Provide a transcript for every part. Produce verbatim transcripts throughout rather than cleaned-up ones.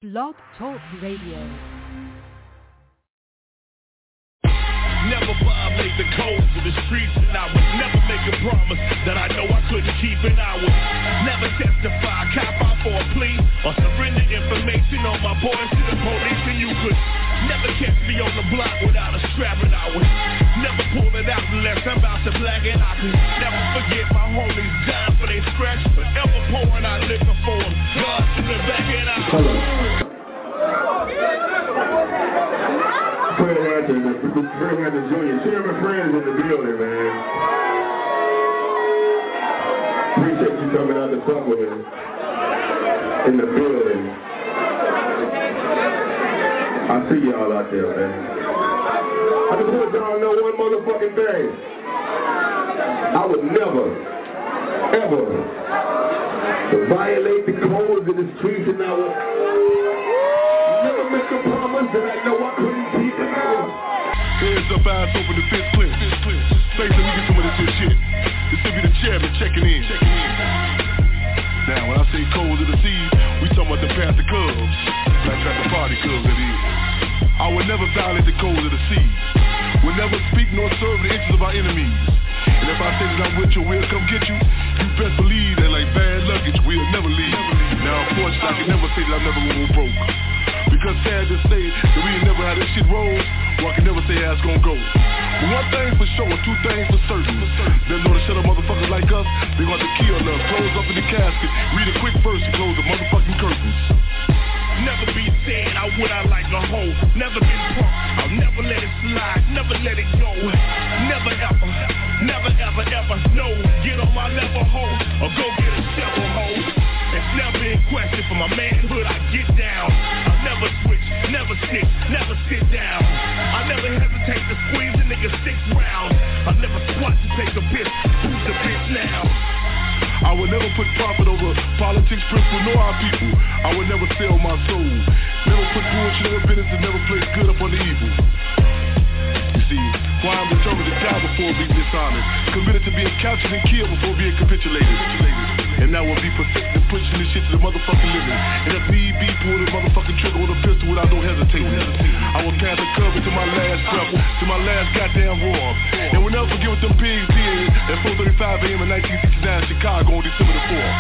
Blog Talk Radio. Never violate the codes of the streets, and I would never make a promise that I know I couldn't keep, and I would never testify, cop out for a plea, or surrender information on my boys to the police, and you could never catch me on the block without a strap, and I would never pull it out unless I'm about to black, and I could never forget my homies dying for their scratch, but ever pouring out liquor for them, God to the back, and I would. Fred Hampton, Fred Hampton Junior Chairman Friends in the building, man. Appreciate you coming out to fuck with me in the building. I see y'all out there, man. I just want y'all to know one motherfucking thing. I would never, ever violate the codes of the streets, and I would never make a promise that I know I couldn't keep. Hands up, eyes open, the fist clear. Thanks, let me get some of this shit. This will be the chairman checking in. Now, when I say codes of the seas, we talking about the Panther Cubs. Black Panther Party Cubs, that is. I would never violate the codes of the seas. Would never speak nor serve the interests of our enemies. And if I say that I'm with you, we'll come get you. You best believe that like bad luggage, we'll never leave. Now, unfortunately, I can never say that I'm never gonna go broke. Because sad to say that we ain't never had this shit roll, well, I can never say how it's gonna go. But one thing for sure, two things for certain. They know to shut up motherfuckers like us, they got to kill us, close up in the casket, read a quick verse and close the motherfucking curtains. Never be sad, I would I like a hoe. Never been punk, I'll never let it slide, never let it go. Never ever, never ever ever, no. Get on my level, hoe, or go get a shovel, hoe. It's never in question for my manhood, I get down. I'll never switch, never snitch, never sit down. I never hesitate to squeeze a nigga six rounds. I never squat to take a piss, who's the bitch now? I would never put profit over politics, principle, nor our people. I would never sell my soul. Never put bullshit over business and never place good upon the evil. You see, why I'm determined to die before being dishonest, committed to being captured and killed before being capitulated. And that will be perfected pushing this shit to the motherfucking living. And if need be, pull the motherfucking trigger with a pistol without no hesitating. I will pass the cover to my last breath, to my last goddamn roar. And we'll never forget what them pigs did at four thirty-five a.m. in nineteen sixty-nine in Chicago on December the fourth.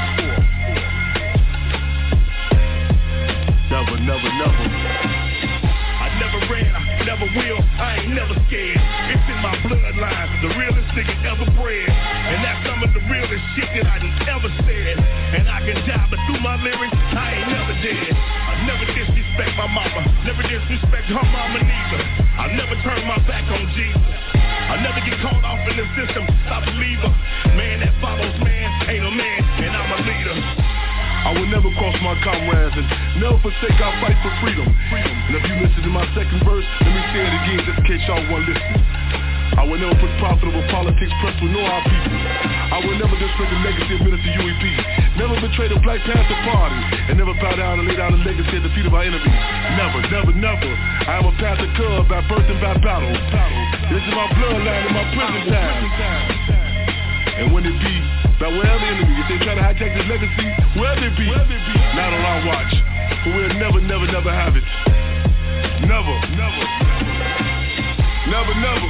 Never, never, never. I never ran, I never will, I ain't never scared. It's in my bloodline, the realest nigga ever bred. And that's some of the realest shit that I done ever said. And I can die, but through my lyrics, I ain't never dead. I never disrespect my mama, never disrespect her mama neither. I never turn my back on Jesus. I never get caught off in the system, stop a believer. Man that follows man, ain't a man, and I'm a leader. I will never cross my comrades and never forsake our fight for freedom. And if you listen to my second verse, let me say it again just in case y'all want to listen. I will never put profitable politics, principle, nor our people. I will never disrespect the legacy of Minister U E P. Never betray the Black Panther Party. And never bow down and lay down the legacy at the feet of our enemies. Never, never, never. I am a Panther Cub by birth and by battle. This is my bloodline and my prison time. And when it be, by wherever enemy, if they try to hijack this legacy, wherever it be, not on our watch. But we'll never, never, never have it. Never, never, never, never.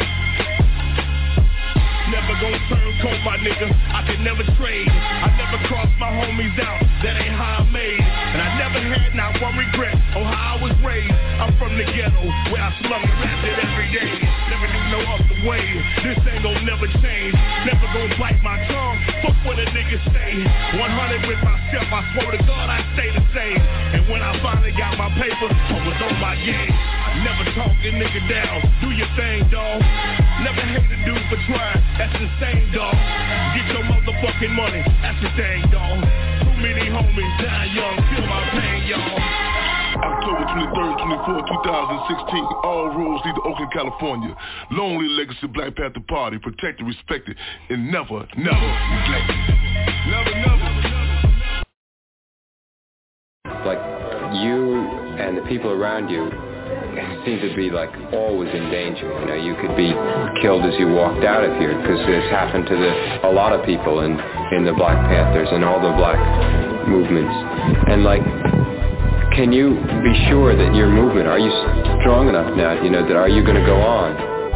Never gon' turn cold, my nigga, I can never trade. I never cross my homies out, that ain't how I made. And I never had not one regret on how I was raised. I'm from the ghetto, where I slum and rapped it every day. Never knew no other way, this ain't gon' never change. Never gon' bite my tongue, fuck what a nigga say. one hundred with myself, I swear to God I stay the same. And when I finally got my paper, I was on my game. I never talk a nigga down, do your thing, dawg. Never hate a dude for trying, that's the same, dawg. Get your motherfucking money, that's the thing, dawg. Too many homies die young, feel my pain, y'all. October twenty-third, twenty-fourth, two thousand sixteen. All roads lead to Oakland, California. Lonely legacy Black Panther Party, protected, respected, and never, never neglected. Never, never. Like you and the people around you seem to be like always in danger. You know, you could be killed as you walked out of here, because this happened to the, a lot of people in, in the Black Panthers and all the black movements. And like, can you be sure that your movement, are you strong enough now, you know, that are you going to go on?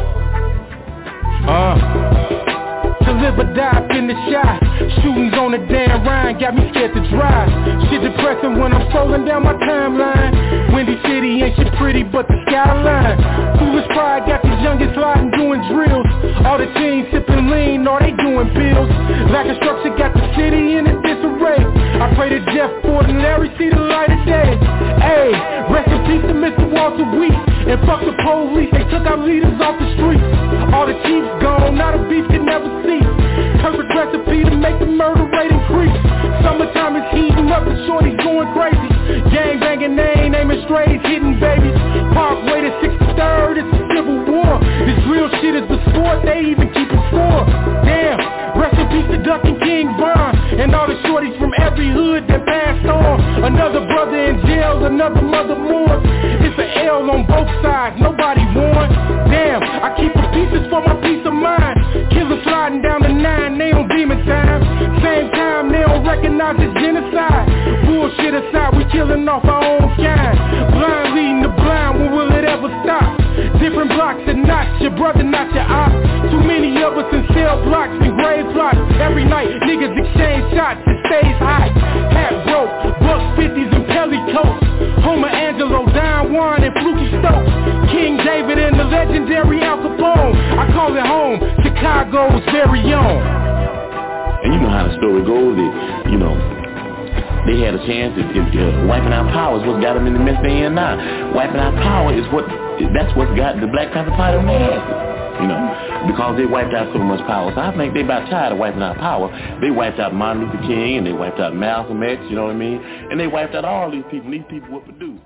Uh To live or die, in the shot. Shootings on the damn Rhine got me scared to drive. Shit depressing when I'm scrolling down my timeline. Windy City ain't shit pretty but the skyline. Foolish pride got these youngins sliding doing drills. All the teens sipping lean, all they doing bills. Lack of structure got the city in a disarray. I pray to Jeff Ford and Larry see the light of day. Hey, rest in peace to Mister Walter Wheat. And fuck the police, they took our leaders off the streets. All the chiefs gone, now the beef can never see. Perfect recipe to make the murder rate increase. Summertime is heating up, the shorty's going crazy. Gang banging, they ain't aiming strays, hitting babies. Parkway to sixty-third, it's a civil war. This real shit is the sport, they even keep it score. Damn, rest in peace to Duck and King Von. And all the shorties from every hood that passed on. Another brother in jail, another mother mourns. It's an L on both sides, nobody won. Damn, I keep the pieces for my peace of mind. Killers sliding down the nine, they on demon time. Same time, they don't recognize it's genocide. Bullshit aside, we killing off our own kind. Blind leading the blind, when will it ever stop? Different blocks and not your brother, not your op. Too many of us in cell blocks and grave plots. Every night, niggas exchange shots, it stays hot. Hat broke, buck fifties and pelly coats. Homer Angelo, Don Juan and Fluky Stokes. King David and the legendary Al Capone. I call it home, Chicago's very own. And you know how the story goes, that, you know, they had a chance at, at uh, wiping out power is what got them in the mess they in now. Wiping out power is what, that's what got the Black Panther Party on their asses, you know, because they wiped out so much power. So I think they about tired of wiping out power. They wiped out Martin Luther King, and they wiped out Malcolm X, you know what I mean? And they wiped out all these people, these people were Purdue.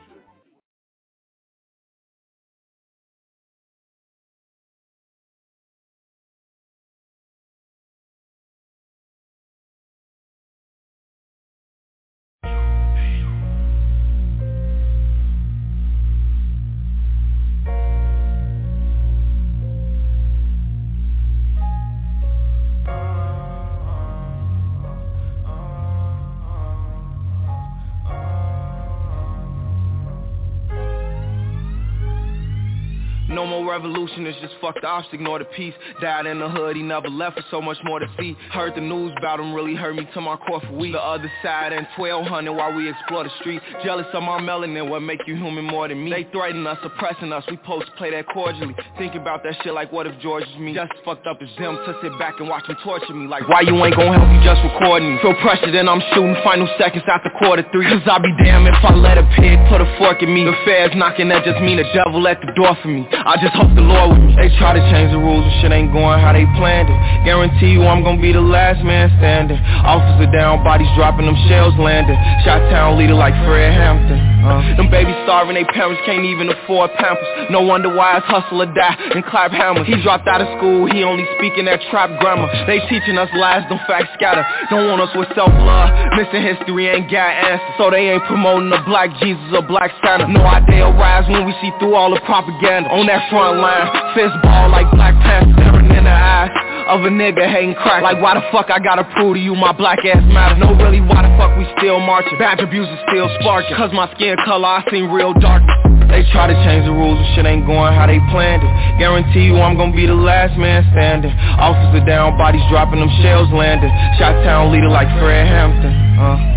No more revolution, it's just fuck the ops, ignore the peace. Died in the hood, he never left with so much more to see. Heard the news about him, really hurt me to my core for weeks. The other side and twelve hundred while we explore the street. Jealous of my melanin, what make you human more than me? They threaten us, oppressing us, we supposed to play that cordially. Think about that shit like what if George is me? Just fucked up as them to sit back and watch him torture me. Like why you ain't gon' help, you just recording me? Feel pressure, then I'm shooting final seconds after quarter three. Cause I be damn if I let a pig put a fork in me. The feds knocking, that just mean the devil at the door for me. I just hope the Lord with me. They try to change the rules, but shit ain't going how they planned it. Guarantee you I'm gonna be the last man standing. Officer down, bodies dropping, them shells landing. Shot-town leader like Fred Hampton. uh, Them babies starving, they parents can't even afford Pampers. No wonder why it's hustle or die and clap hammers. He dropped out of school, he only speaking that trap grammar. They teaching us lies, them facts scatter. Don't want us with self-love, missing history ain't got answers. So they ain't promoting a black Jesus or black Santa. No idea rise when we see through all the propaganda. On that front line, fist ball like Black Panther, staring in the eyes of a nigga hating crack. Like why the fuck I gotta prove to you my black ass matter? No really, why the fuck we still marching? Badge abuse is still sparking. Cause my skin color I seem real dark. They try to change the rules, but shit ain't going how they planned it. Guarantee you I'm gonna be the last man standing. Officer down, bodies dropping, them shells landing. Shot-town leader like Fred Hampton. uh.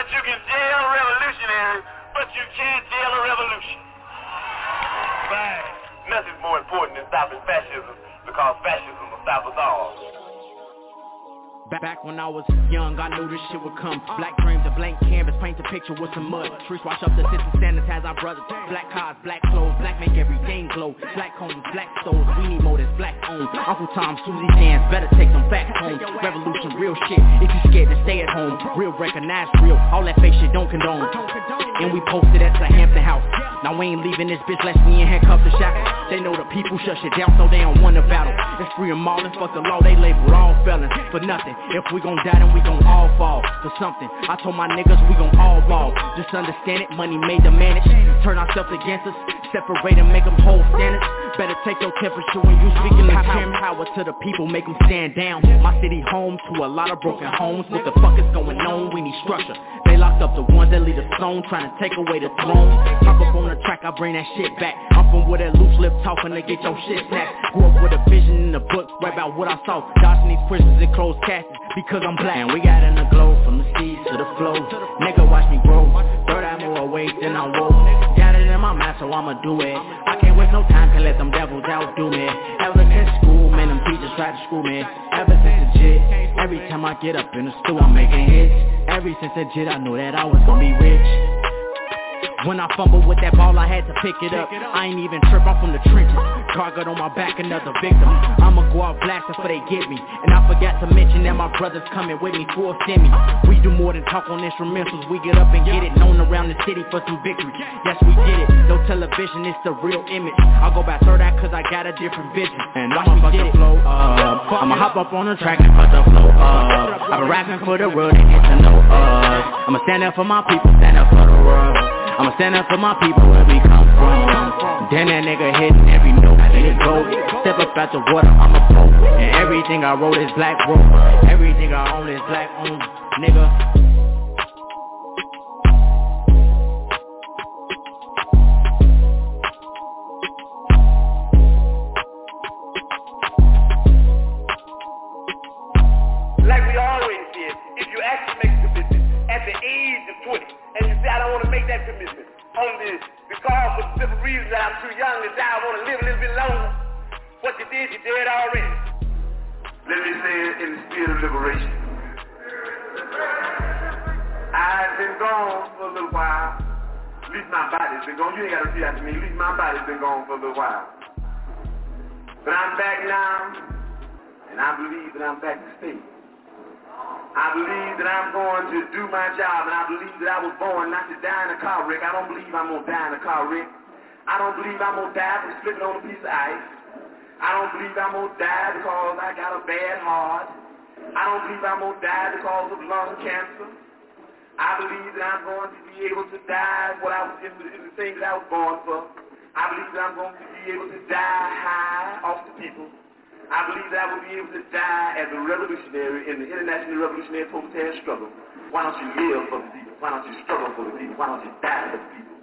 that you can jail revolutionaries, but you can't jail a revolution. Right. Nothing's more important than stopping fascism, because fascism will stop us all. Back when I was young, I knew this shit would come. Black dreams, a blank canvas, paint a picture with some mud. Streets wash up the system, sanitize our brothers. Black cars, black clothes, black make everything glow. Black homes, black souls, we need more that's black owned. Uncle Tom, Susie dance, better take some facts home. Revolution, real shit, if you scared to stay at home. Real, recognize real, all that fake shit don't condone. And we posted at the Hampton House. Now we ain't leaving this bitch less we in handcuffs and shackles. They know the people shut shit down so they don't want a battle. It's free them all and fuck the law, they label all felons for nothing. If we gon' die then we gon' all fall for something. I told my niggas we gon' all ball. Just understand it, money made to manage. Turn ourselves against us, separate and make them hold standards. Better take your temperature when you speaking the power. Power to the people, make them stand down. My city home to a lot of broken homes. What the fuck is going on? We need structure. They locked up the ones that lead us on, trying to take away the throne. Pop up on the track, I bring that shit back. I'm from where that loose lip talking to get your shit snapped. Grew up with a vision in the book, right about what I saw. Dodging these prisons and closed caskets because I'm black. And we got in the glow from the seas to the flow. Nigga watch me grow. Third eye more awake than I woke. Got it in my mind so I'ma do it. I can't waste no time to let them devils outdo me. Ever since school, man, them teachers tried to screw me. Ever since the jit, every time I get up in the stool, I'm making hits. Ever since the jit, I knew that I was gonna be rich. When I fumbled with that ball, I had to pick it up. I ain't even trip, I'm from the trenches. Target on my back, another victim. I'ma go out blasting before they get me. And I forgot to mention that my brother's coming with me full semi. We do more than talk on instrumentals. We get up and get it, known around the city for some victory. Yes, we get it. No television, it's the real image. I go by third eye cause I got a different vision. And I'ma fuck the flow up. I'ma hop up on the track and fuck the flow up. I've been rapping for the world to get to know us. I'ma stand up for my people, stand up for the world. I'ma stand up for my people where we come from. Then that nigga hitting every note. Let it go. Step up out the water, I'm a pro. And everything I wrote is black bro. Everything I own is black owned, nigga. Like we always did, if you actually make a commitment at the age of twenty, and you say, I don't want to make that commitment on this, because for the simple reason that I'm too young to die, I want to live a little bit longer. What you did, you did already. Let me say it in the spirit of liberation. I've been gone for a little while. At least my body's been gone. You ain't got to see that to me. At least my body's been gone for a little while. But I'm back now, and I believe that I'm back to stay. I believe that I'm going to do my job, and I believe that I was born not to die in a car wreck. I don't believe I'm going to die in a car wreck. I don't believe I'm going to die from slipping on a piece of ice. I don't believe I'm going to die because I got a bad heart. I don't believe I'm going to die because of lung cancer. I believe that I'm going to be able to die what I was in the, in the things that I was born for. I believe that I'm going to be able to die high off the people. I believe that I will be able to die as a revolutionary in the international revolutionary protest struggle. Why don't you live for the people? Why don't you struggle for the people? Why don't you die for the people?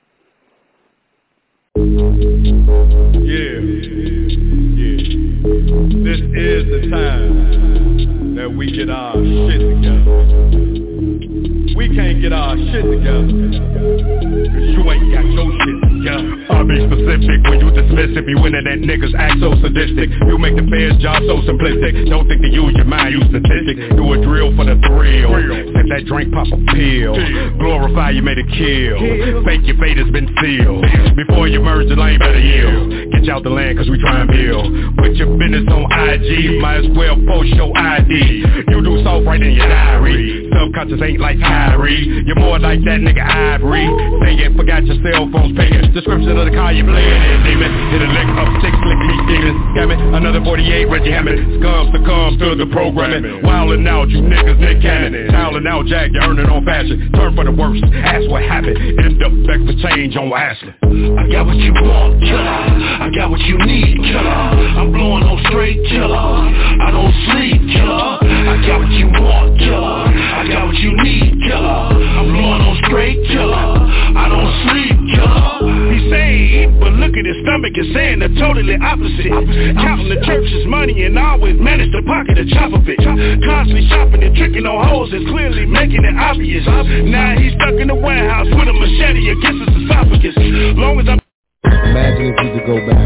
Yeah, yeah. This is the time that we get our shit together. We can't get our shit together, cause you ain't got your shit together. I'll be specific when you dismiss if you winning that niggas act so sadistic. You make the feds job so simplistic. Don't think to use your mind, use statistics. Do a drill for the thrill. Sip that drink, pop a pill. Glorify you made a kill. Fake your fate has been sealed. Before you merge the lane, better yield. Get you out the land cause we try and build. Put your business on I G, might as well post your I D. You do soft right in your diary. Subconscious ain't like Kyrie. You're more like that nigga Ivory. Say you forgot your cell phone's pinging. Description of the car you playing in, demon. Hit a lick up six, lick me demons. Damn it, another forty-eight, Reggie Hammond. Scum succumb to the programming. Wildin' out, you niggas, Nick Cannon. Towling out, Jack, you earning on fashion. Turn for the worst, ask what happened. End up back for change on Ashley. I got what you want, killer. I got what you need, killer. I'm blowing on straight, killer. I don't sleep, killer. I got what you want, killer. I got what you need, killer. I'm blowing on straight, killer. I don't sleep, killer. He say eat, but look at his stomach and saying the total totally opposite. Counting the church's money and always manage to pocket a chop of it. Constantly shopping and tricking on hoes and clearly making it obvious. Now he's stuck in the warehouse with a machete against his esophagus. Long as I'm imagine if you could go back,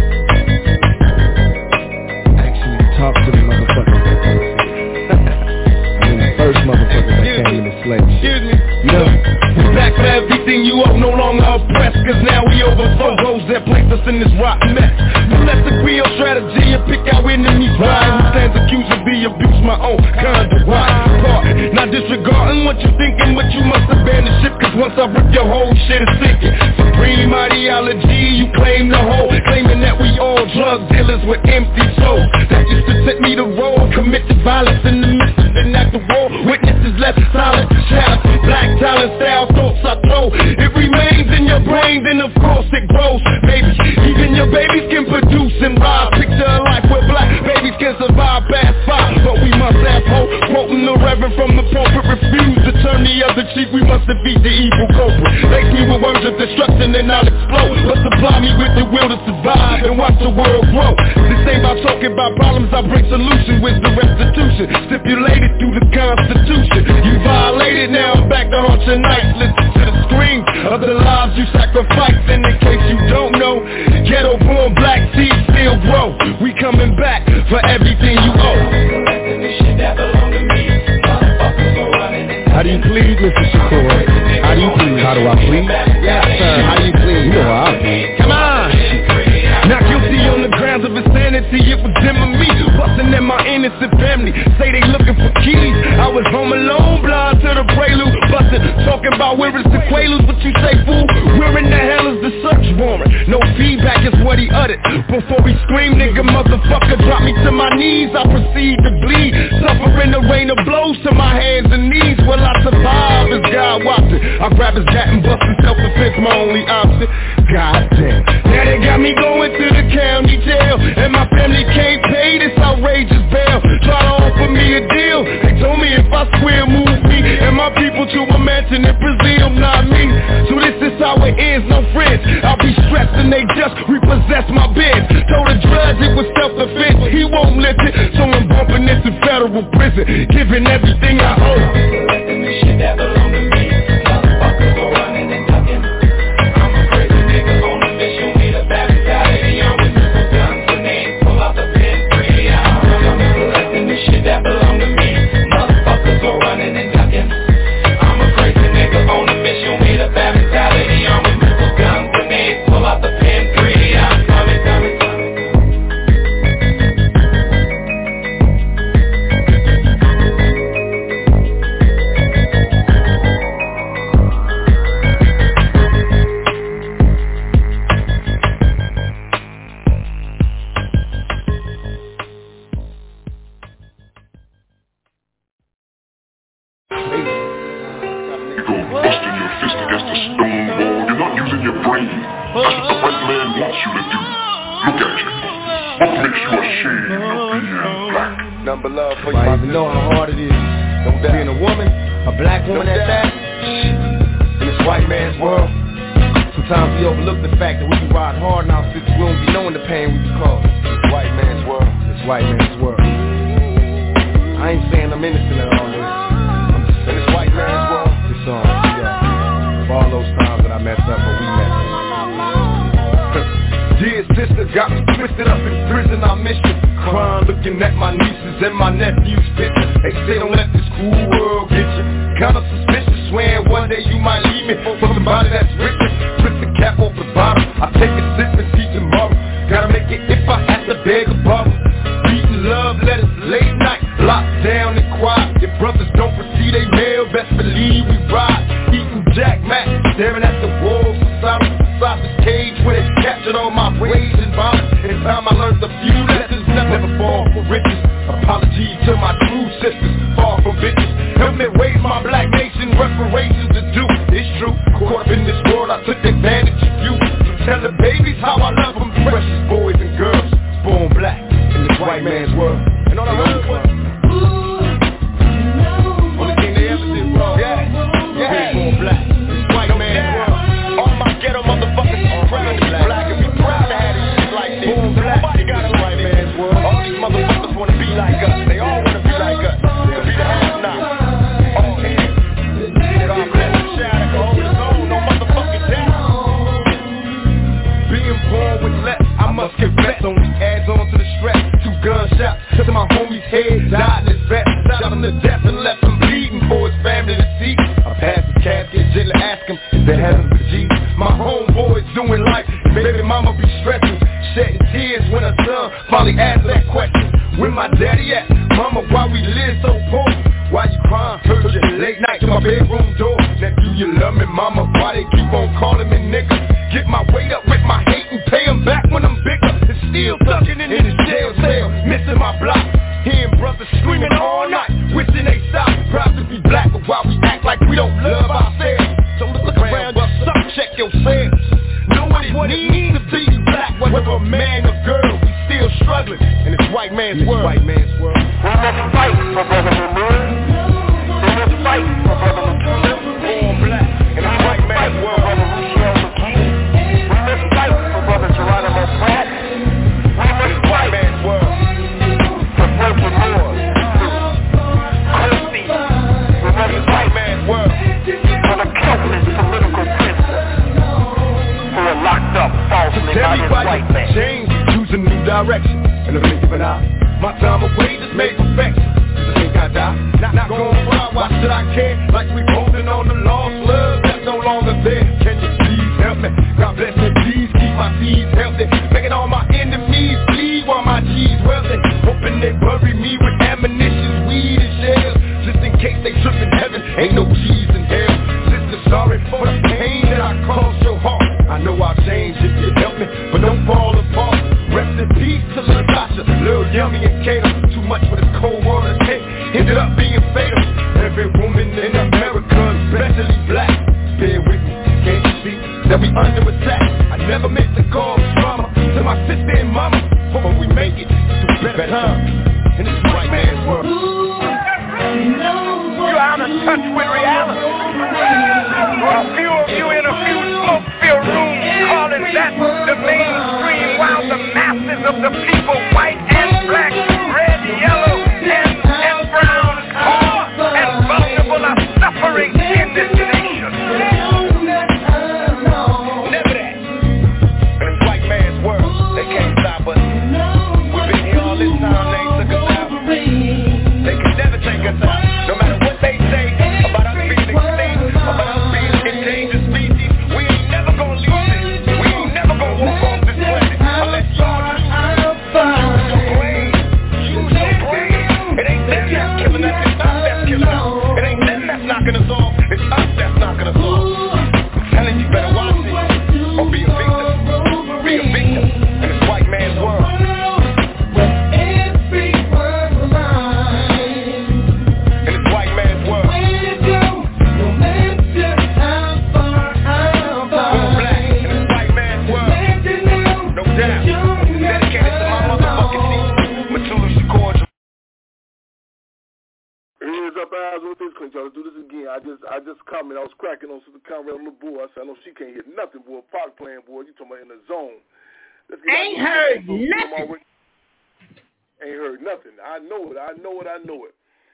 actually talk to the motherfuckers that came I mean the first motherfuckers that came in the slave. Excuse me. You know, back for everything you owe, no longer oppressed, cause now we overthrow those that placed us in this rotten mess. So let's agree on strategy and pick our enemies right. Who stands accused of the abuse, my own conduct. Why? Not disregarding what you thinking, but you must abandon shit, cause once I rip your whole shit is sinking. Supreme ideology, you claim the whole, claiming that we all drug dealers with empty souls. That used to set me to roll, committed violence in the midst of an act of war. Witnesses left silent, shadows, black talent style thoughts I throw. It remains in your brain, then of course it grows. Baby, even your babies can produce and ride. Picture a life where black babies can survive past five. But we must have hope, quoting the reverend from the pulpit. Refuse to turn the other cheek, we must defeat the evil culprit. Lace me with words of destruction and I'll explode. But supply me with the will to survive and watch the world grow. This ain't about talking about problems, I bring solution with the restitution stipulated through the Constitution. You violated, now I'm back to haunt your nights. Listen to the screams of the lives you sacrificed. And in case you don't know, ghetto born black seeds still grow. We coming back for everything you owe. How do you plead, Mister Shakur? How do you plead? How do I plead? Yes, sir. How do you plead? You know how I plead. Come on. Not guilty on the grounds of insanity. It was them and me busting at my innocent family. Say they looking for keys. I was home alone, blind to the prelude. Busting, talking about where is the Quaaludes. What you say, fool? Where in the hell is the search warrant? No feedback is what he uttered. Before he screamed, nigga, motherfucker, drop me to my knees. I proceed to bleed, suffering the rain of blows to my hands and knees. Will I survive as God watching? I grab his gat and bust in self-defense, my only option. God damn. Now they got me going to the county jail, and my family can't pay this outrageous bail. Try to offer me a deal. They told me if I swear, move me and my people to a mansion in Brazil, not me. So this is how it ends, no friends. I'll be stressed and they just repossess my bed. Told the judge it was self-defense, he won't listen. So I'm bumping into federal prison, giving everything I owe. Shit that belong to me. Motherfuckers are running and ducking. I'm a crazy nigga on a mission with a bad mentality. I'm with missile guns and they pull out the pen free. I'm collecting the shit that belong to me. Motherfuckers are running and ducking. I'm a crazy nigga on a mission with a bad mentality. I'm with missile guns and they pull out the pen free. I'm coming, coming, coming. Number love for you. I even know how hard it is being a woman, a black woman at that, in this white man's world. Sometimes we overlook the fact that we can ride hard in our cities. We don't be knowing the pain we be caused. It's white man's world. It's white man's world. I ain't saying I'm innocent at all this. I'm just saying it's white man's world. This song, yeah. For all those times that I messed up or we messed up. Dear sister, got me twisted up in prison, I miss you. Crying, looking at my nieces and my nephews' pictures. They say don't let this cool world get you. Kinda suspicious, swearing one day you might leave me for somebody that's richer. Twist the cap off the bottom, I take a sip and see tomorrow. Gotta make it if I have to beg a bottle. Reading love letters late night, locked down and quiet. Your brothers don't receive they mail, best believe we ride. Eating Jack Mac, staring at the walls inside inside this cage where they captured all my rage and violence. In time I learned a few lessons, never fall for riches. Apologies to my true sisters, far from bitches. Help me raise my black nation, reparations to do. It's true, caught up in this world, I took advantage of you. So tell the babies how I love them, precious boys and girls, born black in this white man's world. And all I heard was, only thing they ever did wrong, yeah, yeah, born black, this white man's world. All my ghetto motherfuckers, all proud to be black and be proud to have this shit like this. the heavens of Jesus. My homeboys doing life, baby mama be stressing, shedding tears when her son finally asked that question. Where my daddy at? Mama, why we live so poor? Why you crying? Heard you late night to my bedroom door. Now do you love me, mama? Why they keep on calling me nigga? Get my weight up with my hate and pay them back when I'm bigger. And still thugging in this jail cell, missing my block. Hearing brothers screaming all night, wishing they stop. Proud to be black, but why we act like we don't love ourselves? So look around, but suck, check yourself. Know what it, what it means to be black, whether a man or girl, we still struggling in this white man's world. White man's world. We must fight for brotherhood. We must fight for brotherhood. Born black in this white man's world, brother Rochelle McGee. We must fight for brother Geronimo Pratt. We must fight man's world for broken laws. Kofi. We must fight man's world for the countless political prisoners who are locked up falsely by this white man. Change, choose a new direction, and a blink of an eye. My time away just made perfection. Just think I die, not, not going far. Why should I care? Like we holding on to lost love that's no longer there. Can you please help me? God bless me, please keep my seeds healthy. Making all my enemies bleed while my G's wealthy. Hoping they bury me with ammunition, weed and shells, just in case they trip in heaven. Ain't no G's in hell. Sister, sorry for the pain that I caused your heart. I know I'll change if you help me, but don't fall apart. Rest in peace to Latasha, Lil Yummy and Kato. Too much for this cold water cake, ended up being fatal. Every woman in America, especially black, bear with me, can't you see that we under attack? I never meant to cause drama to my sister and mama, but we make it through better times in this white man's world. You're out of touch with reality. A few of you in a few smoke-filled rooms calling that the mainstream, while the masses of the people, white and black, red, yellow, and, and brown, poor and vulnerable, are suffering in this nation. Never that. In this white man's world, they can't stop us. We've been here all this time, they ain't took us out. They can never take us out. No matter what they say about us being extinct, about us being endangered species, we ain't never gonna lose it. We ain't never gonna walk off this planet unless y'all just use your brain. Use your brain. It ain't them that's killing us, it's us that's killing us. It ain't them that's knocking us off, it's us that's knocking us off. I'm telling you, better watch it or be a victim. Be a victim in this white man's world. Up eyes with this, Clint, y'all do this again. I just I just commented, I was cracking on Sister Conrad on the board. I said, I know she can't hear nothing, boy. Park playing, boy. You talking about in the zone. Let's get Ain't heard nothing. Ain't heard nothing. I know it. I know it. I know it.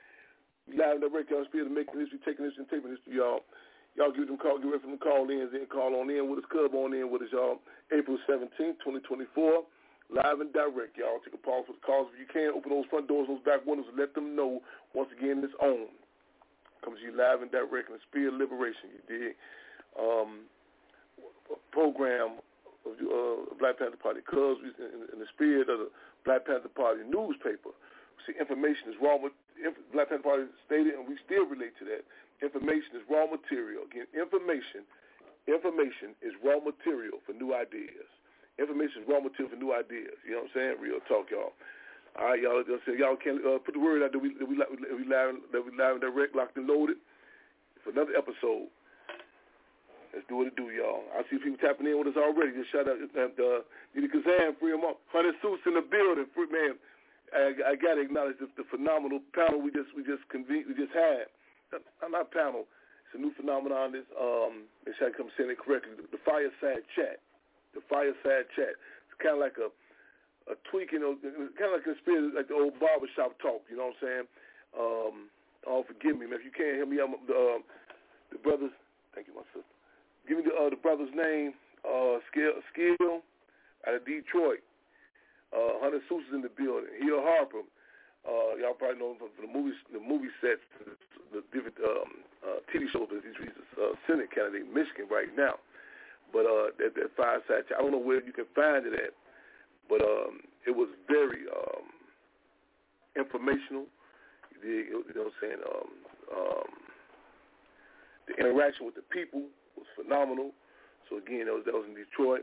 We live in the break, y'all. Speed of making history, taking history, and taking history, y'all. Y'all give them call, get ready for them call ins, then call on in with us, Cub on in with us, y'all. April seventeenth, twenty twenty-four. Live and direct, y'all. Take a pause for the calls. If you can, open those front doors, those back windows, and let them know, once again, it's on. Comes to you live and direct in the spirit of liberation, you dig? Um, a program of the uh, Black Panther Party, Cubs, in, in the spirit of the Black Panther Party newspaper. See, information is raw. Inf- Black Panther Party stated, and we still relate to that. Information is raw material. Again, information, information is raw material for new ideas. Information is raw material for new ideas. You know what I'm saying? Real talk, y'all. All right, y'all. Y'all can uh, put the word out that we that we that we live that we live and direct, locked and loaded for another episode. Let's do what it do, y'all. I see people tapping in with us already. Just shout out uh, Nita Kazan, free them up. Hunter Seuss in the building, free, man. I, I got to acknowledge the, the phenomenal panel we just we just convened, we just had. Not panel. It's a new phenomenon. This um, they should come saying it correctly. The, the fireside chat. The fireside chat. It's kind of like a, a tweaking, of, kind of like a spirit, like the old barbershop talk. You know what I'm saying? Um, oh, forgive me, man. If you can't hear me, I'm the, uh, the brothers. Thank you, my sister. Give me the uh, the brother's name. Uh, Skill, Skill, out of Detroit. Uh, Hunter Seuss is in the building. Hill Harper. Uh, y'all probably know him from the movie, the movie sets, the, the different um, uh, T V shows that he's a uh, Senate candidate in Michigan right now. But uh, that, that fireside chat, I don't know where you can find it at, but um, it was very um, informational. You know what I'm saying? Um, um, the interaction with the people was phenomenal. So again, that was, that was in Detroit.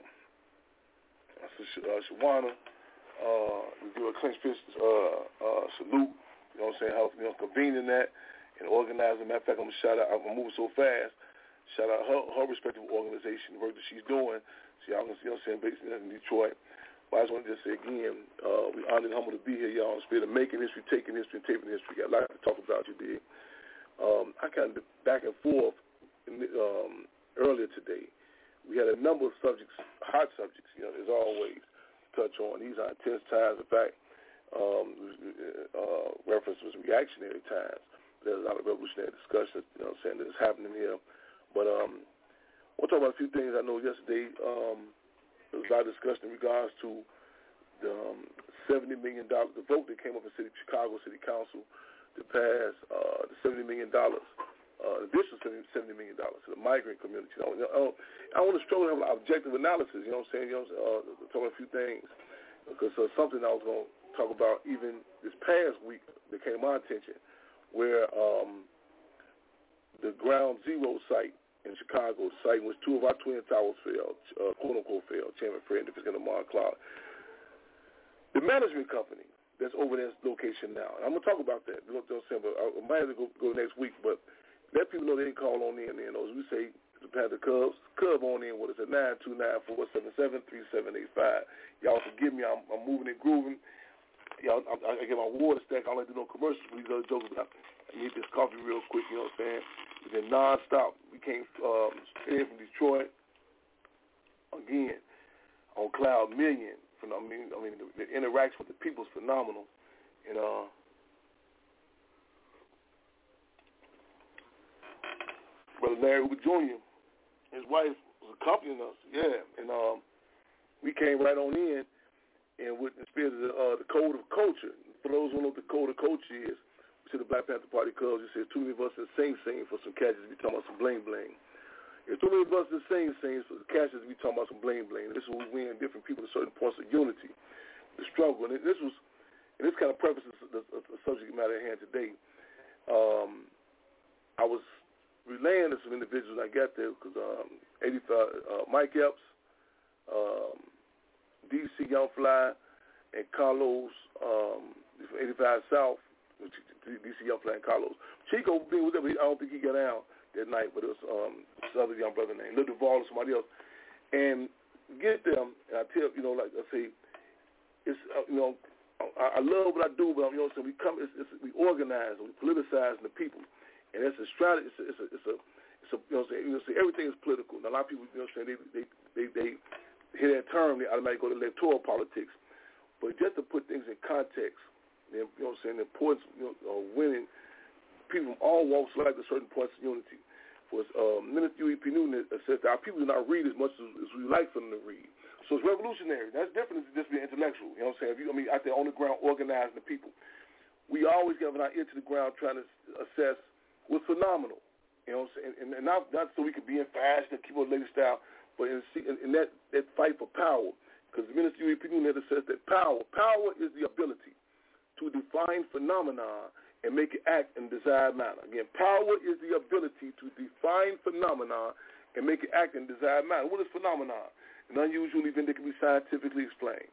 So, uh, Shawana, uh, we do a clenched fist uh, uh, salute. You know what I'm saying? How, you know, convening that and organizing. Matter of fact, I'm gonna shout out. I'm moving so fast. Shout out her, her respective organization, the work that she's doing. See, I'm, you know what I'm saying, based in Detroit. But I just want to just say again, uh, we honored and humbled to be here, y'all. Spirit of making history, taking history, and taping history. Got a lot to talk about today. Um, I kind of back and forth in the, um, earlier today. We had a number of subjects, hot subjects, you know, as always, touch on. These are intense times. In fact, um, uh, reference was reactionary times. There's a lot of revolutionary discussion, you know what I'm saying, that is happening here. But um, we'll talk about a few things. I know yesterday um, there was a lot of discussion in regards to the um, seventy million dollars, the vote that came up in city, Chicago City Council to pass uh, the seventy million dollars. Uh, additional seventy million dollars to the migrant community. You know, I, I want to struggle to have an objective analysis, you know what I'm saying? You know, uh, talk about a few things. Because uh, something I was going to talk about even this past week that came to my attention, where um, the Ground Zero site in Chicago, the site in which two of our twin towers failed, uh, quote-unquote failed, Chairman Fred and Defense Lamar Clark. The management company that's over this location now, and I'm going to talk about that, you know what I'm saying, but I might have to go, go next week, but let people know they can call on in. You know, as we say, have the Cubs, Cub on in with us at nine two nine, four seven seven, three seven eight five. Y'all forgive me, I'm, I'm moving and grooving. Y'all, I, I get my water stack. I don't like to do no commercials for these other jokes. But I need this coffee real quick, you know what I'm saying? We've been nonstop. We came um, straight from Detroit, again, on Cloud Million. I mean, I mean the, the interaction with the people is phenomenal. And, uh, Brother Larry Hoover Junior, his wife was accompanying us, yeah, and um, we came right on in, and with the spirit of the, uh, the code of culture. For those who know what the code of culture is, we see the Black Panther Party Cubs, you say too many of us that sing sing for some catches, we talking about some bling bling. If too many of us that sing sing for the catches, we talking about some bling bling. This is where we win different people to certain points of unity, the struggle, and this was, and this kind of prefaces the, the, the subject matter at hand today. Um, I was relaying to some individuals I got there because um, eighty-five, uh, Mike Epps, um, D C Young Fly, and Carlos um, from eighty-five South, D C Young Fly and Carlos. Chico, being with them, I don't think he got down that night, but it was um, this other young brother named Lil Duval or somebody else. And get them, and I tell, you know, like I say, it's, uh, you know, I, I love what I do, but, you know, so we come, it's, it's, we organize and we politicize the people. And it's a strategy. It's a, it's a, it's a, it's a you know, say, you know, say everything is political. Now, a lot of people, you know, say they, they, they, they hear that term, they automatically go to electoral politics. But just to put things in context, you know, what I'm saying the importance, you know, of winning, people from all walks of life at certain points of unity. For um, Minister U E P Newton says that our people do not read as much as, as we like for them to read. So it's revolutionary. That's different than just being intellectual. You know what I'm saying? If you, I mean, out there on the ground organizing the people, we always give our ear to the ground trying to assess. Was phenomenal, you know what I'm saying, and, and not, not so we could be in fashion and keep on latest style, but in, in, in that, that fight for power, because the Minister U E P never says that power, power is the ability to define phenomena and make it act in desired manner. Again, power is the ability to define phenomena and make it act in desired manner. What is phenomenon? An unusual event that can be scientifically explained.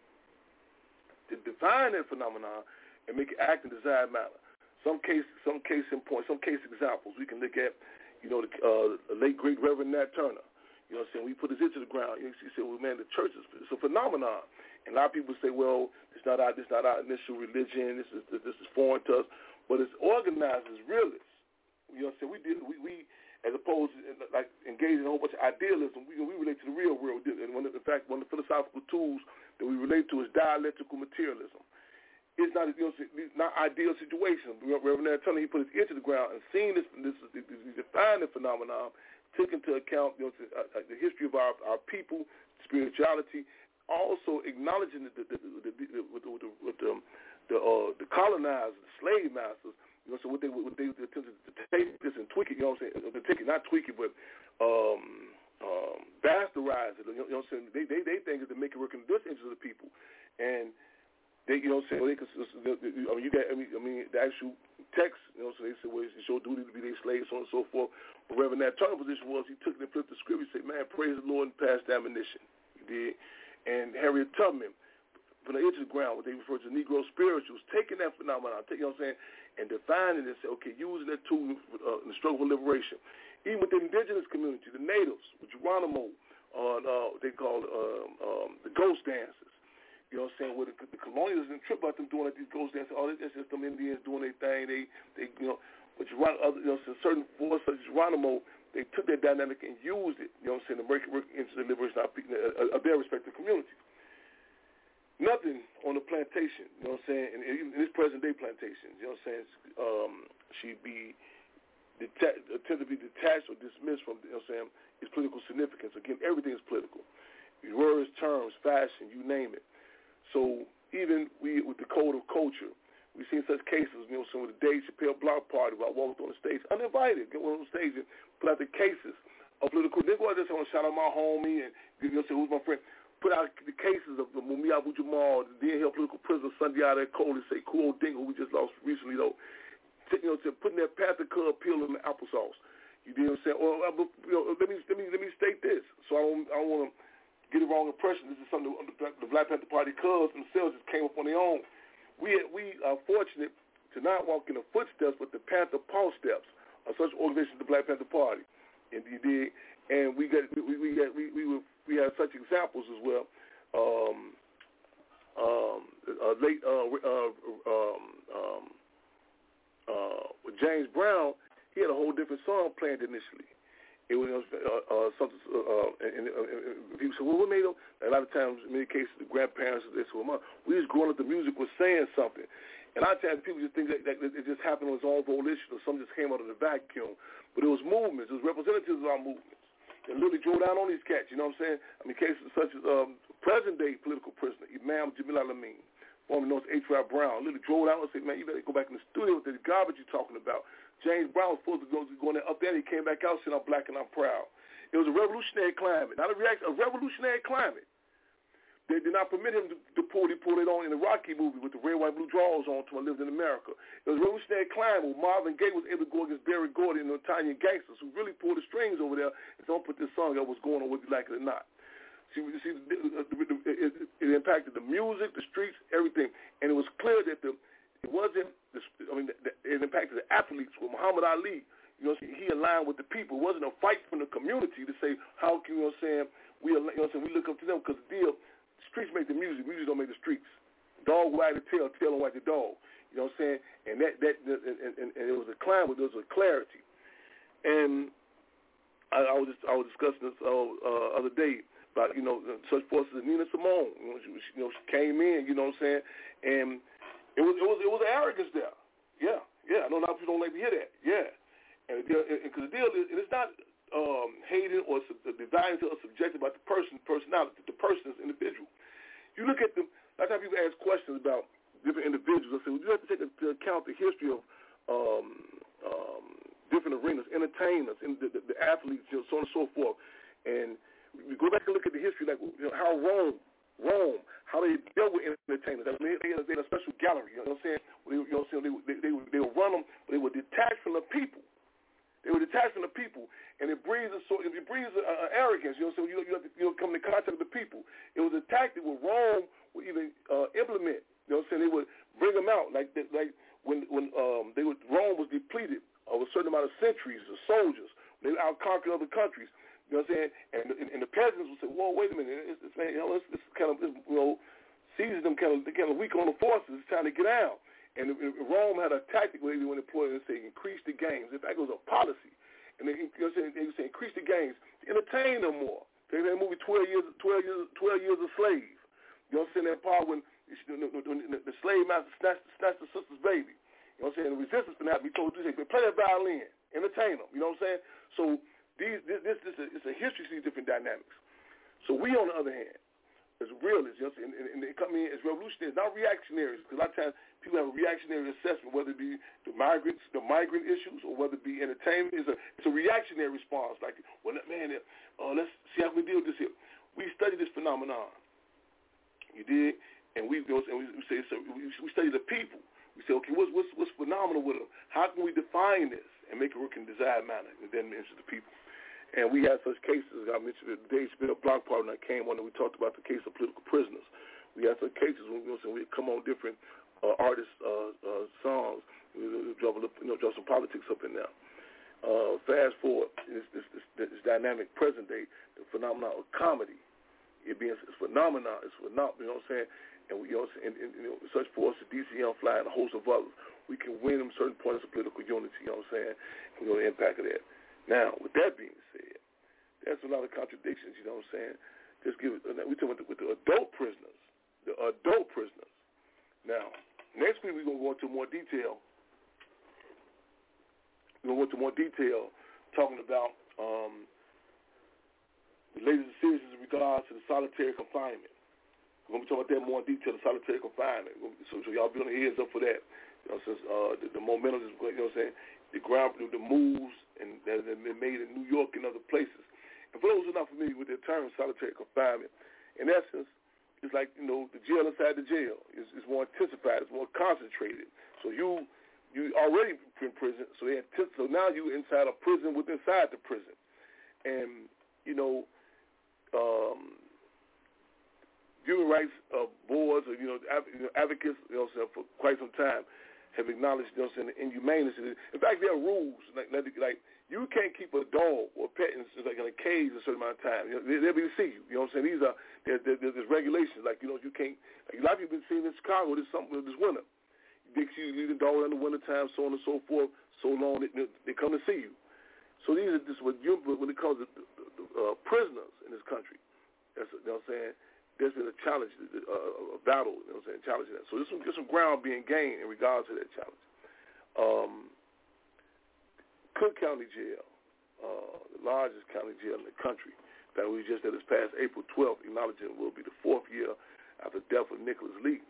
To define that phenomenon and make it act in desired manner. Some case, some case in point, some case examples we can look at. You know, the, uh, the late great Reverend Nat Turner. You know what I'm saying? We put his ear to the ground. You know, he said, "Well, man, the church is it's a phenomenon." And a lot of people say, "Well, it's not our, it's not our initial religion. This is this is foreign to us." But it's organized as realists. You know what I'm saying? We did we, we as opposed to like engaging in a whole bunch of idealism. We we relate to the real world. And one of the in fact one of the philosophical tools that we relate to is dialectical materialism. It's not, you know, not ideal situation. Reverend Nat Turner, he put his ear to the ground and seeing this, this, this, this defined the phenomenon, took into account, you know, uh, the history of our, our people, spirituality, also acknowledging the, the, the, the, the, with the, with the, the, uh, the colonizers, the slave masters, You know, so what they what they attempted to take this and tweak it. You know what I'm saying? To take it, not tweak it, but um, um, bastardize it. You know what I'm saying? They they they think is to make it work in this interest of the people, and they you know what I'm saying? Well, they could, I mean, you got I mean, I mean the actual text. You know, so they said, well, it's your duty to be their slaves, so on and so forth. But Reverend Nat Turner's position was he took it and flipped the script. He said, man, praise the Lord and pass the ammunition. He did, and Harriet Tubman. From the edge of the ground, what they refer to as Negro spirituals, taking that phenomenon, you know what I'm saying, and defining it and say, okay, using that tool uh, in the struggle for liberation. Even with the indigenous community, the natives, with Geronimo, uh, uh, they call um, um, the ghost dances. You know what I'm saying? Where the, the colonials didn't trip about them doing like these ghost dances. Oh, that's just them Indians doing their thing. They, they, you know, but Geronimo, you know, certain forces such as Geronimo, they took that dynamic and used it. You know what I'm saying? To break it into the liberation of, uh, of their respective communities. Nothing on the plantation, you know what I'm saying, and even in this present-day plantation, you know what I'm saying, um, she'd be, deta- attempt to be detached or dismissed from, you know what I'm saying, its political significance. Again, everything is political. Words, terms, fashion, you name it. So even we, with the code of culture, we've seen such cases, you know, some of the Dave Chappelle block party where I walked on the stage, uninvited, get on the stage and put out the cases of political, they go out there and shout out my homie and, you know, say, who's my friend? Put out the cases of the Mumia Abu Jamal, the then held political prisoner Sunday out there, Cole, and say, Kuo Dingo, who we just lost recently, though. You know, to putting that Panther Club pill in the applesauce. You know what I'm saying? Or, you know, let me let me let me state this, so I don't I don't want to get the wrong impression. This is something the Black Panther Party cubs themselves just came up on their own. We we are fortunate to not walk in the footsteps, but the Panther Paw steps of such organizations, the Black Panther Party, and you did, and we got we we got we we were. We have such examples as well. Um, um, uh, late uh, uh, um, um, uh, with James Brown, he had a whole different song planned initially. It was uh, uh, something, uh, and, and, and people say, "Well, what made him?" A lot of times, in many cases, the grandparents they say, "Well, we just growing up, the music was saying something." And I tell people just think that, that it just happened on its own volition, or something just came out of the vacuum. But it was movements, it was representatives of our movements. And literally drove down on these cats, you know what I'm saying? I mean, cases such as um, present-day political prisoner, Imam Jamil Al-Amin, formerly known as H R Brown, literally drove down and said, man, you better go back in the studio with the garbage you're talking about. James Brown was supposed to go, go up there, and he came back out saying, I'm black and I'm proud. It was a revolutionary climate, not a reaction, a revolutionary climate. They did not permit him to, to pull, he pulled it on in the Rocky movie with the red, white, blue drawers on to I Lived in America. It was a revolutionary climate where Marvin Gaye was able to go against Barry Gordy and the Italian gangsters who really pulled the strings over there and don't put this song out what's going on, whether you like it or not. See, see it, it impacted the music, the streets, everything. And it was clear that the it wasn't, the, I mean, it impacted the athletes with Muhammad Ali. You know, he aligned with the people. It wasn't a fight from the community to say, how can, you know what I'm saying, we, you know what I'm saying, we look up to them because the deal, streets make the music, music don't make the streets. Dog wag the tail, tail don't wag the dog. You know what I'm saying? And that that and, and, and it was a climate, there was a clarity. And I, I was just, I was discussing this uh, uh, other day about you know such forces as Nina Simone. You know, she, you know, she came in. You know what I'm saying? And it was it was it was arrogance there. Yeah, yeah. I know a lot of people don't like to hear that. Yeah, and because the deal is, it's not um, hating or dividing or subjective about the person, personality, the person as individual. You look at them, a lot of times people ask questions about different individuals. I say, well, you have to take into account the history of um, um, different arenas, entertainers, and the, the, the athletes, you know, so on and so forth. And you go back and look at the history, like you know, how Rome, Rome, how they dealt with entertainers. I mean, they, had, they had a special gallery. You know what I'm saying? You know what I'm saying? They, they, they, they would run them, but they were detached from the people. They were detached from the people, and it breeds a sort. It breeds a, a arrogance. You know, so you you have to you know, come in contact with the people. It was a tactic where Rome would even uh, implement. You know, what I'm saying they would bring them out like like when when um, they would Rome was depleted of a certain amount of centuries of soldiers. They would out conquer other countries. You know what I'm saying? And, and, and the peasants would say, "Whoa, wait a minute! It's, it's, you know, it's, it's kind of it's, you know, Caesar them kind of they kind of weak on the forces. It's time to get out." And Rome had a tactic where they would employ and say, increase the games. In fact, it was a policy. And they, you know, they would say, increase the games to entertain them more. They had a movie, twelve years, twelve years, twelve years a Slave. You know what I'm saying? That part when, when the slave master snatched, snatched the sister's baby. You know what I'm saying? The resistance been happening. He told you, play that violin, entertain them. You know what I'm saying? So these, this, this, this is a, it's a history of these different dynamics. So we, on the other hand, as realists, you know, and, and, and they come in as revolutionaries, not reactionaries. Because a lot of times people have a reactionary assessment, whether it be the migrants, the migrant issues, or whether it be entertainment. It's a it's a reactionary response. Like, well, man, uh, let's see how we deal with this here. We study this phenomenon. You did, and we you know, and we say so we, we study the people. We say, okay, what's what's what's phenomenal with them? How can we define this and make it work in a desired manner? And then mention the people. And we had such cases. I mentioned the Dave Spinner block party when I came on, and we talked about the case of political prisoners. We had some cases when you know, so we come on different uh, artists' uh, uh, songs. We, we drop, you know, drop some politics up in there. Uh, fast forward, this, this, this, this dynamic present day, the phenomenon of comedy. It being it's phenomenon, it's phenomenal. You know what I'm saying? And we, you know, and, and, you know, such forces, D C Young Fly, and a host of others, we can win them certain points of political unity. You know what I'm saying? And we know the impact of that. Now, with that being said, there's a lot of contradictions, you know what I'm saying? Just give it, we're talking about the, with the adult prisoners, the adult prisoners. Now, next week we're going to go into more detail. We're going to go into more detail talking about um, the latest series in regards to the solitary confinement. We're going to be talking about that more in detail, the solitary confinement. So, so y'all be on the heads up for that. You know, since uh, the, the momentum is, you know what I'm saying? The ground, the moves, and that have been made in New York and other places. And for those who are not familiar with the term solitary confinement, in essence, it's like, you know, the jail inside the jail. It's, it's more intensified. It's more concentrated. So you you already in prison, so they so now you inside a prison within inside the prison. And, you know, um, human rights uh, boards or, you know, advocates, you know, for quite some time have acknowledged, you know, the inhumaneness. In fact, there are rules. Like, like you can't keep a dog or a pet in, like, in a cage a certain amount of time. You know, they, they'll be to see you. You know what I'm saying? These are there, there, there's regulations. Like, you know, you can't. Like, a lot of people have been seeing in Chicago this something this winter. They you leave the dog in the wintertime, so on and so forth. So long they, they come to see you. So these are just what you. When it comes to uh, prisoners in this country, that's, you know what I'm saying. There's been a challenge, uh, a battle, you know what I'm saying, challenging that. So there's some, there's some ground being gained in regards to that challenge. Um, Cook County Jail, uh, the largest county jail in the country, that we just had this past April twelfth, acknowledging will be the fourth year after the death of Nicholas Lee.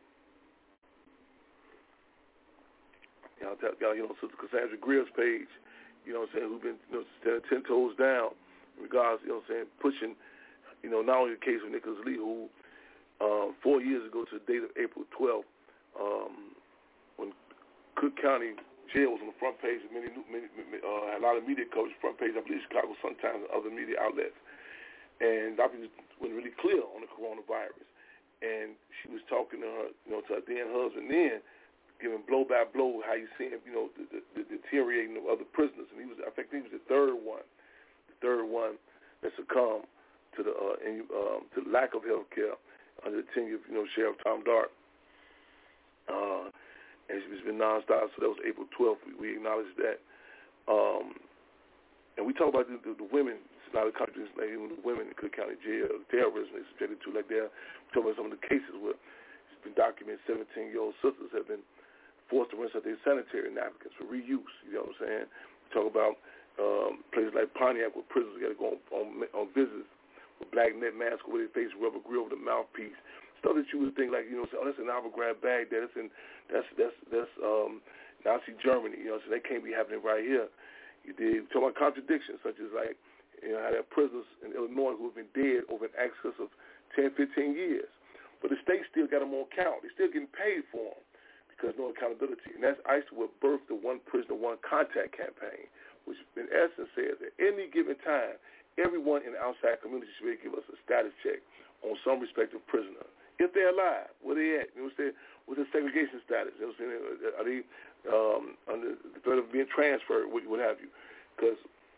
Y'all, y'all, you know, Sister Cassandra Greer's page, you know what I'm saying, who've been, you know, standing ten toes down in regards, you know what I'm saying, pushing, you know, not only the case of Nicholas Lee, who uh, four years ago to the date of April twelfth, um, when Cook County Jail was on the front page of many, many uh, had a lot of media coverage, front page, I believe Chicago Sun-Times and other media outlets. And Doctor wasn't really clear on the coronavirus. And she was talking to her, you know, to her then husband then, giving blow by blow how you see him, you know, the, the, the deteriorating of other prisoners. And he was, I think he was the third one, the third one that succumbed to the uh, in, um, to the lack of health care under the tenure of, you know, Sheriff Tom Dart. Uh, and it's been nonstop, so that was April twelfth. We, we acknowledged that. Um, and we talk about the, the, the women, a lot of countries, like even the women in Cook County Jail, the terrorism they're subjected to, like they're, we talk about some of the cases where it's been documented seventeen-year-old sisters have been forced to rinse out their sanitary napkins for reuse, you know what I'm saying? We talk about um, places like Pontiac where prisoners got to go on, on, on visits with black net masks over their face, rubber grill with a mouthpiece. Stuff that you would think like, you know, oh, that's in Albuquerque, Baghdad, that's in, that's that's that's um, Nazi Germany, you know, so that can't be happening right here. You did talk about contradictions, such as like, you know, how there are prisoners in Illinois who have been dead over an excess of ten, fifteen years, but the state still got them on count. They're still getting paid for them because no accountability, and that's I C E what birthed the One Prisoner, One Contact campaign, which in essence says at any given time, everyone in the outside community should give us a status check on some respective prisoner. If they're alive, where they at? You know what I'm saying? What's their segregation status? You know what I'm saying? Are they um, under the threat of being transferred, what, what have you? Because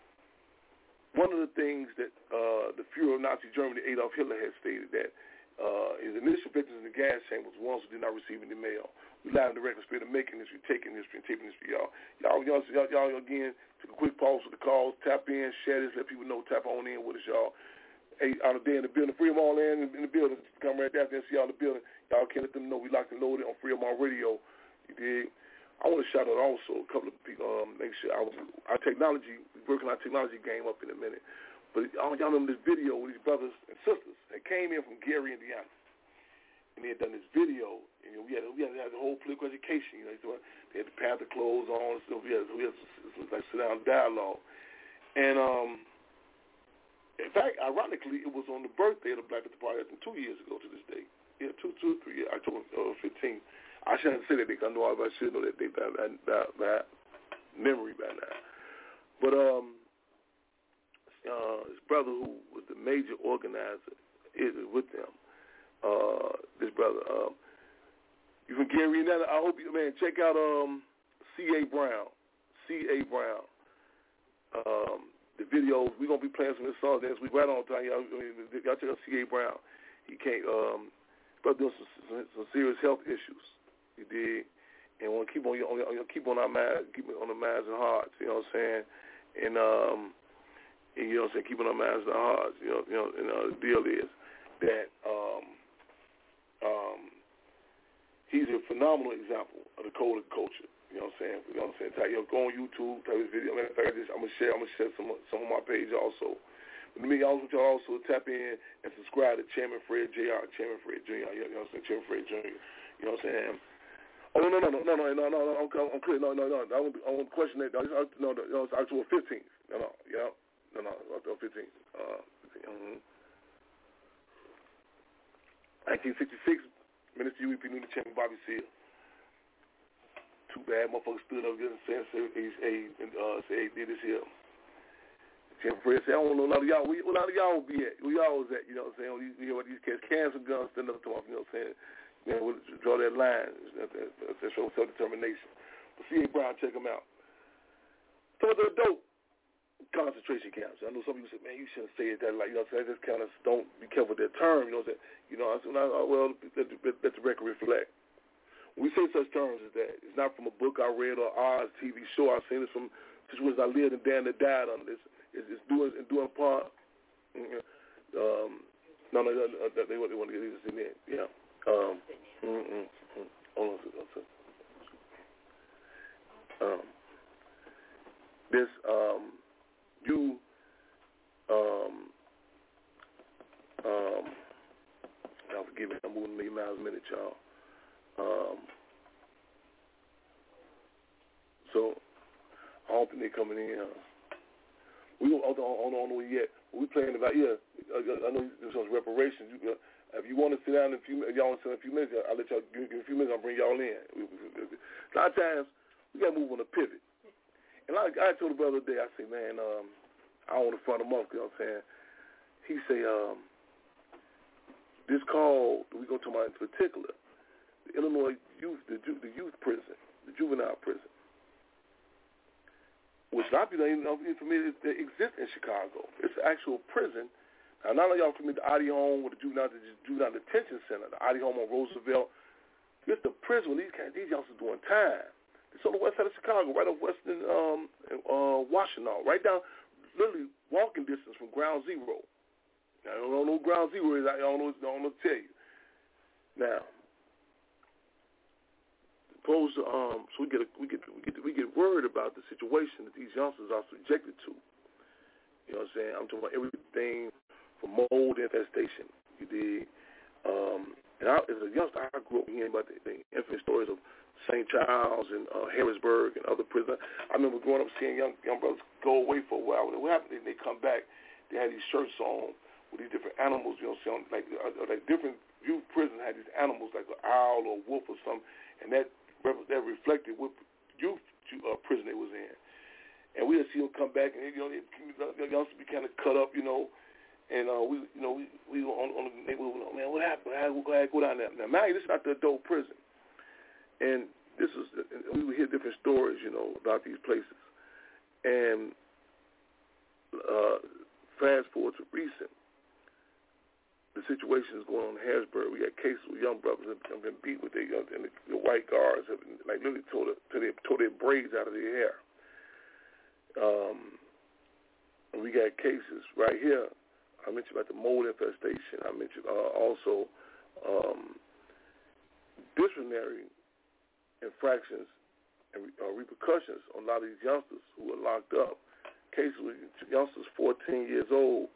one of the things that uh, the Fuhrer of Nazi Germany, Adolf Hitler, had stated that uh, his initial victims in the gas chambers were ones who did not receive any mail. We live in the record spirit of making history, taking history, and taping history, y'all. Y'all, y'all, y'all, y'all again, took a quick pause for the calls, tap in, share this, let people know, tap on in with us, y'all. Hey, out of there in the building, Freedom All in, in the building. Come right down there and see y'all in the building. Y'all can let them know we locked and loaded on Freedom All Radio. You dig? I want to shout out also a couple of people, um, make sure our, our technology, we're working our technology game up in a minute. But y'all, y'all remember this video with these brothers and sisters that came in from Gary, Indiana. and they had done this video, and you know, we had we had, had the whole political education. You know, so they had the Panther clothes on and stuff. We had we had some, like sit down dialogue, and um, in fact, ironically, it was on the birthday of the Black Panther Party. I think two years ago to this day. Yeah, two, two, three years. October uh, fifteenth. I shouldn't say that because I know I should know that they by that that memory by now. But um, uh, his brother, who was the major organizer, is with them. Uh, this brother, um, you from Gary, Indiana. I hope you, man, check out um, C A Brown. C A Brown. Um, the videos, we're going to be playing some of his songs next week, right on time. Y'all, y'all check out C A Brown. He can't, um, brother doing some, some, some serious health issues. He did. And we want to keep on, on, on, keep on our minds, keep it on the minds and hearts, you know what I'm saying? And, um, and you know what I'm saying, keeping our minds and hearts, you know, you know, and uh, the deal is that, um, Um, he's a phenomenal example of the code of culture. You know what I'm saying? You know what I'm saying? Type, you know, go on YouTube, type his video. Matter of fact, I just, I'm gonna share. I'm gonna share some some of my page also. But let me also y'all also tap in and subscribe to Chairman Fred Junior Chairman Fred Junior You know what I'm saying? Chairman Fred Junior You know what I'm saying? Oh no no no no no no no no no I'm, I'm clear. No no no. I won't I won't question that. No no no. It's October fifteenth. No no yeah no no October fifteenth. Uh, mm-hmm. nineteen sixty-six. Minister U E P New Champion Bobby Seale. Too bad motherfuckers stood up there and said, hey, uh, say, hey, did this here. Champion Fred said, I don't know a lot of y'all. Where a lot of y'all be at? Where y'all was at? You know what I'm saying? You hear what these cats, cancer guns stand up to them, you know what I'm saying? You know, we'll draw that line. That shows self-determination. But C A Brown, check them out. So the dope concentration camps. I know some people say, man, you shouldn't say it that like, you know what I'm saying? Just kind of don't be careful with that term, you know what I'm saying? You know, I said, well, let the, let the record reflect. When we say such terms as that, it's not from a book I read or Oz T V show. I've seen it from situations I lived and Dan that died under this. It's, it's doing and doing part. Um, no, no, no, no, they want they want to get this in there. Yeah. Um, mm, mm, mm. Hold on a second. Um, this um, you um um. Y'all forgive me. I'm moving a million miles a minute, y'all. Um, so I don't think they're coming in. Uh, we don't, I don't, I don't know yet. We playing about yeah. I, I know there's some reparations. You, uh, if you want to sit down in a few, if y'all want to sit in a few minutes, I'll let y'all give, give a few minutes. I'll bring y'all in. We, we, we, a lot of times we gotta move on a pivot. And like I told the brother today, I say, man, um, I don't want to front him up. You know what I'm saying? He say, um, this call we go to my in particular. The Illinois youth, the, ju- the youth prison, the juvenile prison, which a lot of people ain't familiar that exists in Chicago. It's an actual prison. Now, not only y'all familiar with the Adi Home or the juvenile, the juvenile detention center, the Adi Home on Roosevelt. It's the prison where these guys, these youngsters doing time. It's on the west side of Chicago, right off Western um, uh, Washington, right down, literally walking distance from Ground Zero. Now, I don't know what Ground Zero is. I don't know. I don't know to tell you. Now. Opposed to, um, so we get a, we get we get we get worried about the situation that these youngsters are subjected to. You know what I'm saying? I'm talking about everything from mold infestation. You did, um, and I, as a youngster, I grew up hearing about the, the infamous stories of Saint Charles and uh, Harrisburg and other prisons. I remember growing up seeing young young brothers go away for a while. What happened? They come back. They had these shirts on with these different animals. You know, what I'm saying? Like uh, like different youth prisons had these animals like an owl or a wolf or something, and that. that reflected what youth uh, prison they was in. And we would see them come back, and, you know, they, they used to be kind of cut up, you know, and uh, we, you know, we, we were on, on the neighborhood, man, what happened? How go ahead, go down there. Now, man, this is not the adult prison. And this is, we would hear different stories, you know, about these places. And uh, fast forward to recent, the situation is going on in Harrisburg. We got cases with young brothers that have been beat with their young, and the, the white guards have been, like literally tore, the, their, tore their braids out of their hair. Um, and we got cases right here. I mentioned about the mold infestation. I mentioned uh, also um, disciplinary infractions and uh, repercussions on a lot of these youngsters who are locked up. Cases with youngsters fourteen years old to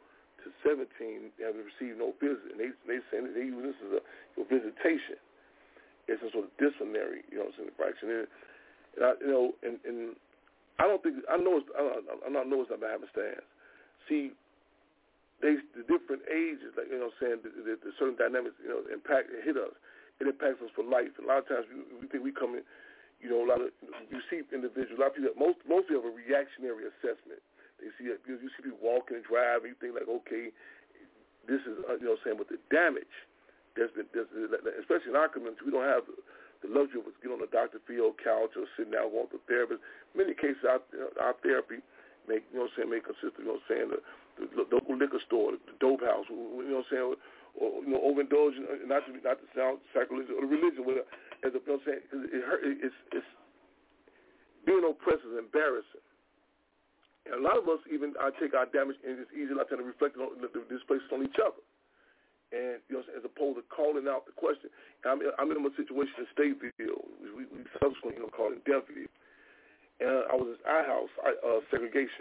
to seventeen having received no visit, and they they saying they use this as a your visitation. It's a sort of disciplinary, you know, infraction. And, and I, you know, and, and I don't think I know it's I, I'm not know it's not by happenstance. See, they the different ages, like you know, saying the, the, the certain dynamics, you know, impact it hit us. It impacts us for life. And a lot of times we, we think we come in, you know, a lot of you see individuals. A lot of people, most most people have a reactionary assessment. They see it, you see people walking and driving. You think like, okay, this is uh, you know, saying, but the damage. There's been, there's, especially in our community, we don't have the, the luxury of getting on the doctor field couch or sitting down going to a therapist. In many cases, our, our therapy may, you know, what I'm saying, may consist of, you know, what I'm saying, the, the, the local liquor store, the, the dope house, you know, what I'm saying, or you know, overindulging, not to not to sound sacrilegious, or the religion, with a, as a, you know, what I'm saying, cause it hurt, it's, it's being oppressed is embarrassing. And a lot of us even I take our damage and it's easy not to reflect on this place on each other. And you know, as opposed to calling out the question, I'm, I'm in a situation in Stateville. We, we subsequently, you know, called it Denville. And I was in our house, I, uh, segregation.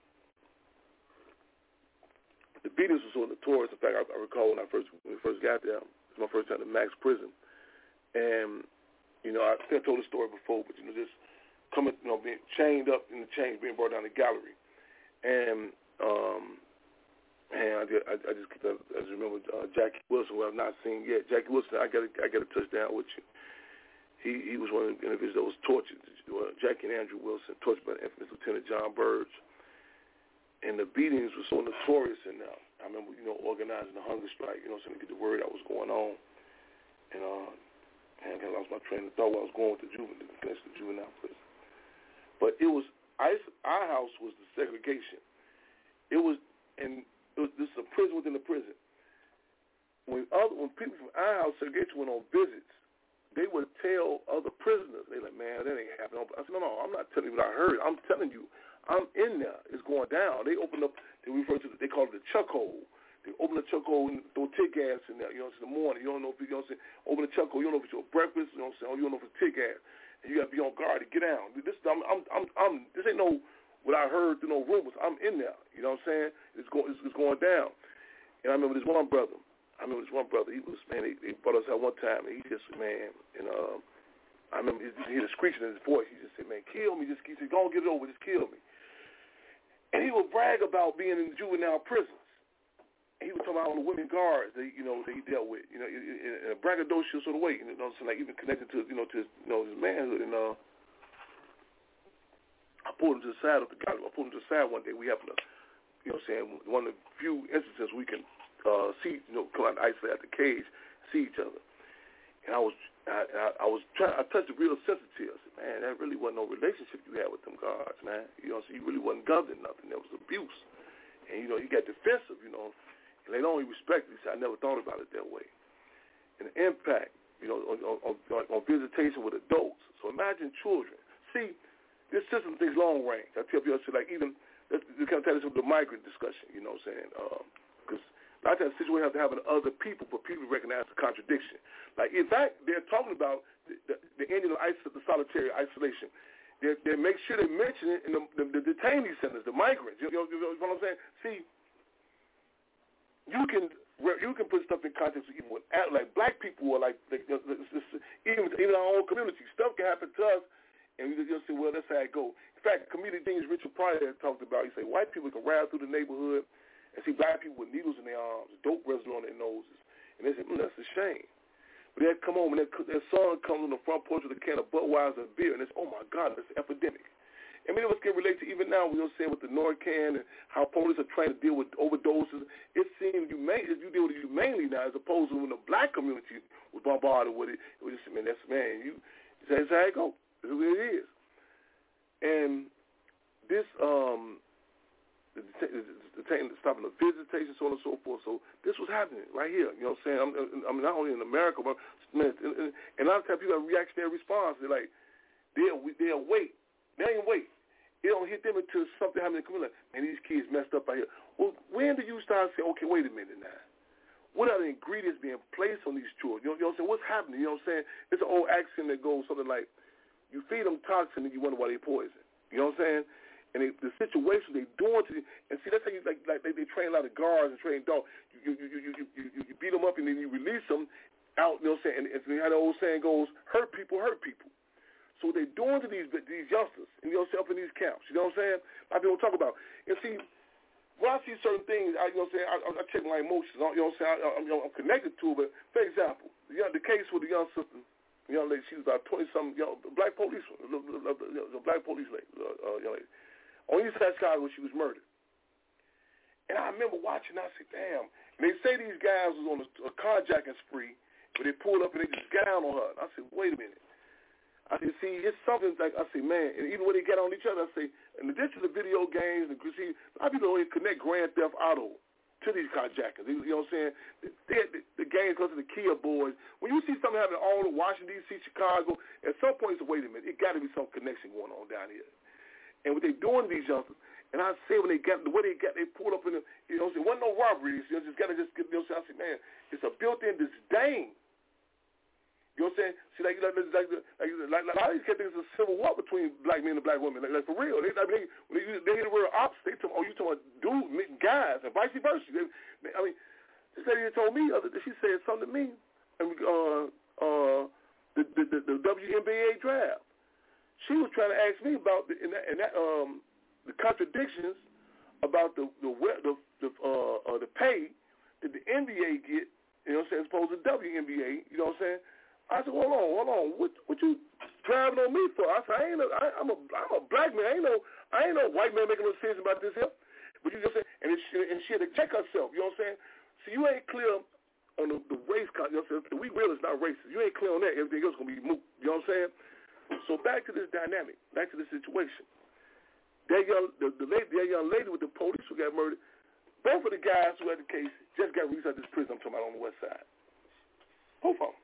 The beatings were so notorious. In fact, I, I recall when I first when we first got there, it was my first time in Max Prison, and you know, I think I told the story before, but you know, just coming, you know, being chained up in the chains, being brought down the gallery, and um. And I, I, I just I, I just remember uh, Jackie Wilson, who I've not seen yet. Jackie Wilson, I got I got to touch down with you. He he was one of the individuals that was tortured. Uh, Jackie and Andrew Wilson, tortured by the infamous Lieutenant John Burge. And the beatings were so notorious. And uh, I remember, you know, organizing the hunger strike, you know, so to get the word out was going on. And uh, and I lost my train of thought while I was going with the juvenile, against the juvenile prison. But it was I, our house was the segregation. It was and. It was, this is a prison within the prison. When other when people from our house segregation went on visits, they would tell other prisoners, they like, man, that ain't happening. I said, no, no, I'm not telling you what I heard. I'm telling you, I'm in there. It's going down. They opened up, they refer to it, they call it the chuck hole. They open the chuck hole and throw tear gas in there, you know, it's in the morning. You don't know if you, you know what I'm saying, open the chuck hole, you don't know if it's your breakfast, you know what I'm saying, or you don't know if it's tear gas. And you got to be on guard to get down. This, I'm, I'm, I'm, I'm, this ain't no, what I heard through no rumors. I'm in there. You know what I'm saying? It's going, it's, it's going down. And I remember this one brother. I remember this one brother. He was, man, they, they brought us out one time, and he just, man, and uh, I remember he, he heard a screeching in his voice. He just said, man, kill me. Just he said, go on, get it over. Just kill me. And he would brag about being in juvenile prisons. And he would talk about all the women guards that, you know, that he dealt with, you know, in a braggadocious sort of way, you know what I'm saying, like even connected to, you know, to his, you know, his manhood. And, uh, I pulled him to the side of the guy. I pulled him to the side one day. We happened to, you know what I'm saying, one of the few instances we can uh, see, you know, come out and isolate at the cage, see each other. And I was, I, I, I was trying, I touched a real sensitive. I said, man, that really wasn't no relationship you had with them guards, man. You know, so you really wasn't governing nothing. There was abuse. And, you know, he got defensive, you know. And they don't even respect it. He said, I never thought about it that way. And the impact, you know, on, on, on, on visitation with adults. So imagine children. See, this system thinks long range. I tell people, like even, this kind of tell us with the migrant discussion, you know what I'm saying? Because um, a lot of times the situation have to happen to other people, but people recognize the contradiction. Like, in fact, they're talking about the, the, the ending of iso- the solitary isolation. They, they make sure they mention it in the, the, the detainee centers, the migrants. You know, you know what I'm saying? See, you can you can put stuff in context even with, like, black people are like, like even, even our own community. Stuff can happen to us. And we just say, well, that's how it go. In fact, comedic things Richard Pryor talked about. He said white people can ride through the neighborhood and see black people with needles in their arms, dope residue on their noses. And they said, mm, that's a shame. But they'd come home and their, their son comes on the front porch with a can of Budweiser beer, and they say, oh, my God, that's an epidemic. And many of us can relate to even now, we don't say with the Narcan and how police are trying to deal with overdoses. It seems you may, you deal with it humanely now as opposed to when the black community was bombarded with it. It was just, man, that's, man, you, that's how it goes. That's what it is. And this, um, the, the, the, the stopping the visitation, so on and so forth. So this was happening right here. You know what I'm saying? I'm, I'm not only in America, but man, and, and, and a lot of times people have a reactionary response. They're like, they'll, they'll wait. They ain't wait. It don't hit them until something happens in the community. Like, man, these kids messed up out here. Well, when do you start saying, okay, wait a minute now? What are the ingredients being placed on these children? You know, you know what I'm saying? What's happening? You know what I'm saying? It's an old axiom that goes something like, you feed them toxin and you wonder why they poison. You know what I'm saying? and they, the situation they doing to you, and see that's how you like like they, they train a lot of guards and train dogs. You you you you you, you, you beat them up and then you release them out. You know what I'm saying? And, and how the old saying goes, hurt people hurt people. So what they doing to these these youngsters and you know up in these camps. You know what I'm saying? A lot of people talk about. And see, when I see certain things, I you know what I'm saying, I, I, I check my emotions. You know what I'm saying? I, I'm, you know, I'm connected to it. But for example, the, young, the case with the young sister. Young lady, she was about twenty-something, young, black police, the black police lady, uh, young lady. On East Side Chicago, she was murdered. And I remember watching, I said, damn. And they say these guys was on a, a carjacking spree, but they pulled up and they just got down on her. And I said, wait a minute. I said, see, it's something like, I said, man, and even when they get on each other, I say, in addition to the video games, and see, a lot of people don't even connect Grand Theft Auto to these carjackers. You know what I'm saying? They, they, the game goes to the Kia boys. When you see something happening all in Washington, D C, Chicago, at some point, it's wait a minute, it got to be some connection going on down here. And what they doing to these youngsters, and I say when they got, the way they got, they pulled up in the, you know, it wasn't no robberies. You know, just got to just get, you know, I say, man, it's a built-in disdain. You know what I'm saying? See, like, like, like, like, like, like a lot of these kids think it's a civil war between black men and black women. Like, like for real. They, I mean, they, when they, they hear the word ops, they tell, oh, you talking about dudes, guys, and vice versa. They, I mean, this lady told me, other, she said something to me, and uh, uh, the, the, the, the W N B A draft. She was trying to ask me about the, in that, in that, um, the contradictions about the the the, the, uh, uh, the pay that the N B A get, you know what I'm saying, as opposed to W N B A, you know what I'm saying? I said, hold on, hold on. What what you driving on me for? I said, I ain't a, I, I'm a I'm a black man. I ain't no I ain't no white man making no decision about this here. But you just say, and it, and she had to check herself. You know what I'm saying? So you ain't clear on the, the race. You know what I'm saying? We real is not racist. You ain't clear on that. Everything else gonna be moot. You know what I'm saying? So back to this dynamic. Back to the situation. That young the, the lady, that young lady with the police who got murdered. Both of the guys who had the case just got released out of this prison. I'm talking about on the west side. Both of them.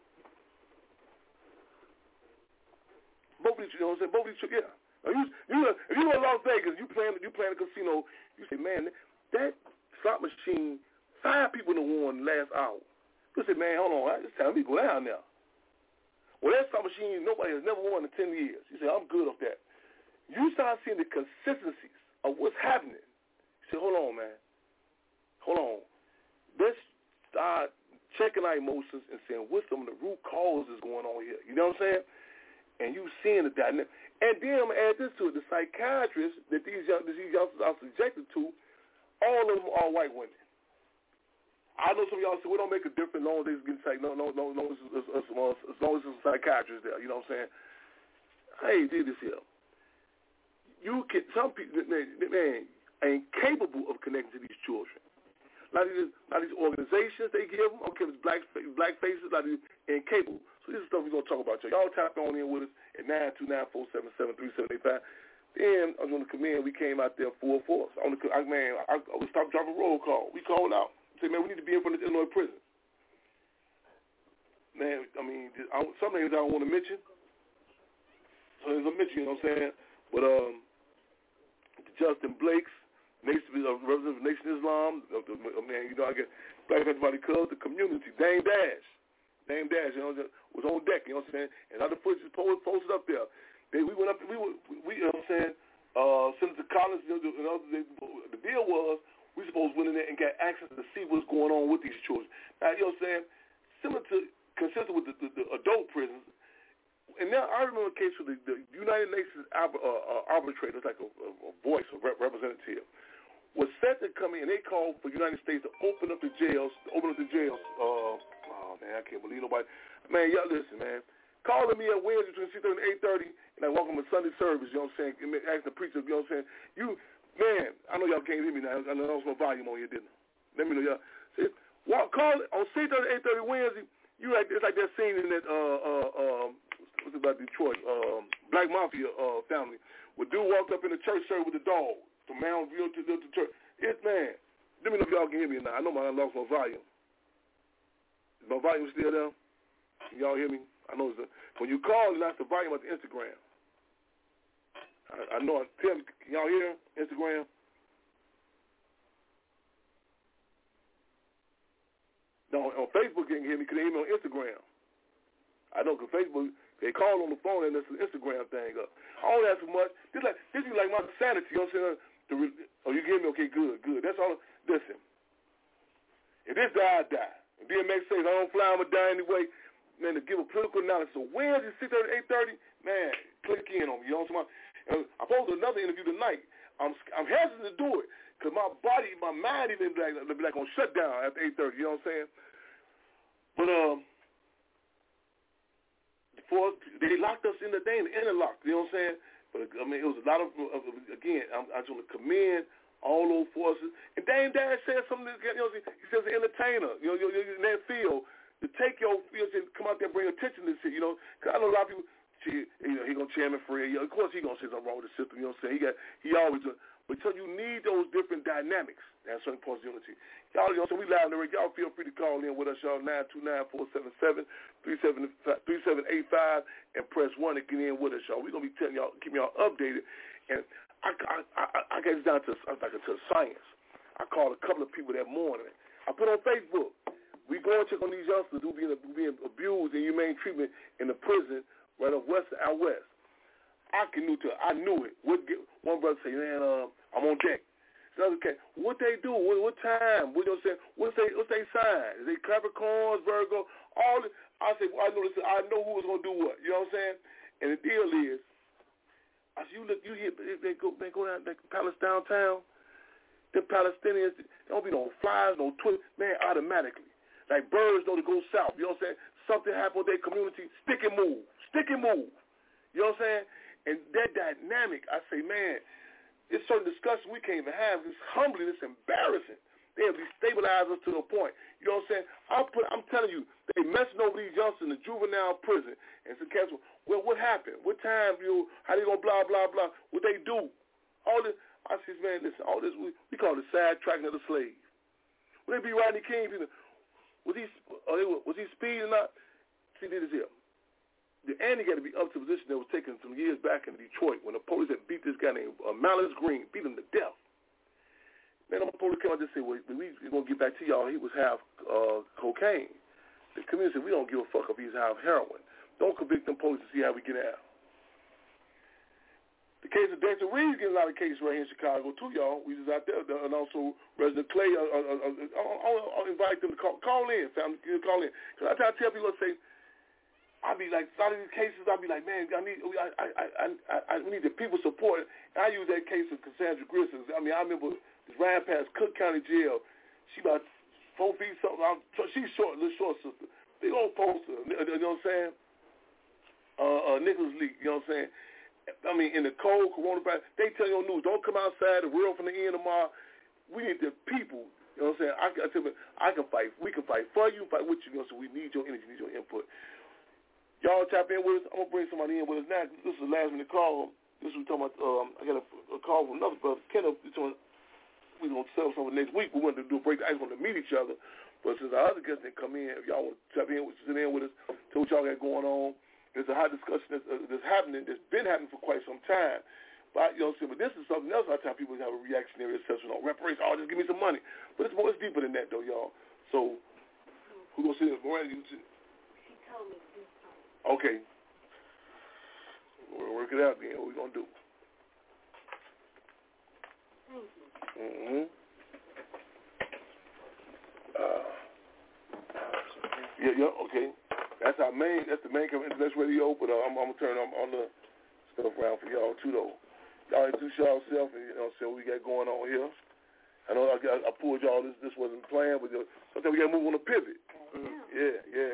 Both of these, you know what I'm saying? Both of these, yeah. Now you, you, if you go to Las Vegas, you playing, you playing a casino, you say, man, that slot machine, five people in the won last hour. You say, man, hold on, it's time we go down there. Well, that slot machine, nobody has never won in ten years. You say, I'm good off that. You start seeing the consistencies of what's happening. You say, hold on, man. Hold on. Let's start checking our emotions and saying, what's some of the root causes going on here? You know what I'm saying? And you seeing the dynamic. And then I'm going to add this to it. The psychiatrists that these, young, these youngsters are subjected to, all of them are white women. I know some of y'all say, well, it don't make a difference as long as they get psych. No, no, no, no, as, as, as, as long as there's a psychiatrist there. You know what I'm saying? Hey, did this here. You can, some people, man, man, ain't capable of connecting to these children. A lot of these, a lot of these organizations they give them, okay, it's black, black faces, a lot of these incapable. So this is stuff we're going to talk about. Y'all tap on in with us at nine two nine, four seven seven, three seven eight five. Then I was on the command. We came out there full force. On the, I, man, I, I stopped dropping roll call. We called out. Say, man, we need to be in front of the Illinois prison. Man, I mean, I, some names I don't want to mention. So there's a mention, you know what I'm saying? But um, Justin Blake's, Nation, uh, representative of Nation Islam, uh, uh, man, you know, I get Black Everybody Cuz, the community, Dame Dash. Dame Dash, you know, was on deck, you know what I'm saying? And other footage posted, posted up there. They, we went up, we were, we, you know what I'm saying, uh, Senator Collins, you know, you know, they, the deal was we supposed to went in there and got access to see what's going on with these children. Now, you know what I'm saying? Similar to, consistent with the, the, the adult prisons. And now I remember a case with the, the United Nations uh, uh, arbitrators, like a, a voice, a rep, representative, was set to come in, and they called for the United States to open up the jails, to open up the jails. Uh, oh, man, I can't believe nobody. Man, y'all listen, man. Calling me at Wednesday between six thirty and eight thirty, and I walk on my Sunday service, you know what I'm saying, asking the preacher, you know what I'm saying. You, man, I know y'all can't hear me now. I know there was no volume on here, didn't I? Let me know, y'all. See, walk, call on six thirty to eight thirty Wednesday, you like, it's like that scene in that, uh, uh, uh, what's it about Detroit, um, Black Mafia uh, family, where dude walked up in the church service with the dog. From Mount View to the church. It's, man, let me know if y'all can hear me now. I know my, I lost my volume. Is my volume still there? Can y'all hear me? I know it's a, when you call, that's the volume of the Instagram. I, I know. Tell me, can y'all hear Instagram? No, on Facebook you can hear me because they hear me on Instagram. I know because Facebook, They call on the phone and this Instagram thing up. I don't ask for much. This like this is like my sanity. You know what I'm saying? The, oh, you give me okay, good, good. That's all. Listen, if this die, I die. If D M X says I don't fly, I'm gonna die anyway. Man, to give a political analysis. So Wednesday, six thirty, eight thirty, man, click in on me. You know what I'm saying? I posted another interview tonight. I'm I'm hesitant to do it because my body, my mind even be like, be like on shutdown after eight thirty. You know what I'm saying? But um, for they locked us in the thing, the interlock. You know what I'm saying? But I mean, it was a lot of, of again. I'm, I just want to commend all those forces. And Dame Dash said something. You know, he says an entertainer. You know, you're in that field to take your field and come out there and bring attention to this shit. You know, because I know a lot of people. You know, he gonna chairman Fred. Of course, he gonna say something wrong with the system. You know what I'm saying? He got, he always. Uh, but so you need those different dynamics at certain points of unity. Y'all, you know, so we live in the radio. Y'all feel free to call in with us, y'all. Nine two nine four seven seven three seven three seven eight five and press one to get in with us, y'all. We are gonna be telling y'all, keeping y'all updated. And I, I, I, I get it down to like to science. I called a couple of people that morning. I put on Facebook. We go and check on these youngsters who being who being abused and humane treatment in the prison. Right up west, out west. I can knew to I knew it. What get, one brother say, man, um, I'm on deck. The other cat, what they do? What, what time? What you know saying? What's they what's they sign? Is they Capricorns, Virgo? All the, I say, well, I know this. I know who was gonna do what. You know what I'm saying? And the deal is, I see you look, you hear they go they go down, they palace downtown. The Palestinians, there don't be no flies, no Twitter, man, automatically. Like birds know to go south. You know what I'm saying? Something happened with their community, stick and move. Stick and move. You know what I'm saying? And that dynamic, I say, man, it's certain discussions we can't even have. It's humbling, it's embarrassing. They have destabilized us to the point. You know what I'm saying? I'll put, I'm telling you, they messing over these youngsters in the juvenile prison. And so, cats, well, what happened? What time, you, how they going to blah, blah, blah? What they do? All this, I said, man, listen, all this, we, we call it sidetracking of the slave. Would they be Rodney King? Was he, was he speeding or not? See, this here. The Andy got to be up to a position that was taken some years back in Detroit when the police had beat this guy named uh, Malice Green, beat him to death. Man, the police came out and said, well, when we, we're going to get back to y'all, he was half uh, cocaine. The community said, we don't give a fuck if he's half heroin. Don't convict them police to see how we get out. The case of Dexter Reeves getting a lot of cases right here in Chicago, too, y'all. We just out there. And also, Resident Clay, uh, uh, uh, I'll, I'll invite them to call, call in, family, call in. Because I tell people, let's say, I'll be like, a lot of these cases, I'll be like, man, I need, I, I, I, I, I we need the people support. And I use that case of Cassandra Grissom. I mean, I remember this ran past Cook County Jail. She about four feet something. I'm, she's short, little short sister. Big old poster. You know what I'm saying? Uh, uh, Nicholas Lee. You know what I'm saying? I mean, in the cold coronavirus, they tell you on news, don't come outside. The world from the end tomorrow. We need the people. You know what I'm saying? I, I, tell you, I can fight. We can fight for you, fight with you. You know, so we need your energy, need your input. Y'all tap in with us. I'm going to bring somebody in with us now. This is the last minute call. This is what we're talking about. Um, I got a, a call from another brother. Kenneth, we're going to settle something next week. We wanted to do a break. I just wanted to meet each other. But since our other guests didn't come in, if y'all want to tap in, sit in with us, tell what y'all got going on. There's a hot discussion that's, uh, that's happening, that's been happening for quite some time. But, you know, but this is something else I tell people to have a reactionary assessment on. Reparations, oh, just give me some money. But it's more, it's deeper than that, though, y'all. So, who's going to say this? Miranda, you She told me to do something. Okay. We'll work it out then. What we going to do? Thank you. Mm-hmm. Uh, yeah, yeah, okay. That's our main, that's the main Intellectual Radio, but uh, I'm, I'm going to turn on, on the stuff around for y'all, too, though. Y'all introduce yourself and, you know, see what we got going on here. I know I, got, I pulled y'all, this this wasn't planned, but sometimes we got to move on a pivot. Mm-hmm. Yeah, yeah.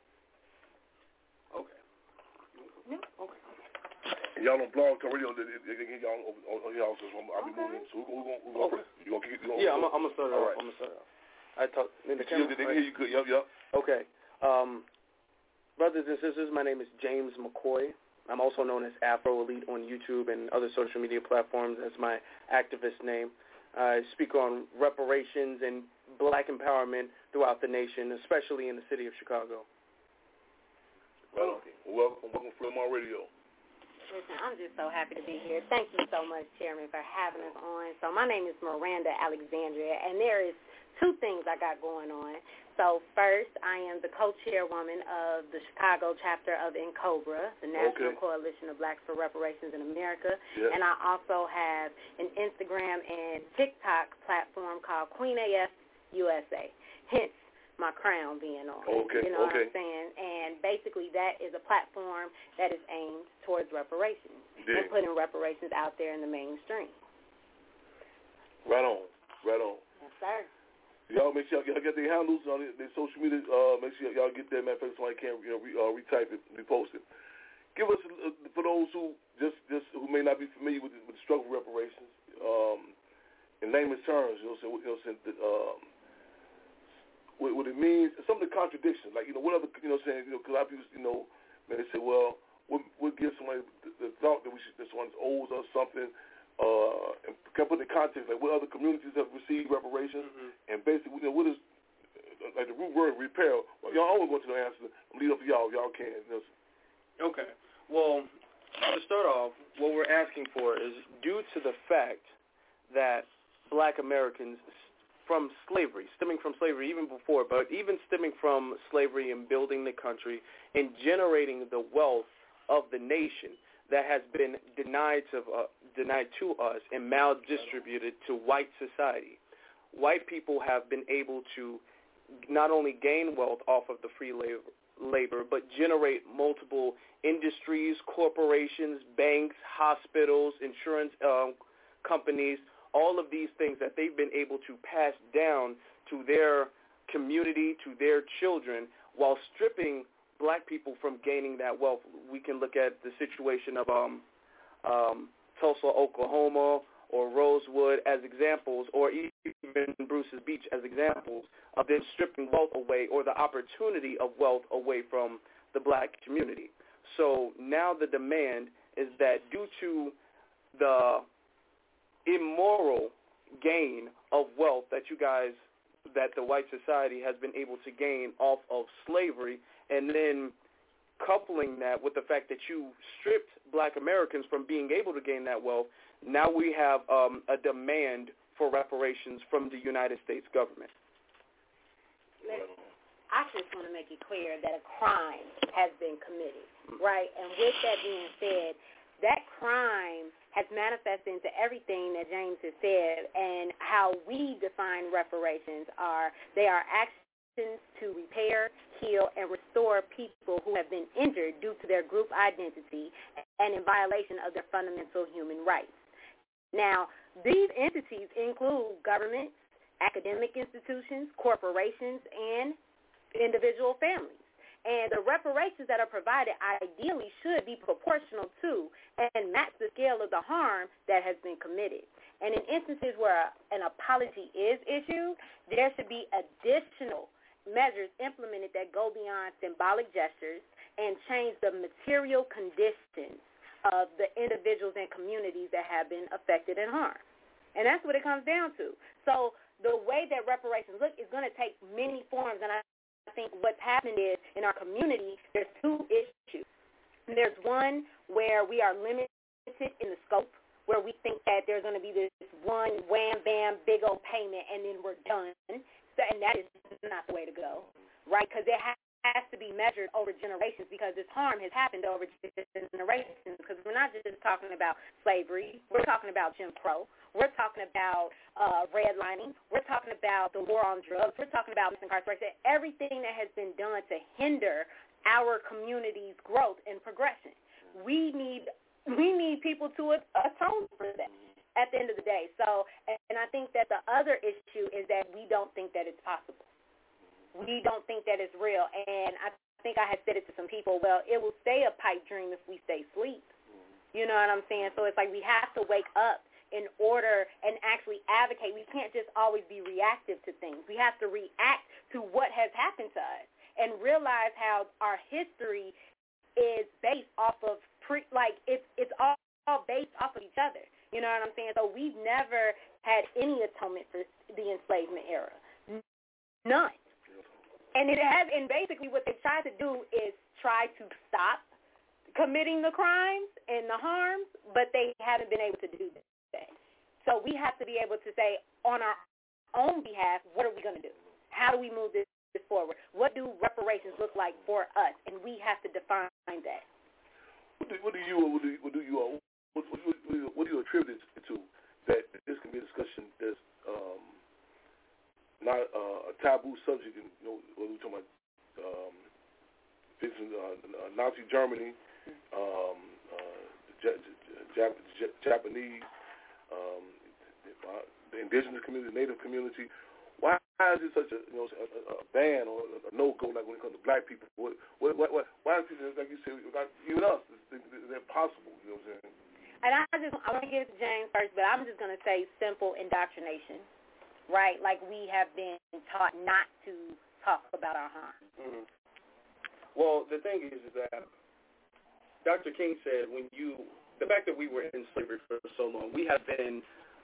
Okay. No, okay. And y'all on Blog Talk Radio, they, they, they get y'all over, over y'all, so I'll be okay. moving. So we're going to go. You going to kick it? Yeah, I'm going to start it off. I'm going to start it off. I talk in the camera. They can hear you good. Yup, yup. Okay. Um, brothers and sisters, my name is James McCoy. I'm also known as Afro Elite on YouTube and other social media platforms. That's my activist name. I speak on reparations and black empowerment throughout the nation, especially in the city of Chicago. Well, welcome, welcome to Flemmar Radio. Listen, I'm just so happy to be here. Thank you so much, Chairman, for having us on. So my name is Miranda Alexandria, and there is two things I got going on. So first, I am the co-chairwoman of the Chicago chapter of N COBRA, the National okay. Coalition of Blacks for Reparations in America. Yes. And I also have an Instagram and TikTok platform called Queen A F U S A, hence my crown being on. Okay, you know okay. what I'm saying? And basically that is a platform that is aimed towards reparations yeah. and putting reparations out there in the mainstream. Right on, right on. Yes, sir. Y'all make sure y'all get their handles on their social media. Uh, make sure y'all get that. Matter of fact, somebody can you know re, uh, retype it, repost it. Give us uh, for those who just just who may not be familiar with the, with the struggle of reparations. Um, in layman's terms, you know, so, you know, so, um, what, what it means, some of the contradictions. Like you know, what other you know saying you know, because a lot of people you know, man, they say, well, what what gives somebody the, the thought that we should that someone owes us something. Uh, and can put in context, like what other communities have received reparations, mm-hmm. and basically, you know, what is, like the root word, repair. Well, y'all always want to know the answer. I'm leave it up to y'all. Y'all can. You know. Okay. Well, to start off, what we're asking for is due to the fact that black Americans from slavery, stemming from slavery even before, but even stemming from slavery and building the country and generating the wealth of the nation that has been denied to uh, denied to us and maldistributed to white society. White people have been able to not only gain wealth off of the free labor, labor but generate multiple industries, corporations, banks, hospitals, insurance um, companies, all of these things that they've been able to pass down to their community, to their children, while stripping black people from gaining that wealth. We can look at the situation of um, um, Tulsa, Oklahoma, or Rosewood as examples, or even Bruce's Beach as examples of them stripping wealth away or the opportunity of wealth away from the black community. So now the demand is that due to the immoral gain of wealth that you guys, that the white society has been able to gain off of slavery, and then coupling that with the fact that you stripped black Americans from being able to gain that wealth, now we have um, a demand for reparations from the United States government. I just want to make it clear that a crime has been committed, right? And with that being said, that crime has manifested into everything that James has said, and how we define reparations are, they are actions to repair, heal, and restore people who have been injured due to their group identity and in violation of their fundamental human rights. Now, these entities include governments, academic institutions, corporations, and individual families. And the reparations that are provided ideally should be proportional to and match the scale of the harm that has been committed. And in instances where an apology is issued, there should be additional measures implemented that go beyond symbolic gestures and change the material conditions of the individuals and communities that have been affected and harmed. And that's what it comes down to. So the way that reparations look is going to take many forms, and I I think what's happened is in our community, there's two issues. There's one where we are limited in the scope, where we think that there's going to be this one wham, bam, big old payment, and then we're done. So, and that is not the way to go, right? Because it has to be measured over generations, because this harm has happened over generations, because we're not just talking about slavery. We're talking about Jim Crow. We're talking about uh, redlining. We're talking about the war on drugs. We're talking about misincarceration. Everything that has been done to hinder our community's growth and progression. We need we need people to atone for that at the end of the day. So, and I think that the other issue is that we don't think that it's possible. We don't think that it's real. And I think I had said it to some people, well, it will stay a pipe dream if we stay asleep. You know what I'm saying? So it's like we have to wake up in order and actually advocate. We can't just always be reactive to things. We have to react to what has happened to us and realize how our history is based off of, pre, like, it's it's all, all based off of each other. You know what I'm saying? So we've never had any atonement for the enslavement era. None. And it has, and basically what they try to do is try to stop committing the crimes and the harms, but they haven't been able to do that. So we have to be able to say on our own behalf, what are we going to do? How do we move this forward? What do reparations look like for us? And we have to define that. What do, what do you what do you, what do you what, what, what, what do you attribute it to that this can be a discussion that's um, not uh, a taboo subject? In, you know, what are we talking about? Um, uh, Nazi Germany, um, uh, J- J- J- Japanese, um, the indigenous community, native community. Why is it such a you know a, a ban or a no go like when it comes to black people? What what what, what why is people like you said like even us? It's, it's impossible. You know what I'm saying? And I just I want to give it to James first, but I'm just going to say simple indoctrination, right? Like we have been taught not to talk about our harm. Mm-hmm. Well, the thing is, is that Doctor King said when you the fact that we were in slavery for so long, we have been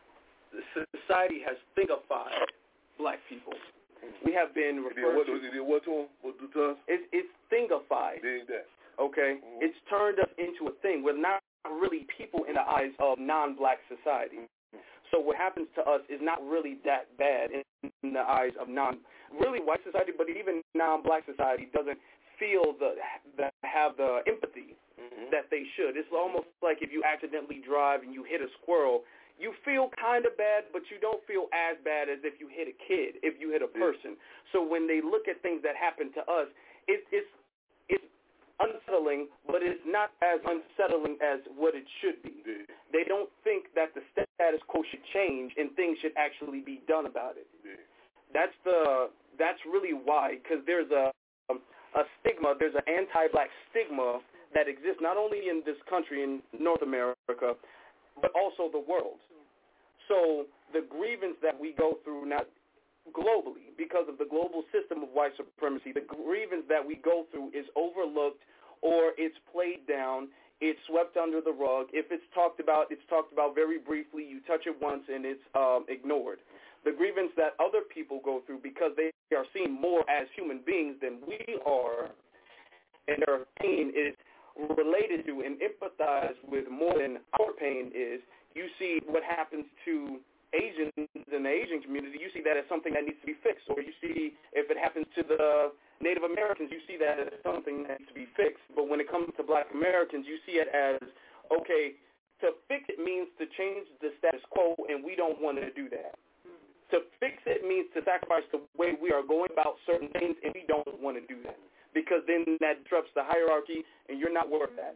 society has thinkified black people. We have been referred what, to. Did what to him? What to us? It's, it's thingified. Did that. Okay? Mm-hmm. It's turned us into a thing. We're not really people in the eyes of non-black society. So what happens to us is not really that bad in, in the eyes of non, really white society, but even non-black society doesn't feel the, the have the empathy mm-hmm. that they should. It's almost like if you accidentally drive and you hit a squirrel, you feel kind of bad, but you don't feel as bad as if you hit a kid, if you hit a person. So when they look at things that happen to us, it, it's it's unsettling, but it's not as unsettling as what it should be. Yeah. They don't think that the status quo should change and things should actually be done about it. Yeah. That's the that's really why, because there's a a stigma, there's an anti-black stigma that exists not only in this country, in North America, but also the world. So the grievance that we go through, not globally, because of the global system of white supremacy, the grievance that we go through is overlooked or it's played down, it's swept under the rug. If it's talked about, it's talked about very briefly. You touch it once and it's um, ignored. The grievance that other people go through because they are seen more as human beings than we are, and their pain is related to and empathize with more than our pain is, you see what happens to Asians in the Asian community, you see that as something that needs to be fixed. Or you see if it happens to the Native Americans, you see that as something that needs to be fixed. But when it comes to black Americans, you see it as, okay, to fix it means to change the status quo, and we don't want to do that. To fix it means to sacrifice the way we are going about certain things, and we don't want to do that. Because then that disrupts the hierarchy, and you're not worth that.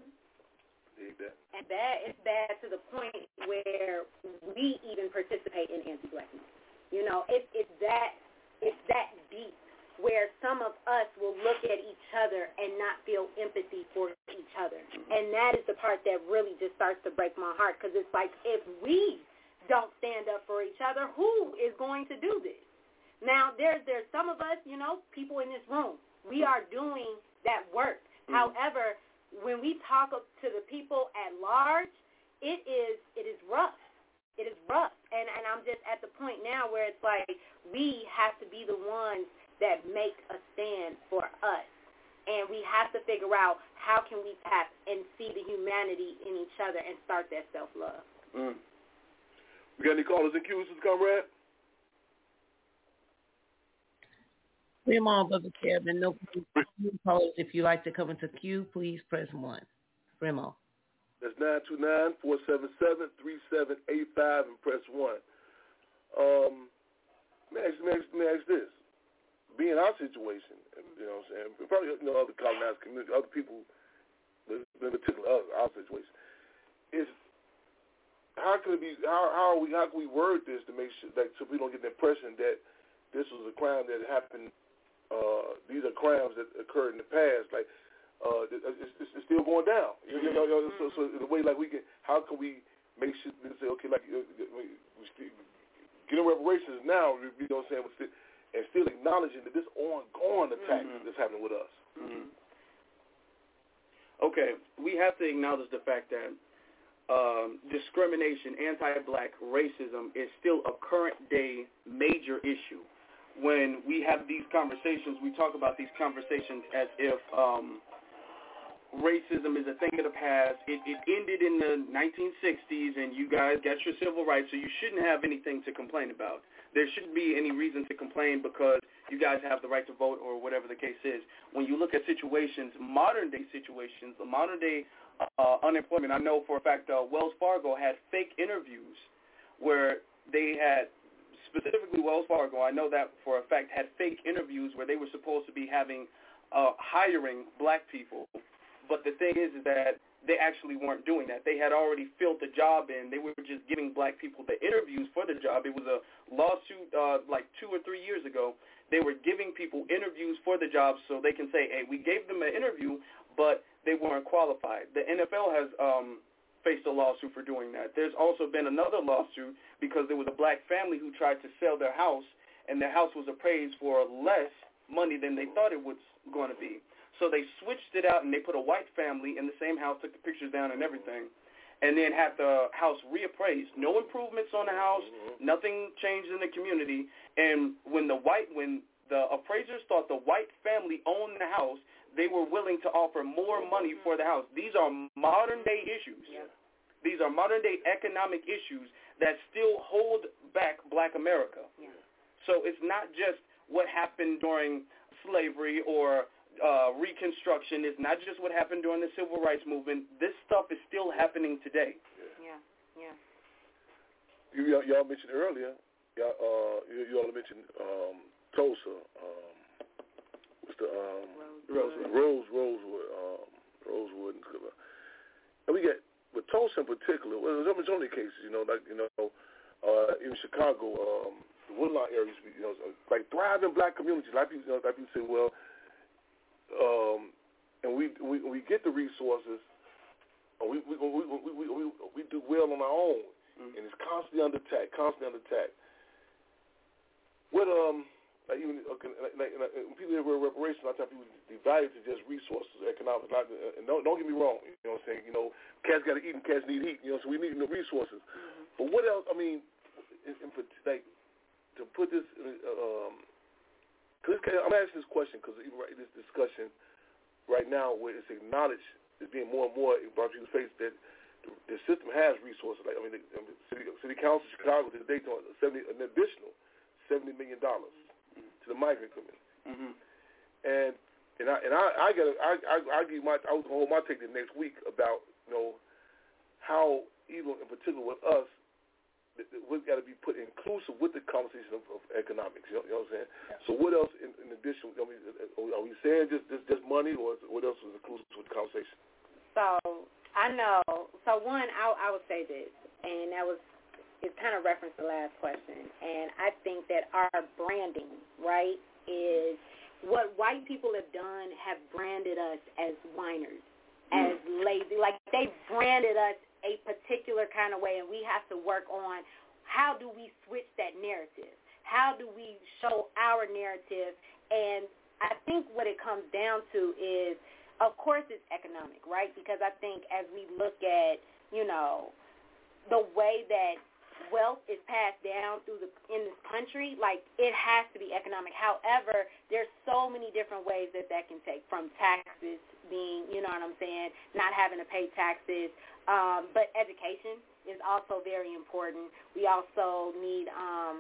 And that is bad to the point where we even participate in anti-blackness. You know, it, it's that it's that deep where some of us will look at each other and not feel empathy for each other. And that is the part that really just starts to break my heart, because it's like if we don't stand up for each other, who is going to do this? Now, there's there's some of us, you know, people in this room, we are doing that work. Mm-hmm. However, when we talk to the people at large, it is it is rough. It is rough. And, and I'm just at the point now where it's like we have to be the ones that make a stand for us. And we have to figure out how can we tap and see the humanity in each other and start that self-love. Mm. We got any callers and cues, comrade? Come on, Brother Kevin. No callers. If you like to come into queue, please press one. Remo. That's nine two nine, four seven seven, three seven eight five and press one. Um, let me ask, let me ask, let me ask this. Be in our situation, you know what I'm saying, probably you know, other colonized community, other people, in particular our, our situation, is how can it be, how, how are we, how can we word this to make sure, like, so we don't get the impression that this was a crime that happened. Uh, these are crimes that occurred in the past. Like uh, it's, it's, it's still going down. You know, you know, so, so in a way, like we can, how can we make sure and say, okay, like we still, getting reparations now, you know what I'm saying, and still acknowledging that this ongoing attack mm-hmm. that's happening with us. Mm-hmm. Okay, we have to acknowledge the fact that um, discrimination, anti-black racism is still a current day major issue. When we have these conversations, we talk about these conversations as if um, racism is a thing of the past. It, it ended in the nineteen sixties, and you guys got your civil rights, so you shouldn't have anything to complain about. there shouldn't be any reason to complain because you guys have the right to vote or whatever the case is. When you look at situations, modern-day situations, the modern-day uh, unemployment, I know for a fact uh, Wells Fargo had fake interviews where they had, specifically Wells Fargo, I know that for a fact, had fake interviews where they were supposed to be having, uh, hiring black people. But the thing is, is that they actually weren't doing that. They had already filled the job in. They were just giving black people the interviews for the job. It was a lawsuit uh, like two or three years ago. They were giving people interviews for the job so they can say, hey, we gave them an interview, but they weren't qualified. The N F L has um, faced a lawsuit for doing that. There's also been another lawsuit because there was a black family who tried to sell their house, and their house was appraised for less money than they thought it was going to be. So they switched it out, and they put a white family in the same house, took the pictures down and everything, and then had the house reappraised. No improvements on the house, nothing changed in the community. And when the white, when the appraisers thought the white family owned the house, they were willing to offer more money for the house. These are modern-day issues. Yeah. These are modern-day economic issues that still hold back black America. Yeah. So it's not just what happened during slavery or Uh, Reconstruction. Is not just what happened during the Civil Rights Movement. This stuff is still happening today. Yeah, yeah. You, y'all, y'all mentioned earlier, y'all, uh, you, you all mentioned um, Tulsa. Um, what's the um, Rosewood? Rose, Rosewood, um, Rosewood, and we get with Tulsa in particular. Well, there's so many cases, you know, like you know, uh, in Chicago, um, the Woodlawn areas, you know, like thriving black communities. Like people, you know, like people say, well. Um, and we, we we get the resources, and we we we we, we, we, we do well on our own, mm-hmm. and it's constantly under attack, constantly under attack. What um, like even okay, like, like, when people hear reparations, a lot of times people devalue to just resources, economics. Not, and don't don't get me wrong, you know what I'm saying? You know, cats got to eat and cats need heat. You know, so we need the resources. Mm-hmm. But what else? I mean, in, in, like to put this. Um, I'm asking this question because this discussion right now where it's acknowledged is being more and more brought to the face that the system has resources. Like I mean, the, the city, city council of Chicago today doing seventy an additional seventy million dollars mm-hmm. to the migrant community. Mm-hmm. And and I and I, I got I I I give my I was gonna hold my take the next week about you know how even in particular with us. We've got to be put inclusive with the conversation of, of economics. You know, you know what I'm saying? Yeah. So what else in, in addition? I mean, are we saying just, just just money, or what else is inclusive with the conversation? So I know. So one, I, I would say this, and that was it. Kind of referenced the last question, and I think that our branding, right, is what white people have done. Have branded us as whiners, mm. as lazy. Like they branded us a particular kind of way, and we have to work on how do we switch that narrative? How do we show our narrative? And I think what it comes down to is, of course, it's economic, right? Because I think as we look at, you know, the way that wealth is passed down through the in this country, like it has to be economic. However, there's so many different ways that that can take, from taxes being, you know what I'm saying, not having to pay taxes. Um, but education is also very important. We also need, um,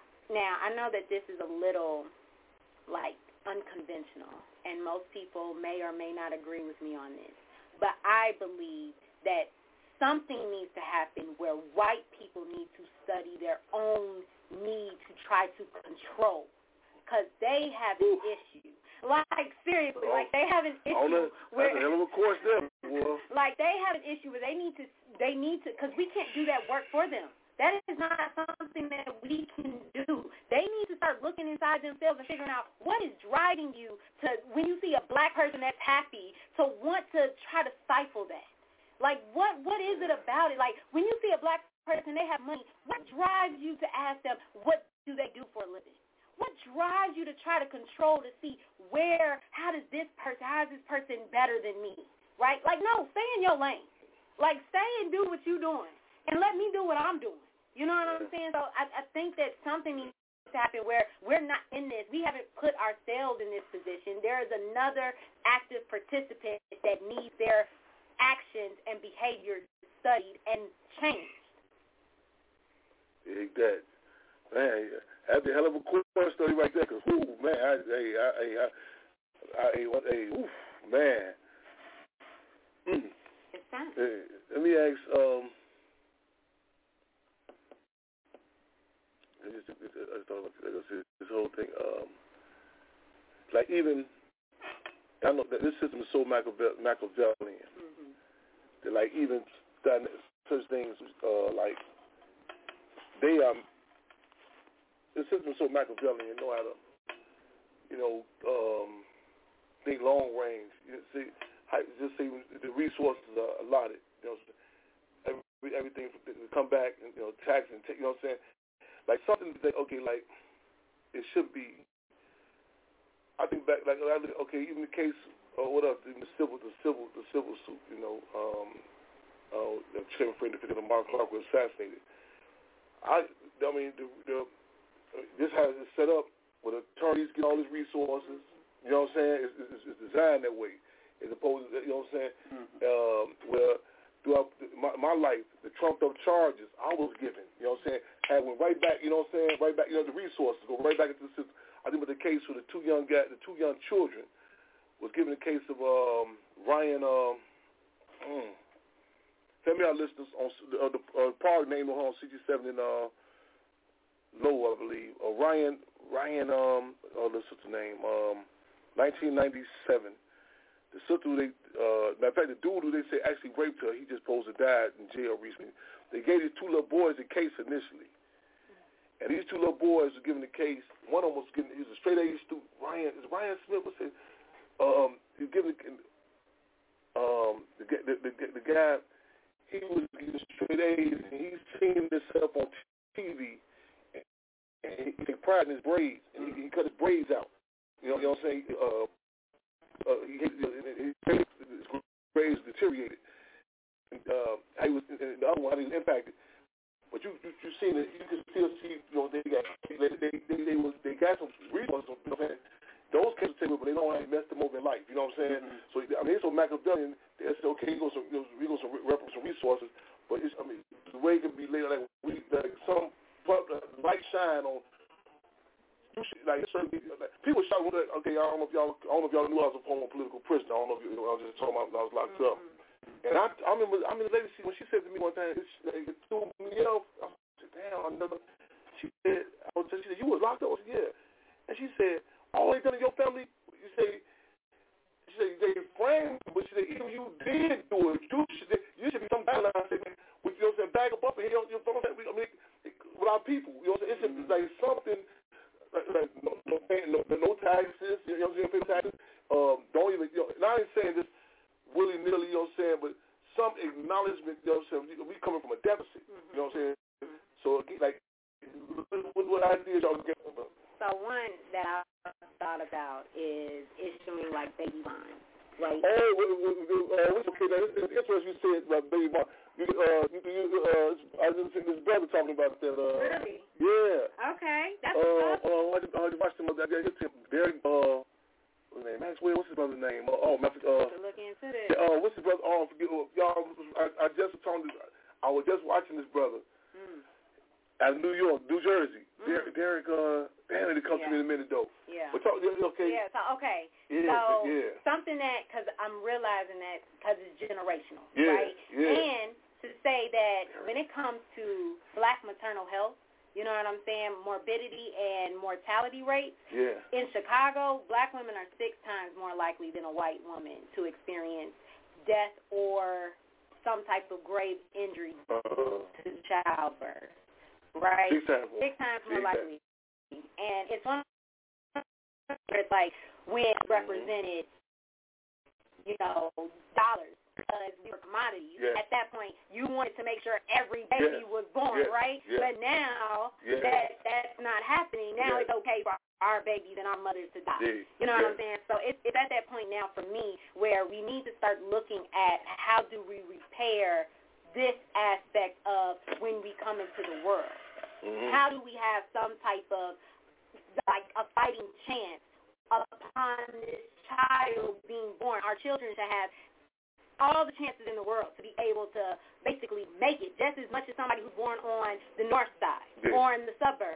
now I know that this is a little, like, unconventional, and most people may or may not agree with me on this, but I believe that something needs to happen where white people need to study their own need to try to control, because they have an issue. Like, seriously, like they have an issue where, that's a hell of a course there. Like they have an issue where they need to, they need to, because we can't do that work for them. That is not something that we can do. They need to start looking inside themselves and figuring out what is driving you to, when you see a black person that's happy, to want to try to stifle that. Like, what what is it about it? Like, when you see a black person, they have money, what drives you to ask them, what do they do for a living? What drives you to try to control to see where, how does this person, how is this person better than me, right? Like, no, stay in your lane. Like, stay and do what you're doing, and let me do what I'm doing. You know what I'm saying? So I, I think that something needs to happen where we're not in this. We haven't put ourselves in this position. There is another active participant that needs their actions and behavior studied and changed. Take that. Man, That's a hell of a course study right there. Cause ooh man, I, hey, I, I, I, I, hey, oof, man. Mm. It's time. Hey, let me ask. Um, I just, I just thought about this, this whole thing. Um, like even, I know that this system is so Machiavellian. Mm-hmm. That like even such things uh, like they um. The system is so Machiavellian, you know how to, you know, um, think long range. You see, just see the resources are allotted. You know, every, everything to come back and you know tax and take. You know what I'm saying? Like something that okay, like it should be. I think back like okay, even the case or uh, what else? Even the civil, the civil, the civil suit. You know, um, uh, the Chairman Frank the Mark Clark was assassinated. I, I mean the. the This has it set up where attorneys get all these resources. You know what I'm saying? It's, it's, it's designed that way, as opposed to you know what I'm saying. Mm-hmm. Um, where throughout my, my life, the trumped up charges I was given. You know what I'm saying? Had went right back. You know what I'm saying? Right back. You know the resources go right back into the system. I think with the case with the two young guys, the two young children, was given the case of um, Ryan. Um, mm, tell me our listeners on uh, the uh, park name on C G seven in. Uh, Low, I believe. Uh, Ryan, Ryan, um, oh, the sister's name, um, nineteen ninety-seven. The sister who they, uh, matter of fact, the dude who they say actually raped her, he just supposed to died in jail recently. They gave these two little boys a case initially. And these two little boys were given the case. One of them was given, he was a straight A student. Ryan, is Ryan Smith, what's it? Um, he was given, um, the, the, the, the guy, he was, he was straight A's, and he's seen himself on T V. And he, he took pride in his braids, and he, he cut his braids out. You know, you know what I'm saying? Uh, uh, he, his braids deteriorated. And, uh, he was, and the other one, how he was impacted. But you, you, you seen it. You can still see. You know, they got they they they, they, was, they got some resources. You know what I'm saying? Those kids take it, but they don't have messed them over in life. You know what I'm saying? Mm-hmm. So I mean, it's so Machiavellian. They said, okay, he goes some, he goes some reference some resources, but it's I mean, the way it can be laid like we like some. Light shine on you should, like certain like, people shout like, okay, I don't know if y'all I don't know if y'all knew I was a former political prisoner. I don't know if you, I was just talking about when I was locked mm-hmm. up. And I I remember I remember the lady when she said to me one time, it, it threw me off. I said, damn, I never she said I was she said, you was locked up? I said, yeah. And she said, all they done in your family, you say she said they framed, but she said even you did do it, you should you should be some guideline. I said, with you know what I'm saying, bag them up and you know, you know what I'm saying? I mean, with our people, you know, it's just like something like, like no, no, no, no taxes, you know what I'm saying, pay taxes. Um, don't even, you know, and I ain't saying this willy nilly, you know what I'm saying, but some acknowledgement, you know what I'm saying. We coming from a deficit, you know what I'm saying. So like, what, what ideas y'all get? So one that I thought about is issuing like baby bonds. Right. Oh, uh, okay. Now, it's interesting you said about baby bonds. You, uh, you, you, uh, I just seen this brother talking about that. Uh, really? Yeah. Okay. That's uh, what's up. Uh, I just, I just watched him. I just him. Derek. Uh, what's his name? Maxwell. What's his brother's name? Uh, oh, my. Uh, to look into this. Uh, what's his brother? Oh, forget. Uh, y'all. I, I just talking. To, I was just watching this brother. Mm. Out of New York, New Jersey. Mm. Derek. Derek. Uh, damn, it comes yeah. to me in a minute though. Yeah. But talk, okay. Yeah. So okay. Yeah, so yeah. something that because I'm realizing that because it's generational, yeah, right? Yeah. And to say that when it comes to black maternal health, you know what I'm saying, morbidity and mortality rates, yeah. in Chicago, black women are six times more likely than a white woman to experience death or some type of grave injury uh-huh. to childbirth, right? Six times more, six times more six likely. Times. And it's one it's like when it's represented, you know, dollars. Because we were commodities. Yeah. At that point, you wanted to make sure every baby yeah. was born, yeah. right? Yeah. But now yeah. that that's not happening. Now yeah. it's okay for our babies and our mothers to die. Yeah. You know yeah. what I'm saying? So it's, it's at that point now for me where we need to start looking at how do we repair this aspect of when we come into the world. Mm-hmm. How do we have some type of, like, a fighting chance upon this child being born? Our children should have all the chances in the world to be able to basically make it just as much as somebody who's born on the north side yeah. or in the suburbs. Like,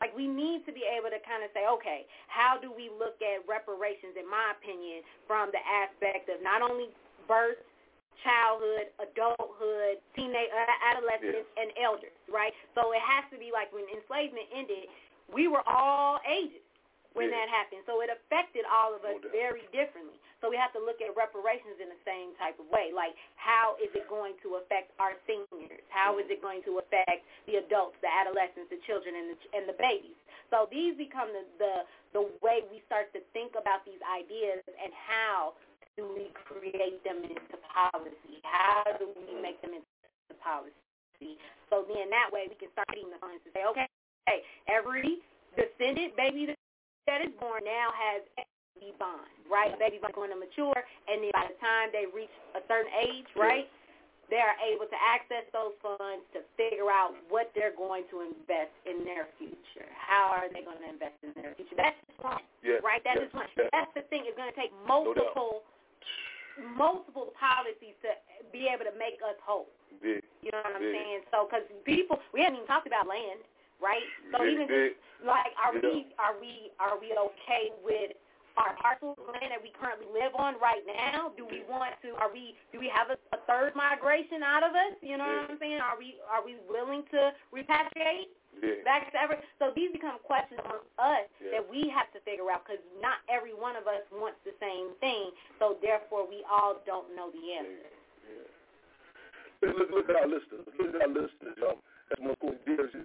Like, we need to be able to kind of say, okay, how do we look at reparations, in my opinion, from the aspect of not only birth, childhood, adulthood, teenage, adolescents, yeah. and elders, right? So it has to be like when enslavement ended, we were all ages when yeah. that happened. So it affected all of us no very differently. So we have to look at reparations in the same type of way. Like, how is it going to affect our seniors? How is it going to affect the adults, the adolescents, the children, and the, and the babies? So these become the, the, the way we start to think about these ideas and how do we create them into policy? How do we make them into policy? So then that way we can start eating the funds to say, okay, hey, every descendant baby that is born now has a baby bond, right? A baby bond going to mature, and then by the time they reach a certain age, right, they are able to access those funds to figure out what they're going to invest in their future. How are they going to invest in their future? That's just one, yeah, right? That yeah, is one. Yeah. That's the thing. It's going to take multiple, no multiple policies to be able to make us whole. Yeah. You know what I'm yeah. saying? So, because people, we haven't even talked about land. Right? So yeah, even just, like, are yeah. we are we are we okay with our parcel of land that we currently live on right now? Do we want to? Are we? Do we have a, a third migration out of us? You know yeah. what I'm saying? Are we are we willing to repatriate yeah. back to ever? So these become questions on us yeah. that we have to figure out, because not every one of us wants the same thing. So therefore, we all don't know the answer. Yeah. Yeah. Look, look at our listeners. Look at our listeners, y'all. That's more cool.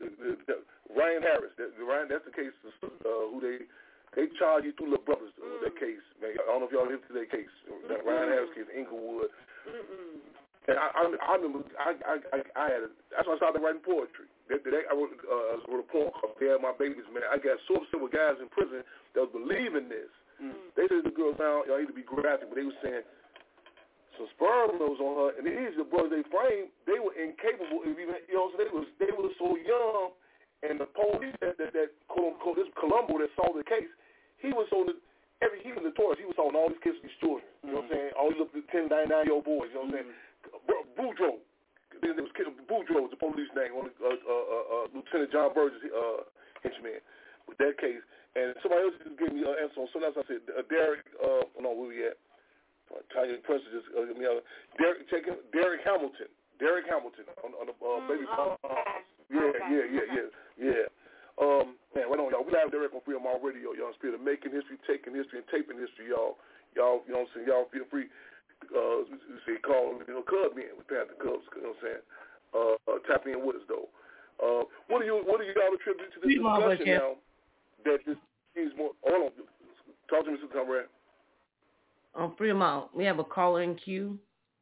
Ryan Harris, that, Ryan, that's the case uh, who they they charge you through little brothers uh, mm. that case. Man, I don't know if y'all lived through that case. That Ryan Harris case, Inglewood. Mm-mm. And I, I, I remember I, I, I, I had a, that's when I started writing poetry. That, that I wrote, uh, wrote a poem called "They Are My Babies." Man, I got so upset with guys in prison that was believing this. Mm. They said the girls now y'all need to be graphic, but they were saying some sperm was on her, and these the brothers they framed, they were incapable of even, you know, so they was they were so young, and the police that that, that quote unquote this Colombo that solved the case, he was so every he was notorious. He was solving all these kids these children. You know what I'm saying? All these little ten, nine, nine year old boys. You know what I'm saying? Boudreaux, there was Boudreaux was the police name, on uh, uh, uh, Lieutenant John Burgess uh, henchman with that case, and somebody else just gave me an answer on something else. I said uh, Derek, uh, no, where we at? Tanya Prince just uh, me out. Derek, check him, Derek Hamilton. Derek Hamilton on, on the uh, mm, baby. Oh, okay. Yeah, okay. yeah, yeah, yeah, yeah. Um, man, wait on y'all. We have Derek on Freedom All Radio, y'all. Spirit of making history, taking history, and taping history, y'all. Y'all, you know what I'm saying? Y'all feel free. Uh, we say call, you know, Cub in with Panther Cubs. You know what I'm saying? Uh, uh, tap in with us though. Uh, what do you, what do you all attribute to this discussion now? That this is more. Hold on. Talk to me, Mister Comrade. On Fremont, we have a caller in queue.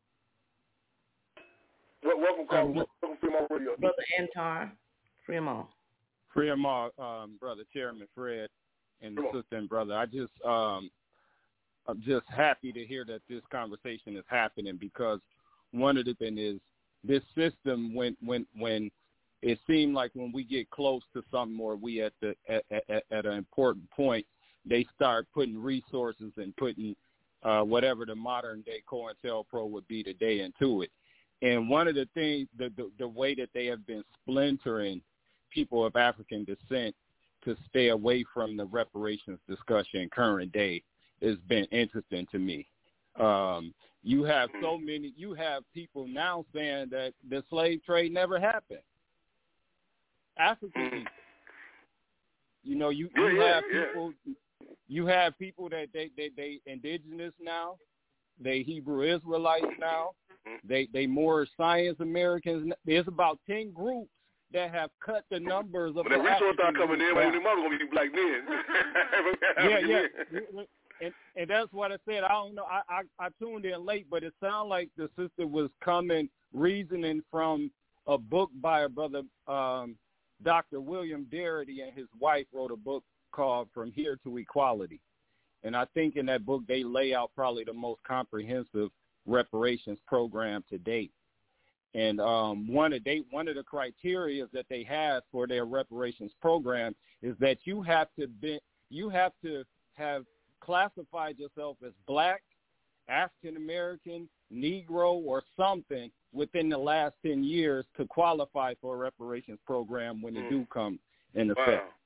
Well, welcome, caller. Um, welcome, Fremont Radio. Brother Antar, Fremont. Fremont, um, Brother Chairman Fred, and the sister and brother. I just, um, I'm just happy to hear that this conversation is happening, because one of the things is this system, when when when it seemed like when we get close to something, or we at the at, at, at an important point, they start putting resources and putting Uh, whatever the modern day COINTELPRO would be today into it. And one of the things, the, the, the way that they have been splintering people of African descent to stay away from the reparations discussion current day has been interesting to me. Um, you have so many, you have people now saying that the slave trade never happened. African people. You know, you, you yeah, have yeah, people... Yeah. You have people that they, they, they indigenous now, they Hebrew Israelites now, they they more science Americans. There's about ten groups that have cut the numbers of. But the resources start coming in, when the mother gonna be black men. yeah, yeah, and and that's what I said. I don't know. I, I I tuned in late, but it sounded like the sister was coming reasoning from a book by a brother, um, Doctor William Darity, and his wife wrote a book called From Here to Equality. And I think in that book they lay out probably the most comprehensive reparations program to date. And um, one of they one of the criteria that they have for their reparations program is that you have to be you have to have classified yourself as black, African American, Negro, or something within the last ten years to qualify for a reparations program when it do come in effect. Wow.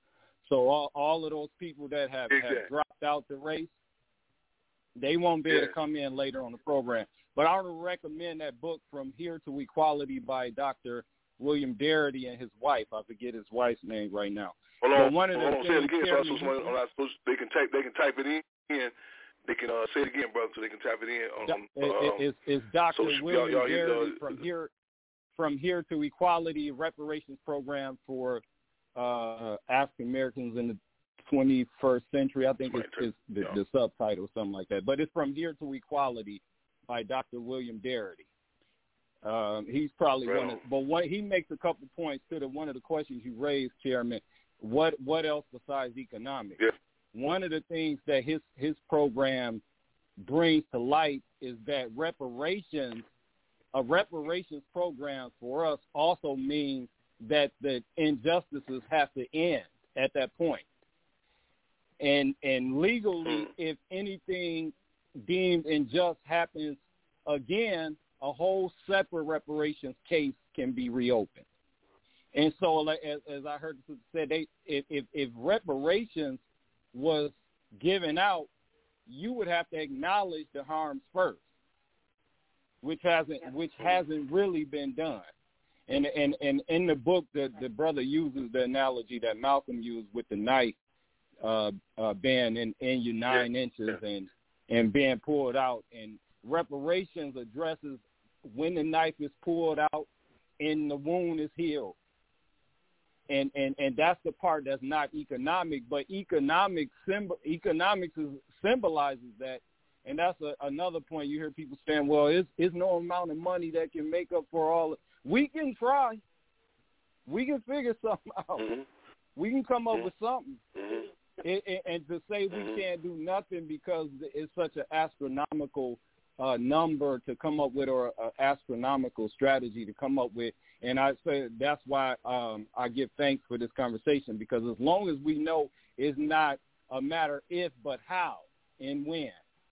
So all, all of those people that have, exactly. have dropped out the race, they won't be yeah. able to come in later on the program. But I would recommend that book, From Here to Equality, by Doctor William Darity and his wife. I forget his wife's name right now. Hold but on, one of the hold on, say it again. So, so, Chairman, so, so, so they can type, they can type it in. They can uh, say it again, brother, so they can type it in. Um, it, um, it's, it's Doctor so, William y'all, y'all, Darity, uh, From Here, From Here to Equality, reparations program for uh, African Americans in the twenty-first century. I think it's, it's the, yeah. the subtitle, something like that. But it's From Here to Equality by Doctor William Darity. Um, he's probably right one of, but what, he makes a couple points to the one of the questions you raised, Chairman. What what else besides economics? Yeah. One of the things that his his program brings to light is that reparations, a reparations program for us also means that the injustices have to end at that point. And and legally, if anything deemed unjust happens again, a whole separate reparations case can be reopened. And so, like, as, as I heard the sister said, they, if, if, if reparations was given out, you would have to acknowledge the harms first, which hasn't which hasn't really been done. And and, and in the book, the, the brother uses the analogy that Malcolm used with the knife uh, uh, being in, in your nine yeah. inches yeah. and, and being pulled out. And reparations addresses when the knife is pulled out and the wound is healed. And, and and that's the part that's not economic, but economic symbol, economics is, symbolizes that, and that's a, another point. You hear people saying, "Well, it's, it's no amount of money that can make up for all." We can try, we can figure something out, mm-hmm. we can come up mm-hmm. with something, mm-hmm. it, it, and to say we mm-hmm. can't do nothing because it's such an astronomical uh, number to come up with, or an astronomical strategy to come up with. And I say that's why um, I give thanks for this conversation, because as long as we know it's not a matter if, but how and when.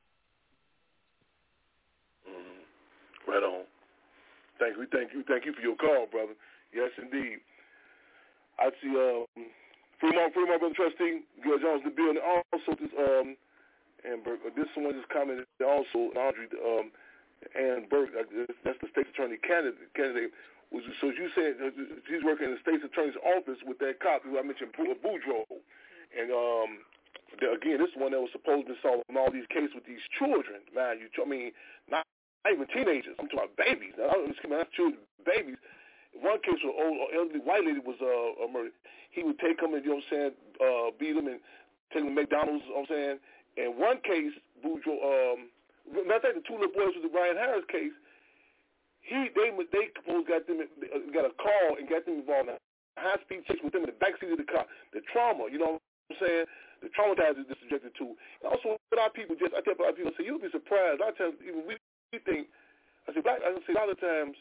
Mm-hmm. Right on. Thank you, thank you, thank you for your call, brother. Yes, indeed. I see um, Fremont, Fremont, brother trustee, Gil Jones, the building. Also, this um, and Burke, this someone just commented also, Audrey um, and Burke. That's the state's attorney candidate. candidate. So you said she's working in the state's attorney's office with that cop who I mentioned, Boudreaux. And um, the, again, this one that was supposed to be solving all these cases with these children. Man, you, I mean, not, not even teenagers. I'm talking about babies. Now, I'm excuse me, not children, babies. One case was an old elderly white lady was uh, murdered. He would take them and, you know what I'm saying, uh, beat them and take them to McDonald's, you know what I'm saying. In one case, Boudreaux, um, matter of fact, the two little boys with the Brian Harris case, He they they got them got a call and got them involved in a high speed chase with them in the backseat of the car. The trauma, you know what I'm saying? The traumatizers they're subjected to. And also, with our people, just I tell a lot of people, I say you'll be surprised. I tell even we, we think, I say black. I say a lot of times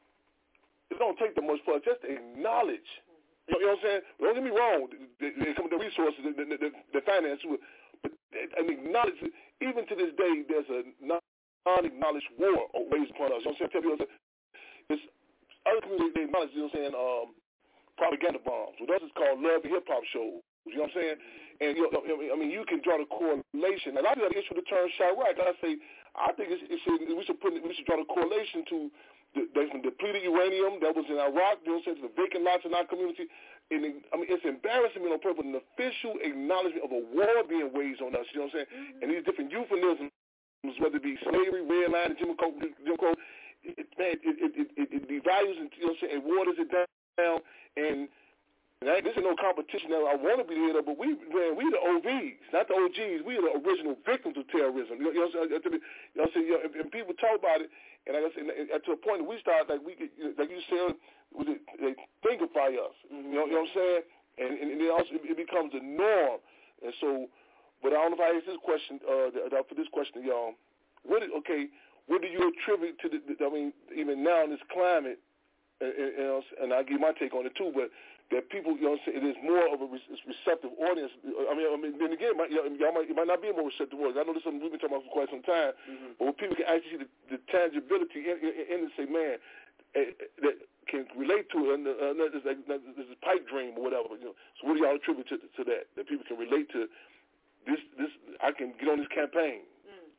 it don't take that much for us just to acknowledge. You know, you know what I'm saying? Don't get me wrong. Some of the resources, the, the, the, the finance, but and acknowledge it. Even to this day, there's a non unacknowledged war waged upon us. You know what I'm saying? Tell people, it's other communities, they acknowledge, you know what I'm saying, um, propaganda bombs. With us, it's called love and hip-hop shows. You know what I'm saying? And, you know, I mean, you can draw the correlation. And I do have an issue with the term Chirac. I say, I think it's, it should, we, should put, we should draw the correlation to the, the depleted uranium that was in Iraq, you know what I'm saying, to the vacant lots in our community. And, I mean, it's embarrassing me on purpose, an official acknowledgement of a war being waged on us, you know what I'm saying? Mm-hmm. And these different euphemisms, whether it be slavery, red line, Jim Crow, Jim Crow, it, man, it, it, it, it, it devalues and, you know what I'm saying, it waters it down. And, and I, this is no competition that I want to be the head of, but we, man, we the O Vs, not the O Gs. We are the original victims of terrorism. You know, you know what I'm saying? You know, so, you know, and, and people talk about it, and like I said, and, and to a point that we start, like we get, like you said, it, they thinkify us. You know, you know what I'm saying? And, and, and it also it becomes a norm. And so. But I don't know if I asked this question, uh, for this question, y'all. What is, okay, what do you attribute to the, the, I mean, even now in this climate, and, and, and I'll give my take on it too, but that people, you know what I'm saying, it is more of a receptive audience. I mean, I mean then again, my, y'all might, it might not be a more receptive audience. I know this is something we've been talking about for quite some time, mm-hmm. but when people can actually see the, the tangibility in, in, in it and say, man, that can relate to it. And uh, this, like, this is pipe dream or whatever. You know. So what do y'all attribute to, to that? That people can relate to this. This I can get on this campaign. Mm.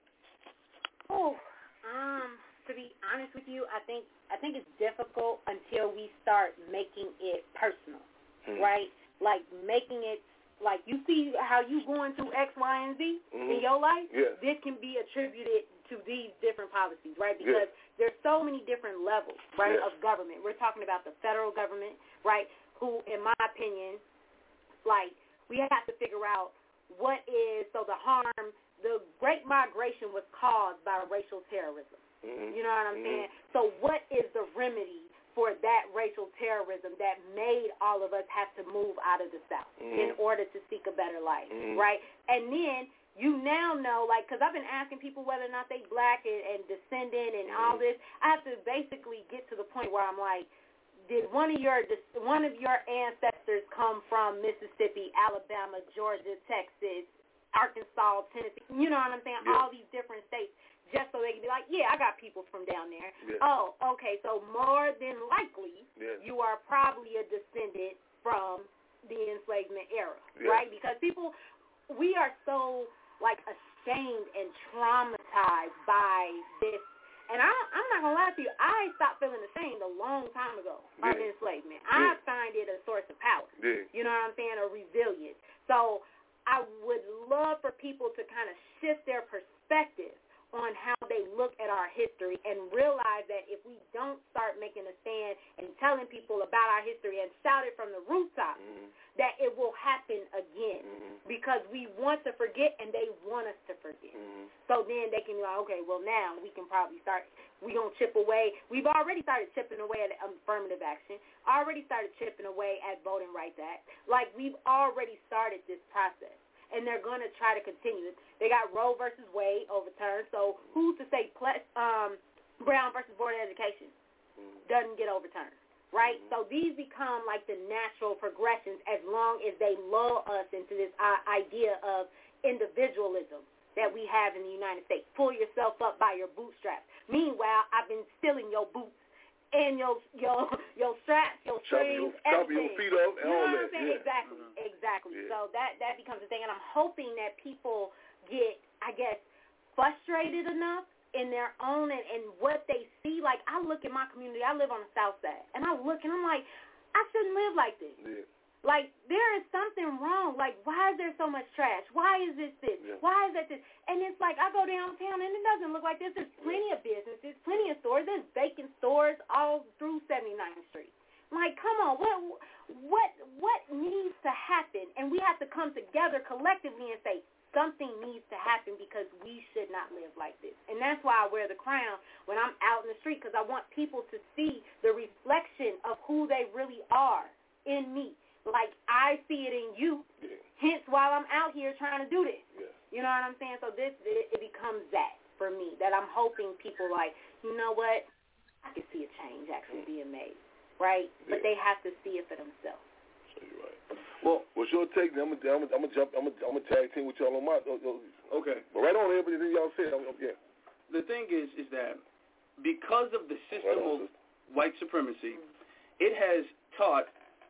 Oh, um, to be honest with you, I think I think it's difficult until we start making it personal, mm. right? Like making it like you see how you going through X, Y, and Z mm-hmm. in your life. Yeah. This can be attributed to these different policies, right? Because yeah. there's so many different levels, right, yeah. of government. We're talking about the federal government, right, who, in my opinion, like, we have to figure out what is, so the harm, the Great Migration was caused by racial terrorism. Mm-hmm. You know what I'm mm-hmm. saying? So what is the remedy for that racial terrorism that made all of us have to move out of the South mm-hmm. in order to seek a better life, mm-hmm. right? And then you now know, like, because I've been asking people whether or not they black and, and descendant and mm-hmm. all this. I have to basically get to the point where I'm like, did one of your one of your ancestors come from Mississippi, Alabama, Georgia, Texas, Arkansas, Tennessee? You know what I'm saying? Yeah. All these different states. Just so they can be like, yeah, I got people from down there. Yeah. Oh, okay, so more than likely, yeah. you are probably a descendant from the enslavement era, yeah. right? Because people, we are so, like, ashamed and traumatized by this. And I, I'm not going to lie to you, I stopped feeling ashamed a long time ago yeah. of enslavement. Yeah. I find it a source of power. Yeah. You know what I'm saying? A resilience. So I would love for people to kind of shift their perspective on how they look at our history and realize that if we don't start making a stand and telling people about our history and shout it from the rooftop, mm-hmm. that it will happen again mm-hmm. because we want to forget and they want us to forget. Mm-hmm. So then they can be like, okay, well, now we can probably start, we're going to chip away. We've already started chipping away at affirmative action, already started chipping away at Voting Rights Act. Like, we've already started this process. And they're going to try to continue it. They got Roe versus Wade overturned, so who's to say um, Brown versus Board of Education doesn't get overturned, right? So these become like the natural progressions as long as they lull us into this uh, idea of individualism that we have in the United States. Pull yourself up by your bootstraps. Meanwhile, I've been stealing your boots and your your your straps, your strings, everything. Your feet up and you know all what that. I'm saying? Yeah. Exactly, mm-hmm. exactly. Yeah. So that that becomes a thing, and I'm hoping that people get, I guess, frustrated enough in their own and, and what they see. Like, I look at my community. I live on the South Side, and I look and I'm like, I shouldn't live like this. Yeah. Like, there is something wrong. Like, why is there so much trash? Why is this this? Yeah. Why is that this? And it's like, I go downtown, and it doesn't look like this. There's plenty of businesses, plenty of stores. There's vacant stores all through seventy-ninth Street. Like, come on, what what what needs to happen? And we have to come together collectively and say, something needs to happen because we should not live like this. And that's why I wear the crown when I'm out in the street, because I want people to see the reflection of who they really are in me. Like, I see it in you, yeah. hence while I'm out here trying to do this. Yeah. You know what I'm saying? So this, it, it becomes that for me, that I'm hoping people like, you know what, I can see a change actually being made, right? Yeah. But they have to see it for themselves. So you're right. Well, what's your take? I'm gonna, I'm gonna, I'm gonna jump, I'm gonna, I'm gonna tag team with y'all on my. Okay. But right on everything y'all said. I'm, yeah. The thing is, is that because of the system right on, of white supremacy, mm-hmm. it has taught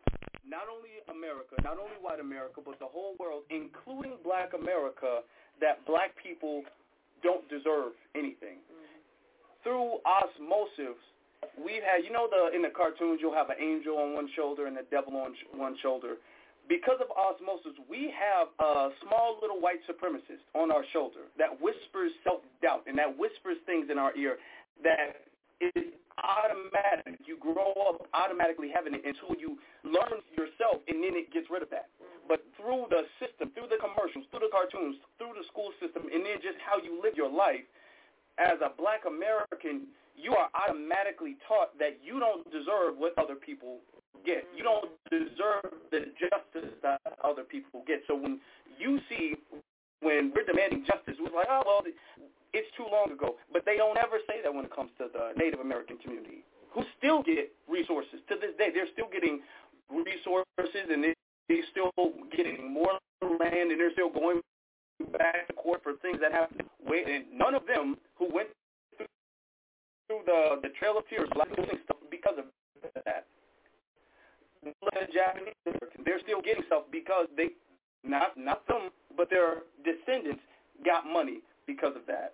not only America, not only white America, but the whole world, including black America, that black people don't deserve anything. Mm-hmm. Through osmosis, we've had, you know, the in the cartoons, you'll have an angel on one shoulder and a devil on sh- one shoulder. Because of osmosis, we have a small little white supremacist on our shoulder that whispers self-doubt and that whispers things in our ear that is automatic. You grow up automatically having it until you learn yourself, and then it gets rid of that. But through the system, through the commercials, through the cartoons, through the school system, and then just how you live your life, as a black American, you are automatically taught that you don't deserve what other people get. You don't deserve the justice that other people get. So when you see, when we're demanding justice, we're like, oh, well, it's too long ago. But they don't ever say that when it comes to the Native American community, who still get resources. To this day, they're still getting resources, and they're still getting more land, and they're still going back to court for things that happened. And none of them who went through the, the Trail of Tears, like doing stuff because of that. look at the Japanese Americans. They're still getting stuff because they, not not them, but their descendants got money because of that.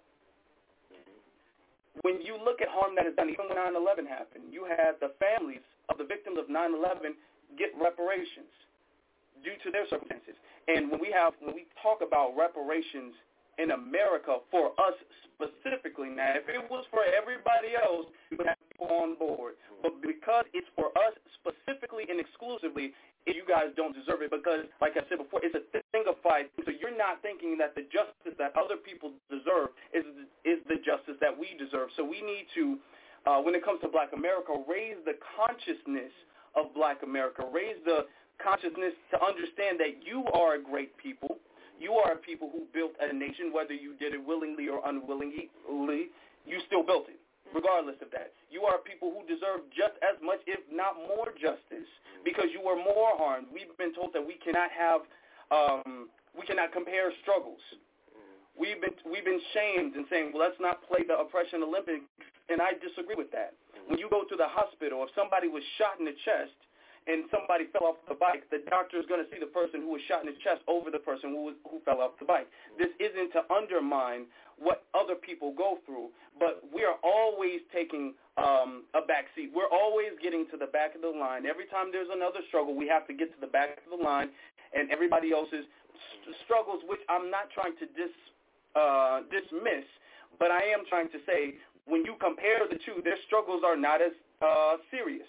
When you look at harm that is done, even when nine eleven happened, you had the families of the victims of nine eleven get reparations due to their circumstances. And when we have, when we talk about reparations in America for us specifically, now if it was for everybody else, we would have people on board. But because it's for us specifically and exclusively, you guys don't deserve it because, like I said before, it's a thingified. So you're not thinking that the justice that other people deserve is is the justice that we deserve. So we need to, uh, when it comes to Black America, raise the consciousness of Black America, raise the consciousness to understand that you are a great people. You are a people who built a nation, whether you did it willingly or unwillingly, you still built it, regardless of that. You are people who deserve just as much, if not more justice, because you were more harmed. We've been told that we cannot have, um, we cannot compare struggles. We've been we've been shamed and saying, well, let's not play the oppression Olympics, and I disagree with that. When you go to the hospital, if somebody was shot in the chest, and somebody fell off the bike, the doctor is going to see the person who was shot in the chest over the person who was, who fell off the bike. This isn't to undermine what other people go through, but we are always taking um, a back seat. We're always getting to the back of the line. Every time there's another struggle, we have to get to the back of the line, and everybody else's st- struggles, which I'm not trying to dis, uh, dismiss, but I am trying to say when you compare the two, their struggles are not as uh, serious.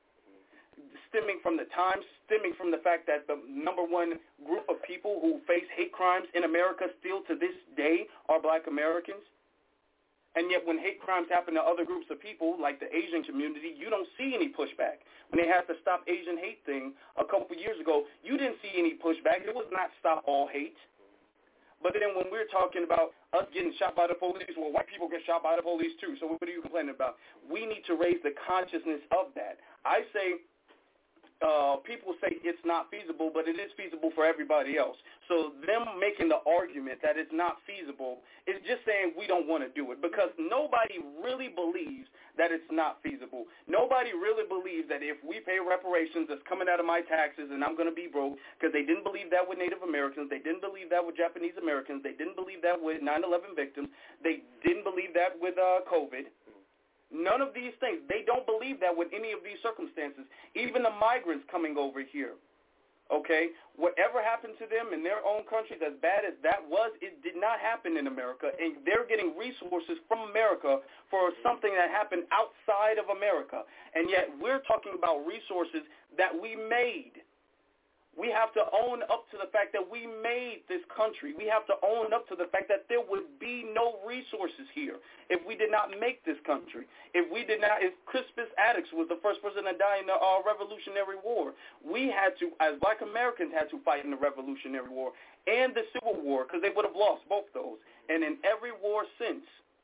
Stemming from the times, stemming from the fact that the number one group of people who face hate crimes in America still to this day are Black Americans. And yet when hate crimes happen to other groups of people, like the Asian community, you don't see any pushback. When they had the Stop Asian Hate thing a couple years ago, you didn't see any pushback. It was not Stop All Hate. But then when we're talking about us getting shot by the police, well, white people get shot by the police too, so what are you complaining about? We need to raise the consciousness of that. I say, Uh, people say it's not feasible, but it is feasible for everybody else. So them making the argument that it's not feasible is just saying we don't want to do it because nobody really believes that it's not feasible. Nobody really believes that if we pay reparations that's coming out of my taxes and I'm going to be broke because they didn't believe that with Native Americans. They didn't believe that with Japanese Americans. They didn't believe that with nine eleven victims. They didn't believe that with uh, COVID. None of these things. They don't believe that with any of these circumstances. Even the migrants coming over here, okay? Whatever happened to them in their own countries, as bad as that was, it did not happen in America. And they're getting resources from America for something that happened outside of America. And yet we're talking about resources that we made. We have to own up to the fact that we made this country. We have to own up to the fact that there would be no resources here if we did not make this country. If we did not, if Crispus Attucks was the first person to die in the uh, Revolutionary War, we had to, as Black Americans, had to fight in the Revolutionary War and the Civil War because they would have lost both those. And in every war since,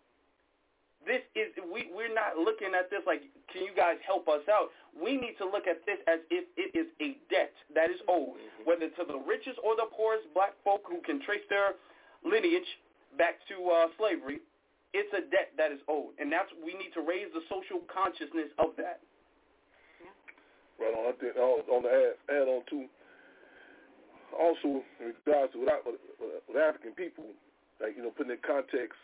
this is, we, we're not looking at this like, can you guys help us out? We need to look at this as if it is a debt that is owed, whether to the richest or the poorest Black folk who can trace their lineage back to uh, slavery. It's a debt that is owed, and that's we need to raise the social consciousness of that. Right on. I think on the add, add on to also in regards to with, with, with African people, like you know, putting in context.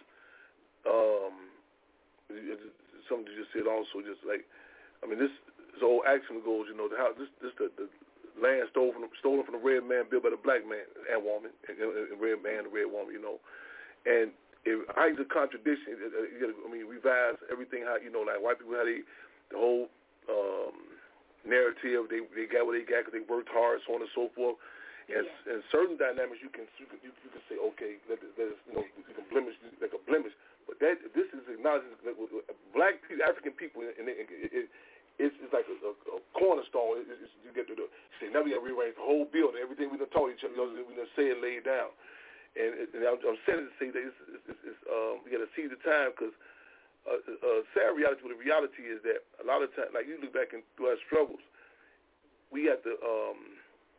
Um, Something you just said also, just like, I mean, this, this old action goes, you know, the how this this the, the land stolen from stolen from the red man, built by the black man and woman, and, and red man, the red woman, you know, and if I the contradiction, it, it, it, I mean, revise everything how you know, like white people how they the whole um, narrative they they got what they got because they worked hard, so on and so forth. And, yeah. and certain dynamics you can you can, you can say okay, that is, that is you know you can blemish like a blemish. But that this is acknowledging black people, African people, and it, it, it, it's, it's like a, a, a cornerstone. It, it's, you get to the say now we got to rearrange the whole building, everything we done taught each other, we done say and lay it down. And, and I'm, I'm saying to say that it's, it's, it's, it's, um, we got to seize the time because uh, uh, sad reality. The reality is that a lot of times, like you look back into our struggles, we have to um,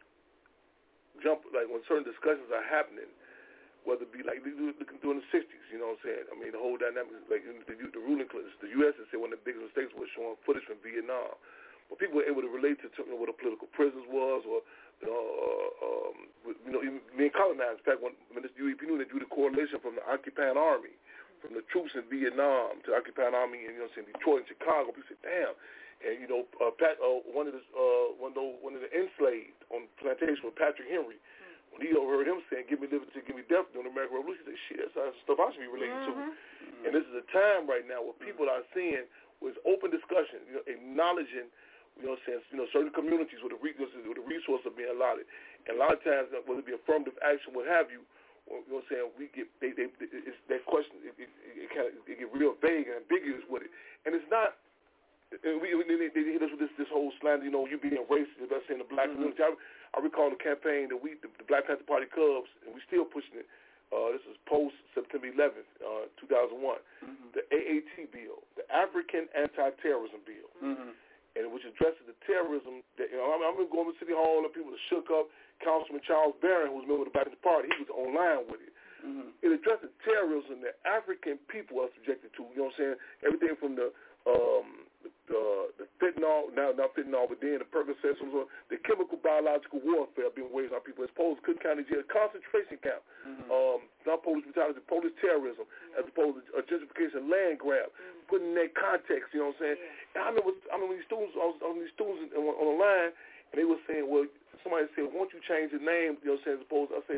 jump like when certain discussions are happening. Whether it be like they do during the sixties, you know what I'm saying? I mean, the whole dynamic, like the, the ruling class, the U S has said one of the biggest mistakes was showing footage from Vietnam. but people were able to relate to, to you know, what a political prisoners was, or you know, uh, um, you know, even being colonized. In fact, when, when this, you, you knew they drew the correlation from the occupying army, from the troops in Vietnam to the occupying army in, you know, in Detroit and Chicago. People said, damn. And you know, uh, Pat, uh, one of the uh, one of the, one of the enslaved on plantation with Patrick Henry. When he overheard him saying, "Give me liberty, give me death," during the American Revolution, he said, "Shit, that's stuff I should be relating mm-hmm. to." Mm-hmm. And this is a time right now where people are seeing with open discussion, you know, acknowledging, you know, saying, you know, certain communities where the resources, where the resources are being allotted, and a lot of times, whether it be affirmative action, what have you, you know what I'm saying, we get they they it's, that question it, it, it kind of it get real vague and ambiguous with it, and it's not. And we, they, they hit us with this this whole slander, you know, you being racist, let's say in the black mm-hmm. community. I, I recall the campaign that we, the, the Black Panther Party Cubs, and we still pushing it. Uh, this is post September eleventh, uh, two thousand one. Mm-hmm. The A A T bill, the African Anti-Terrorism Bill, mm-hmm. and which addresses the terrorism. That, you know, I remember going to City Hall and people that shook up. Councilman Charles Barron, who was a member of the Black Panther Party, he was online with it. Mm-hmm. It addresses terrorism that African people are subjected to. You know what I'm saying? Everything from the um, the, the fentanyl, now not fentanyl, but then the Percocet, the chemical biological warfare being waged on people. As opposed to Cook County Jail, concentration camp, mm-hmm. um, not police brutality, police terrorism, mm-hmm. as opposed to a gentrification, land grab, mm-hmm. putting in that context. You know what I'm saying? Yeah. And I remember, I remember these students, I was on these students on, on the line, and they were saying, well, somebody said, won't you change the name? You know what I'm saying? As opposed, I say,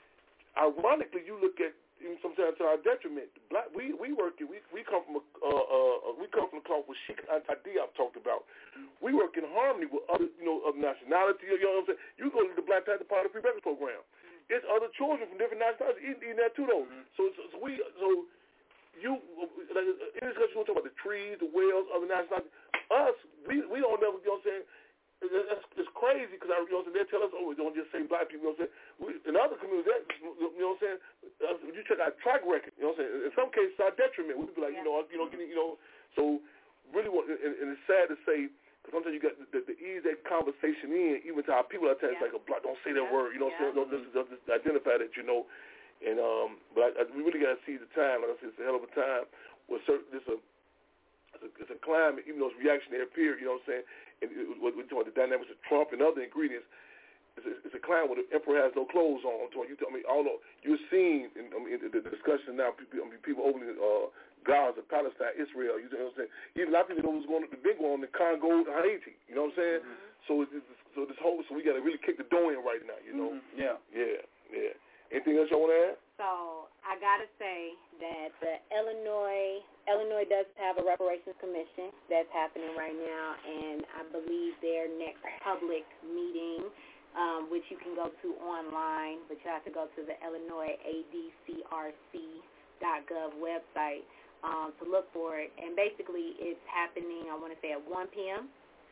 ironically, you look at. Even sometimes to our detriment, black we we work we we come from a uh, uh, we come from a cloth with Sheikh Anta-Diop talked about. We work in harmony with other you know of nationality. You know what I'm saying? You go to the Black Panther Party Free Breakfast Program. It's other children from different nationalities eating, eating that too though. Mm-hmm. So, so so we so you like in this discussion we talk about the trees, the whales, other nationalities. Us we we don't never you know what I'm saying. That's it's crazy because I, you know what I'm saying, they tell us, oh, we don't just say black people. You know what I'm saying? We, in other communities, that, you know what I'm saying? Uh, you check our track record. You know what I'm saying? In some cases, our detriment. We'd be like, yeah. you know, you know, getting, you know. So really, what, and, and it's sad to say because sometimes you got the, the, the ease that conversation in, even to our people. I tell you, yeah. it's like a black. Don't say that yeah. word. You know what I'm yeah. saying? Don't just, just, just identify that. You know. And um, but I, I, we really got to see the time. Like I said, it's a hell of a time. With certain, this a It's a, it's a climate, even though it's reactionary period, you know what I'm saying? And we're talking about the dynamics of Trump and other ingredients. It's a, it's a climate where the emperor has no clothes on. You, I mean, all of, you're seeing in, I mean, the discussion now, people, I mean, people opening uh, Gaza, Palestine, Israel. You know what I'm saying? Even a lot of people know what's going on, been going on in Congo, Haiti. You know what I'm saying? Mm-hmm. So it's, it's, so this whole, so we got to really kick the door in right now. You know? Mm-hmm. Yeah. Yeah. Yeah. Anything else y'all want to add? So I gotta say that the Illinois Illinois does have a reparations commission that's happening right now, and I believe their next public meeting, um, which you can go to online, but you have to go to the Illinois A D C R C dot gov website um, to look for it. And basically, it's happening. I want to say at one p.m.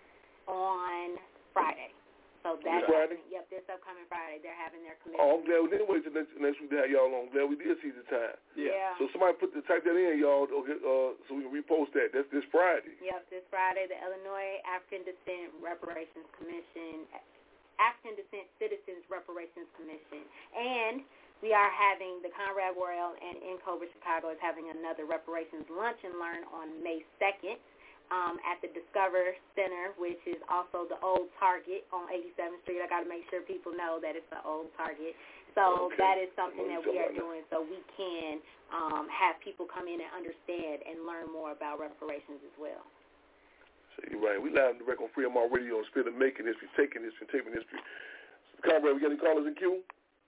on Friday. So that's Friday? Yep, this upcoming Friday. They're having their commission. Oh, I'm glad we didn't wait till next, next week to have y'all on. I'm glad we did see the time. Yeah. yeah. So somebody put the type that in, y'all, okay, uh, so we can repost that. That's this Friday. Yep, this Friday, the Illinois African Descent Reparations Commission, African Descent Citizens Reparations Commission, and we are having the Conrad Royal and in Cobra Chicago is having another reparations lunch and learn on May second. Um, at the Discover Center, which is also the old Target on eighty-seventh Street. I got to make sure people know that it's the old Target. So okay. that is something that we are doing so we can um, have people come in and understand and learn more about reparations as well. So you're right. We live direct on Free M R Radio on Spirit of Making History, Taking History, Taping History. So, Conrad, we got any callers in queue?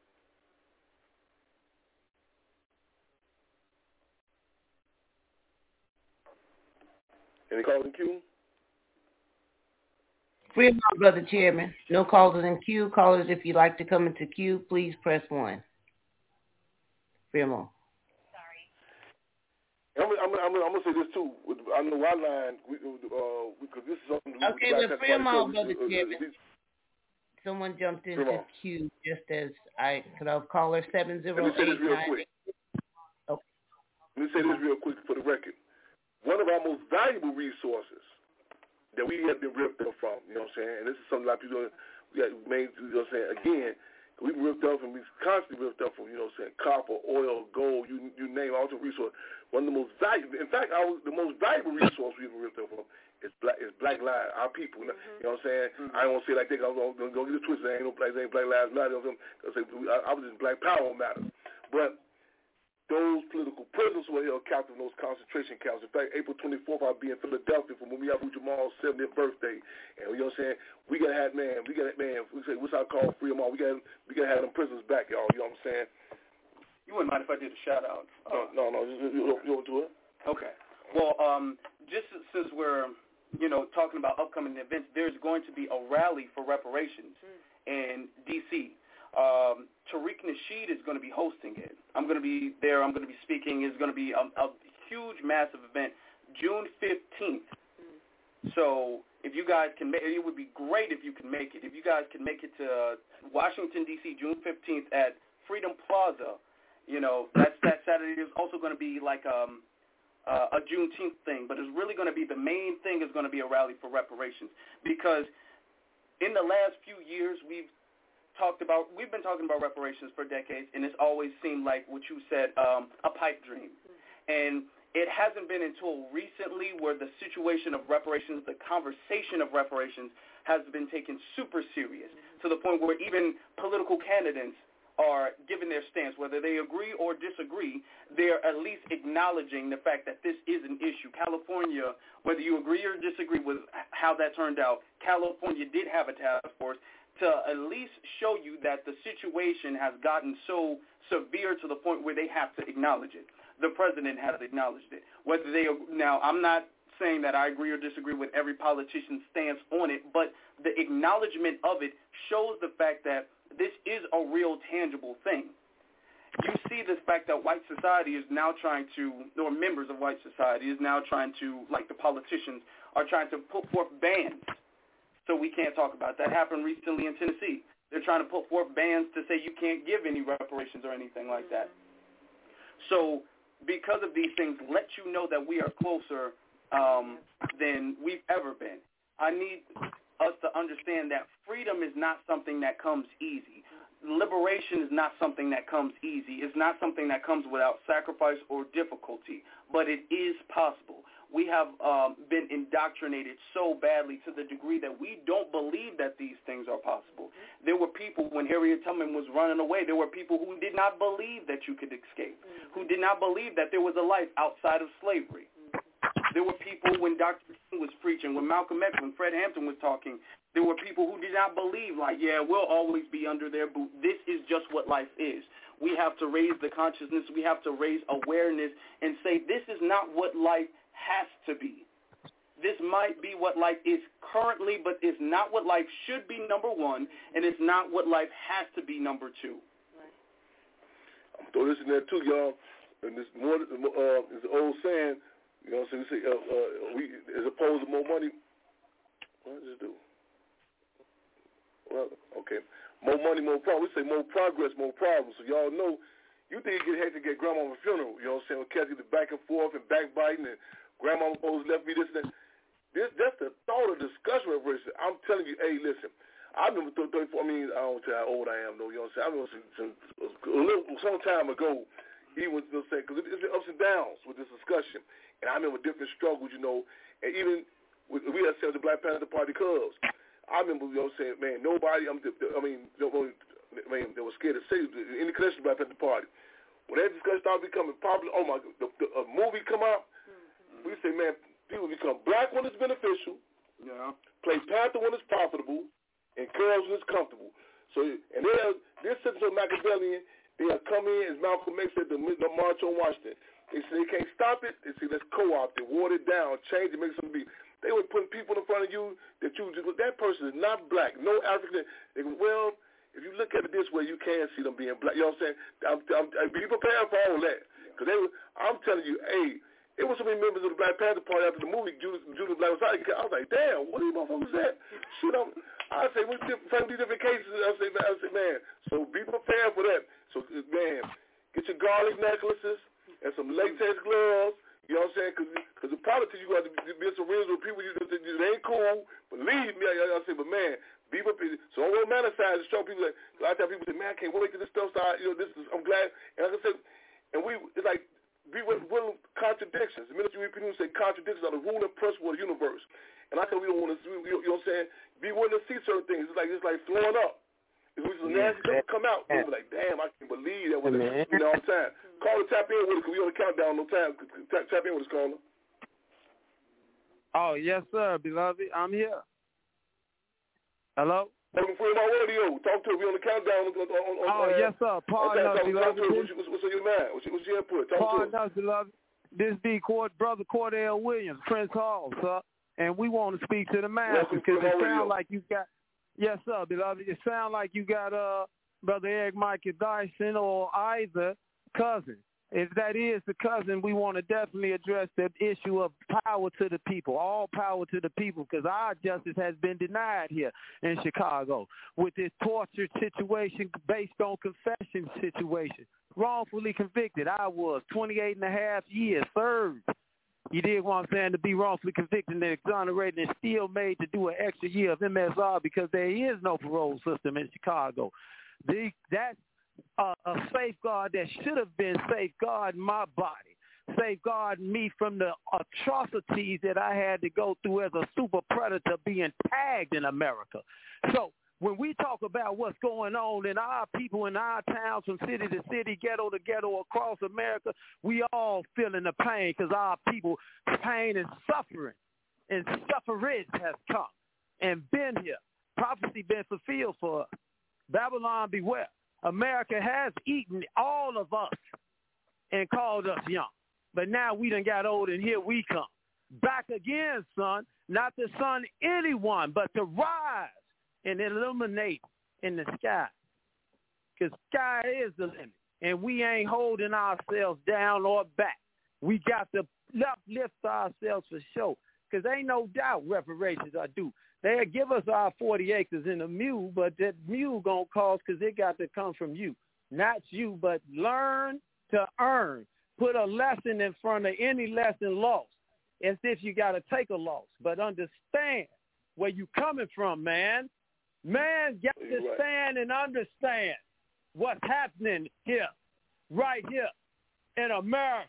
Any callers in queue? Free M R, Brother Chairman. No callers in queue. Callers, if you'd like to come into queue, please press one. Free M R. I'm, I'm, I'm, I'm going to say this, too. I know our line, because uh, this is something... Okay, but Free M R, Brother Chairman. Someone jumped into the queue just as I... Could I call her seven zero eight nine? Let me say this real quick. Okay. Let me say this real quick for the record. One of our most valuable resources that we have been ripped up from, you know what I'm saying? And this is something a lot of people we have made, you know what I'm saying? Again, We've been ripped off, and we've constantly ripped off from, you know what I'm saying, copper, oil, gold, you you name it, all the resource. One of the most valuable, in fact, our, the most valuable resource we've been ripped off from is black, is black lives, our people. Mm-hmm. You know what I'm saying? Mm-hmm. I don't want to say like that, I'm going to get it twisted. There ain't no black, there ain't black lives matter. You know what I'm saying? I, I was just black power matters. But those political prisoners were held captive in those concentration camps. In fact, April twenty-fourth, I'll be in Philadelphia for Mumia Abu Jamal's seventieth birthday. And you know what I'm saying? We got to have, man, we got to, man, we say, what's our call, free them all. We got we got to have them prisoners back, y'all. You know what I'm saying? You wouldn't mind if I did a shout-out? Uh, no, no, no. You, you, you want to do it? Okay. Well, um, just since we're, you know, talking about upcoming events, there's going to be a rally for reparations mm. in D C Um, Tariq Nasheed is going to be hosting it. I'm going to be there. I'm going to be speaking. It's going to be a, a huge, massive event, June fifteenth. Mm. So if you guys can make it, it would be great if you can make it. If you guys can make it to Washington, D C, June fifteenth at Freedom Plaza, you know, that's that Saturday. There's also going to be like um, uh, a Juneteenth thing, but it's really going to be the main thing is going to be a rally for reparations because in the last few years we've talked about, we've been talking about reparations for decades, and it's always seemed like what you said, um, a pipe dream. And it hasn't been until recently where the situation of reparations, the conversation of reparations has been taken super serious to the point where even political candidates are giving their stance. Whether they agree or disagree, they're at least acknowledging the fact that this is an issue. California, whether you agree or disagree with how that turned out, California did have a task force to at least show you that the situation has gotten so severe to the point where they have to acknowledge it. The president has acknowledged it. Whether they now, I'm not saying that I agree or disagree with every politician's stance on it, but the acknowledgement of it shows the fact that this is a real tangible thing. You see this fact that white society is now trying to, or members of white society is now trying to, like the politicians, are trying to put forth bans. So we can't talk about that. Happened recently in Tennessee. They're trying to put forth bans to say you can't give any reparations or anything like that. So because of these things, let you know that we are closer um, than we've ever been. I need us to understand that freedom is not something that comes easy. Liberation is not something that comes easy. It's not something that comes without sacrifice or difficulty, but it is possible. We have um, been indoctrinated so badly to the degree that we don't believe that these things are possible. Mm-hmm. There were people, when Harriet Tubman was running away, there were people who did not believe that you could escape, mm-hmm. who did not believe that there was a life outside of slavery. Mm-hmm. There were people when Doctor King was preaching, when Malcolm X, when Fred Hampton was talking, there were people who did not believe, like, yeah, we'll always be under their boot. This is just what life is. We have to raise the consciousness. We have to raise awareness and say this is not what life has to be. This might be what life is currently, but it's not what life should be, number one, and it's not what life has to be, number two. Right. I'm throwing this in there too, y'all. And this more, uh, is an old saying, you know, so we say, uh, uh, we, as opposed to more money, what does it do? Well, okay, more money, more problems. We say more progress, more problems. So y'all know, you think you get hectic to get grandma a funeral, you know what I'm saying? When cats get the back and forth and backbiting and grandma supposed left me this and that. This, that's the thought of discussion reparation. I'm telling you, hey, listen, I remember thirty-four, I mean, I don't tell you how old I am, though, you know what I'm saying? I remember some, some, a little, some time ago, even, you know what I'm saying, because it's been ups and downs with this discussion. And I remember different struggles, you know, and even, with, we had said the Black Panther Party Cubs. I remember, you know what I'm saying, man, nobody, I'm, I mean, I mean, they were scared to say any connection to the Black Panther Party. When that discussion started becoming popular, oh my, the, the a movie come out, we say, man, people become black when it's beneficial, yeah. Play Panther when it's profitable, and Cubs when it's comfortable. So, and they'll, they're sitting so Machiavellian, they'll come in, as Malcolm X said, the, the March on Washington. They say they can't stop it. They say let's co-opt it, water it down, change it, make something be. They were putting people in front of you that you, that person is not black, no African. They go, well, if you look at it this way, you can see them being black. You know what I'm saying? I'm, I'm, I'm, be prepared for all that. Because they were, I'm telling you, hey, it was so many members of the Black Panther Party after the movie, Judas, Judas Black was out. I was like, damn, what are you motherfuckers at? Shit, I'm, I say, we different, these different cases. I say, I say, man, so be prepared for that. So, man, get your garlic necklaces and some latex gloves. You know what I'm saying? Because the politics, you got to be some real people. You, they ain't cool. Believe me, I, I say, but man, Be prepared. So don't romanticize and show people that a lot of times people say, man, I can't wait till this stuff starts. You know, this is, I'm glad. And like I said, and we, it's like, be with, with contradictions. The ministry people say contradictions are the rule and principle of the universe. And I said we don't want to, you know what I'm saying? Be willing to see certain things. It's like, it's like flowing up. If we just yeah, nasty stuff come out, yeah. We'll be like, damn, I can't believe that was yeah, it. You know what I'm saying? Caller, tap in with us because we on the countdown no time. Tap, tap in with us, caller. Oh, yes, sir, beloved. I'm here. Hello? Welcome for my radio. Talk to us. We on the countdown. On, on, on, oh, uh, yes, sir. Pardon us, beloved. What's, what's, what's on your mind? What's, what's your input? Talk Pardon to us. us, beloved. This be Cord, Brother Cordell Williams, Prince Hall, sir. And we want to speak to the masses because it sounds like you got, yes, sir, beloved. It sounds like you got uh, Brother Eric Michael Dyson or either cousin. If that is the cousin, we want to definitely address the issue of power to the people, all power to the people, because our justice has been denied here in Chicago with this torture situation based on confession situation. Wrongfully convicted, I was twenty-eight and a half years served. You did what I'm saying, to be wrongfully convicted and exonerated and still made to do an extra year of M S R because there is no parole system in Chicago. The, that's uh, a safeguard that should have been safeguarding my body, safeguarding me from the atrocities that I had to go through as a super predator being tagged in America. So when we talk about what's going on in our people in our towns from city to city, ghetto to ghetto across America, we all feeling the pain because our people pain and suffering and suffrage has come and been here. Prophecy been fulfilled for us. Babylon beware. America has eaten all of us and called us young. But now we done got old and here we come. Back again, son, not to son anyone, but to rise and illuminate in the sky. Because sky is the limit. And we ain't holding ourselves down or back. We got to uplift ourselves for sure. Because ain't no doubt reparations are due. They'll give us our forty acres in a mule, but that mule going to cost because it got to come from you. Not you, but learn to earn. Put a lesson in front of any lesson lost. As if you got to take a loss. But understand where you coming from, man. Man got to right. stand and understand what's happening here, right here in America,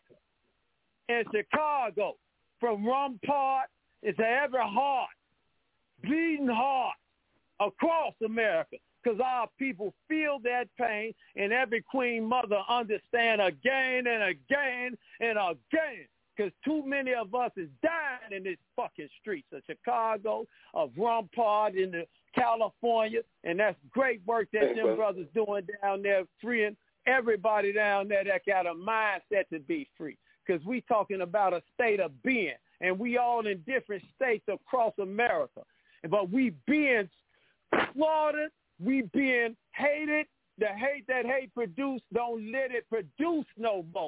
in Chicago, from Rampart to every heart, bleeding heart across America, because our people feel that pain, and every queen mother understand again and again and again, because too many of us is dying in these fucking streets of Chicago, of Rampart, in the California, and that's great work that Thanks, them brother. brothers doing down there, freeing everybody down there that got a mindset to be free. Because we talking about a state of being, and we all in different states across America. But we being slaughtered, we being hated. The hate that hate produced, don't let it produce no more.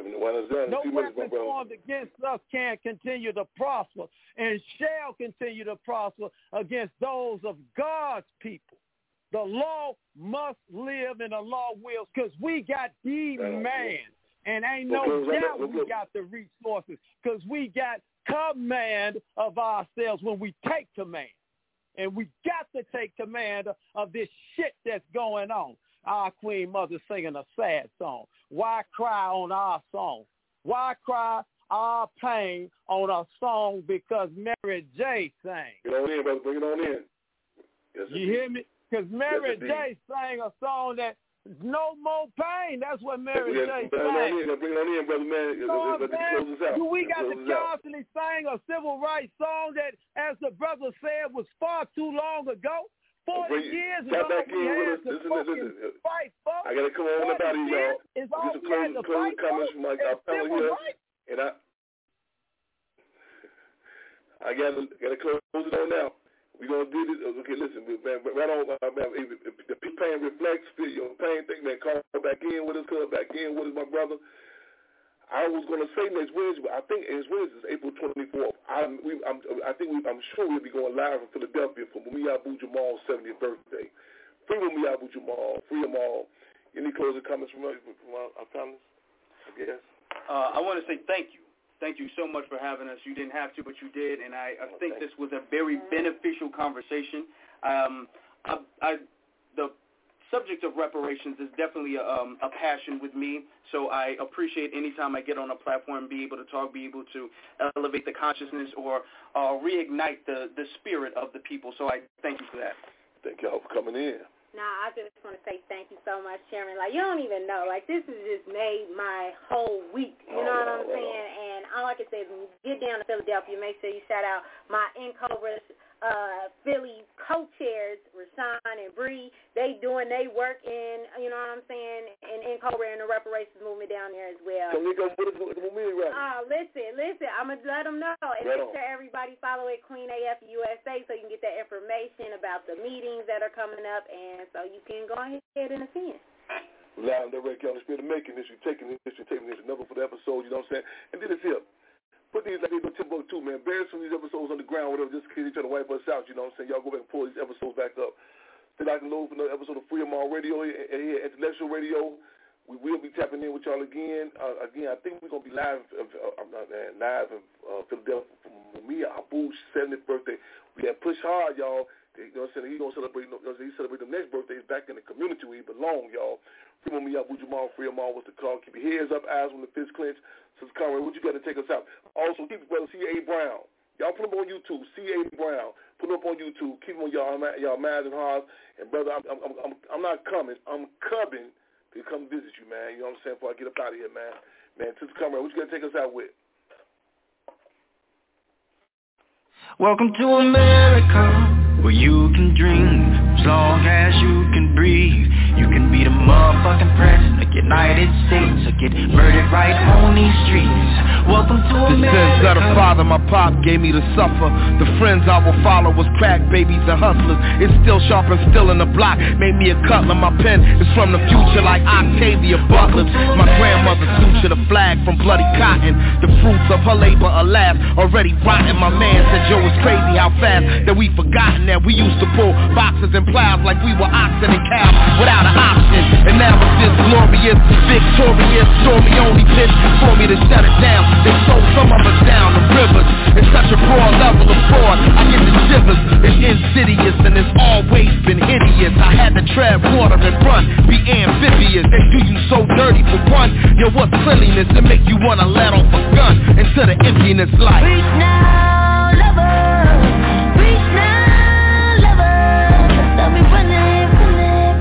No weapon formed against us can continue to prosper and shall continue to prosper against those of God's people. The law must live and the law wills, because we got the man. And ain't no doubt we got the resources, because we got command of ourselves when we take command. And we got to take command of this shit that's going on. Our Queen Mother singing a sad song. Why cry on our song? Why cry our pain on a song because Mary J sang? Get on in, brother. Bring it on in. Yes, you hear me? Because Mary yes, J sang a song that no more pain. That's what Mary yes, J sang. Bring it on in, bring it on in, brother, man. You know let's, let's close this out. Do we let's got to constantly sing a civil rights song that, as the brother said, was far too long ago? Forty Bring, years ago, we had to listen, fucking listen, listen. fight for. I got to come on about it, y'all. Is all Just we close, had to close fight comments for. from my our family here, and I, I got to got to close it on now. We gonna do this. Okay, listen, man. Right on, man. If, if, if the pain reflects, feel your pain. Think, man. Call back in with us. Come back in with us, my brother. I was going to say next Wednesday, but I think it's Wednesday, April twenty-fourth. I'm, we, I'm, I think we, I'm sure we'll be going live from Philadelphia for Mumia Abu Jamal's seventieth birthday. Free Mumia Abu Jamal. Free them all. Any closing comments from, from our, our panelists? I guess. Uh, I want to say thank you. Thank you so much for having us. You didn't have to, but you did, and I, I think this was a very beneficial conversation. Um, I, I, the subject of reparations is definitely a, um, a passion with me, so I appreciate any time I get on a platform, be able to talk, be able to elevate the consciousness or uh, reignite the, the spirit of the people. So I thank you for that. Thank y'all for coming in. Nah, I just want to say thank you so much, Chairman. Like, you don't even know. Like, this has just made my whole week. You know oh, what I'm oh, saying? Oh. And all I can say is when you get down to Philadelphia, make sure you shout out my N-Cobras uh, Philly co-chairs, Rashawn and Bree. They doing they work in, you know what I'm saying, in N-Cobra and the reparations movement down there as well. So we go with the movement right. Oh, listen, listen. I'm going to let them know. And right make on. Sure everybody follow it, Queen A F U S A, so you can get that information about the meetings that are coming up, and so you can go ahead and attend. Loud and direct, y'all. The spirit of making this, you're taking this, you're taking this, another for the episode, you know what I'm saying? And then it's here. Put these like they do Timbuktu, man. Bury some of these episodes on the ground, whatever, just in case they try to wipe us out, you know what I'm saying? Y'all go back and pull these episodes back up. Then I can load for another episode of Freedom All Radio here at Intellectual Radio. We will be tapping in with y'all again. Uh, again, I think we're going to be live uh, I'm not, man, live in uh, Philadelphia for Mumia Abu's seventieth birthday. We had Push Hard, y'all. You know what I'm saying? He's going to celebrate, you know, he celebrate the next birthday. He's back in the community where he belong, y'all. Free Mumia Abu Jamal, Free Amal was the call. Keep your heads up, eyes on the fist clench. Sister Conrad, what you got to take us out? Also, keep brother C A Brown. Y'all put him on YouTube, C A Brown. Put him up on YouTube. Keep him on y'all, y'all minds and hearts. And brother, I'm, I'm, I'm, I'm not coming. I'm coming to come visit you, man. You know what I'm saying? Before I get up out of here, man. Man, Sister Conrad, what you got to take us out with? Welcome to America, where you can dream as long as you can breathe. You can be the motherfucking president of the United States or get murdered right on these streets. Welcome to America. The sins of the father my pop gave me to suffer. The friends I will follow was crack babies and hustlers. It's still sharp and still in the block. Made me a cutler. My pen is from the future like Octavia Butler. My grandmother sutured a flag from bloody cotton. The fruits of her labor, alas, already rotten. My man said, Joe, it's crazy how fast that we forgotten that we used to pull boxes and plows like we were oxen and cows without an option. And now it's this glorious, victorious story only pitch for me to shut it down. They sold some of us down the rivers. It's such a broad level of fraud, I get the shivers. It's insidious and it's always been hideous. I had to tread water and run, be amphibious. They do you so dirty for one. Yo, what's cleanliness to make you wanna let off a gun into the emptiness like Reach now, lover. Reach now, lover. Don't be running, running,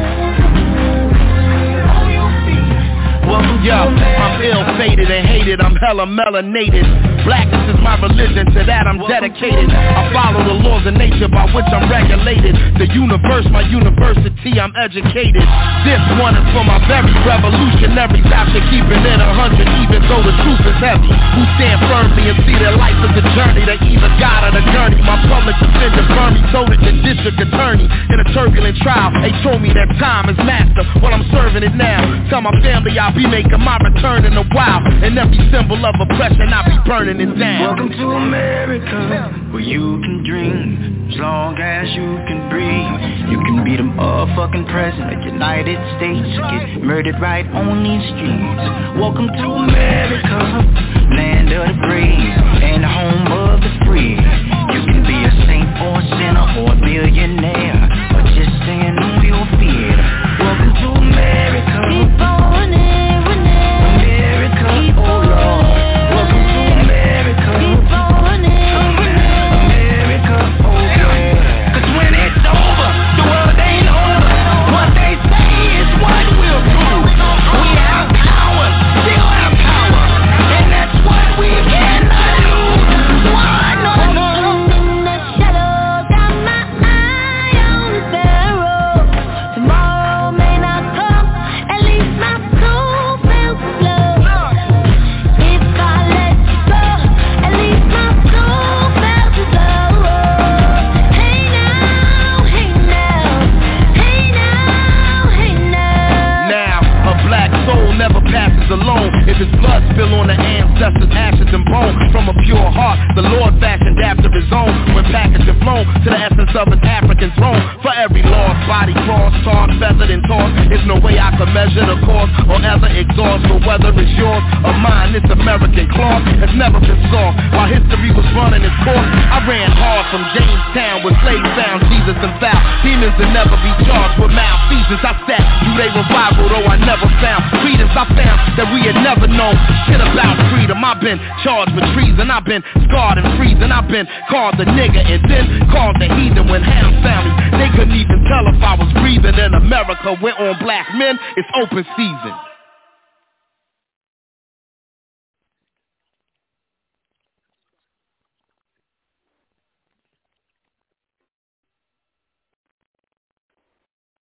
running. Welcome, yo, I'm ill-fated and hated, I'm hella melanated. Blackness is my religion, to that I'm dedicated. I follow the laws of nature by which I'm regulated. The universe, my university, I'm educated. This one is for my very revolutionaries after keeping it a hundred, even though the truth is heavy. Who stand firmly and see their life as a journey to either God or the journey. My public defender Bernie told it the district attorney in a turbulent trial. They told me that time is master, well I'm serving it now. Tell my family I'll be making my return in a while, and every symbol of oppression I'll be burning it down. Welcome to America, where you can dream as long as you can breathe. You can be the motherfucking president of the United States or get murdered right on these streets. Welcome to America, land of the brave and the home of the free. You can be a saint or a sinner or a billionaire or just stand on your feet. Welcome to America. Keep on it, America, oh Lord. Welcome to America. Keep on it, America, oh yeah. Cause when it's over, the world ain't over. What they say is what we'll prove. We have power, still have power, and that's what we cannot lose. Why not? In the shadow, got my eye on the sparrow. Tomorrow may not come, at least my soul feels slow. If I let you go, at least my soul feels slow. Hey now, hey now, hey now, hey now. Now, a black soul never passes alone. If his blood spill on the ancestors' ashes and bone, from a pure heart, the Lord fashioned after his own. When packaged and flown to the essence of his African throne. For every lost body crossed, torn, feathered and torn, there's no way I could measure the cost or ever exhaust. But whether it's yours or mine. This American cloth has never been soft. While history was running its course, I ran hard from Jamestown with slaves found Jesus and foul demons that never be charged with malfeasance. I sat through they revival, though I never found credence. I found that we had never known shit about freedom. I've been charged with treason, I've been scarred and freezing, I've been called the nigga and then called the heathen. When hounds found me, they couldn't even tell if I was breathing. In America, we're on black men, it's open season.